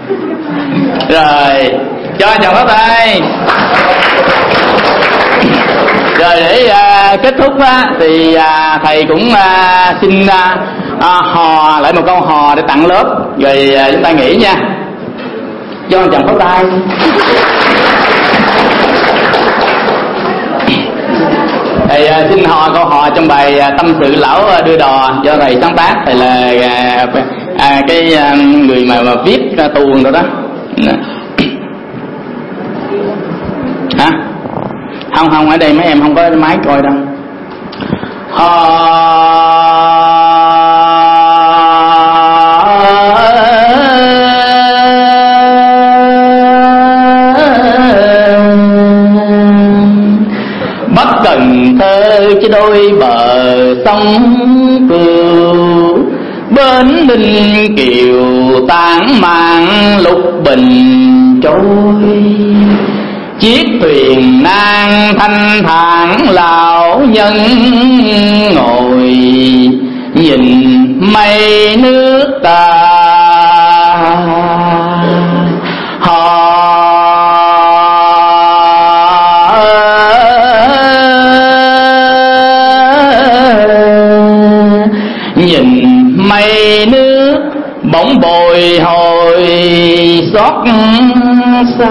rồi. Cho chào các thầy. Rồi để kết thúc thì thầy cũng xin hò lại một câu hò để tặng lớp, rồi chúng ta nghỉ nha. Cho chào các tay. Thầy xin hò câu hò trong bài Tâm Sự Lão Đưa Đò do thầy sáng tác. Thầy là cái người mà viết tuồng rồi đó. Hả? Không, ở đây mấy em không có máy coi đâu. Bắc Cần Thơ chứ đôi bờ sông Cừu, bến Ninh Kiều tán mạng lục bình trôi. Chiếc thuyền nan thanh thản lão nhân ngồi, nhìn mây nước ta nhìn mây nước bỗng bồi hồi xót xa.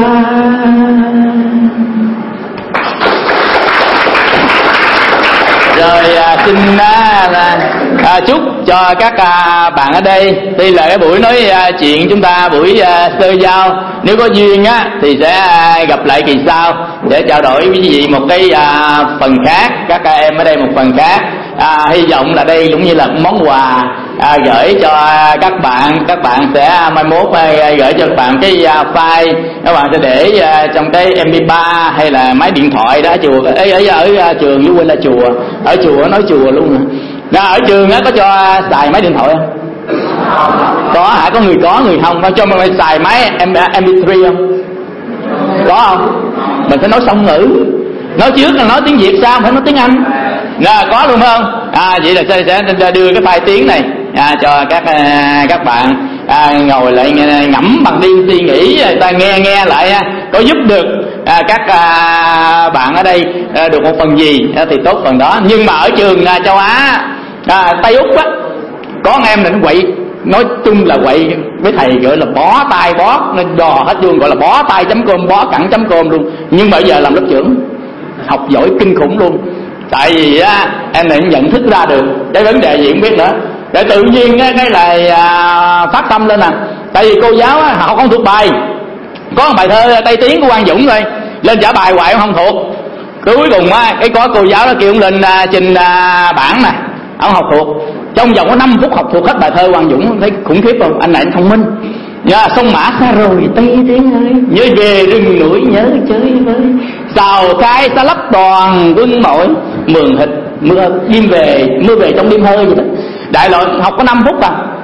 Rồi xin chúc cho các bạn ở đây, tuy là cái buổi nói chuyện chúng ta buổi sơ giao, nếu có duyên thì sẽ gặp lại kỳ sau để trao đổi với quý vị một cái phần khác, các em ở đây một phần khác. Hy vọng là đây cũng như là món quà gửi cho các bạn sẽ mai mốt gửi cho các bạn cái file, các bạn sẽ để trong cái MP3 hay là máy điện thoại đó. Chùa ở trường chứ quên là chùa, ở chùa nói chùa luôn rồi. Ở trường có cho xài máy điện thoại không? Có hả? Có người không? Có cho mình xài máy MP3 không? Có không? Mình phải nói song ngữ, nói trước là nói tiếng Việt, sao phải nói tiếng Anh? Có luôn không? Vậy là sẽ đưa cái file tiếng này cho các bạn ngồi lại ngẫm bằng đêm suy nghĩ, ta nghe lại có giúp được các bạn ở đây được một phần gì thì tốt phần đó. Nhưng mà ở trường châu Á Tây Úc có anh em định quậy, nói chung là quậy với thầy gọi là bó tay bó nên đò hết luôn, gọi là bó tay.com, bó cẳng.com luôn. Nhưng mà bây giờ làm lớp trưởng học giỏi kinh khủng luôn. Tại vì em này nhận thức ra được cái vấn đề gì không biết nữa, để tự nhiên cái này phát tâm lên Tại vì cô giáo họ không thuộc bài, có một bài thơ Tây Tiến của Quang Dũng rồi lên trả bài hoài không thuộc. Cuối cùng cái có cô giáo đó kêu ông lên trình bảng nè, ông học thuộc trong vòng có 5 phút học thuộc hết bài thơ Quang Dũng. Thấy khủng khiếp không? Anh này thông minh. Sông Mã xa rồi Tây Tiến ơi, nhớ về rừng núi nhớ chơi với, xào khai xa lấp toàn quân mỏi, mường hịch mưa về trong đêm hơi vậy đó. Đại loại học có 5 phút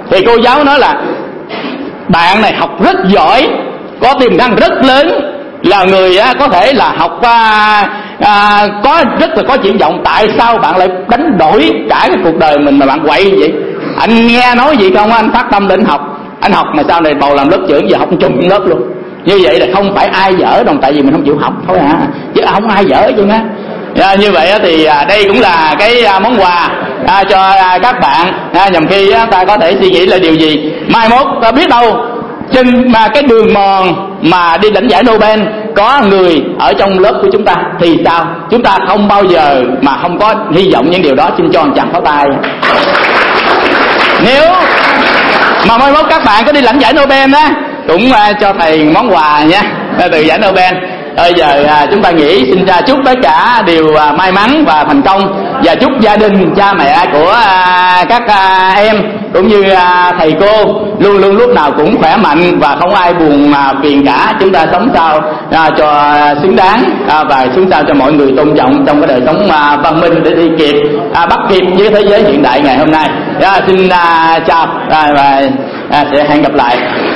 Thì cô giáo nói là bạn này học rất giỏi, có tiềm năng rất lớn, là người có thể là học có rất là có triển vọng. Tại sao bạn lại đánh đổi cả cái cuộc đời mình mà bạn quậy vậy? Anh nghe nói gì không, anh phát tâm đến học. Anh học mà sau này bầu làm lớp trưởng, giờ học trùm lớp luôn. Như vậy là không phải ai dở đâu, tại vì mình không chịu học thôi hả, chứ không ai dở chứ á. Như vậy thì đây cũng là cái món quà cho các bạn, nhằm khi ta có thể suy nghĩ là điều gì mai mốt ta biết đâu trên cái đường mòn mà đi lãnh giải Nobel có người ở trong lớp của chúng ta thì sao? Chúng ta không bao giờ mà không có hy vọng những điều đó. Xin cho một tràng pháo tay. Nếu mà mai mốt các bạn có đi lãnh giải Nobel á, cũng cho thầy món quà nha, từ giải Nobel. Bây giờ chúng ta nghĩ xin ra chúc tất cả đều may mắn và thành công, và chúc gia đình cha mẹ của các em cũng như thầy cô luôn luôn lúc nào cũng khỏe mạnh và không ai buồn phiền cả. Chúng ta sống sao cho xứng đáng và sống sao cho mọi người tôn trọng trong cái đời sống văn minh để đi kịp bắt kịp với thế giới hiện đại ngày hôm nay. Xin chào và sẽ hẹn gặp lại.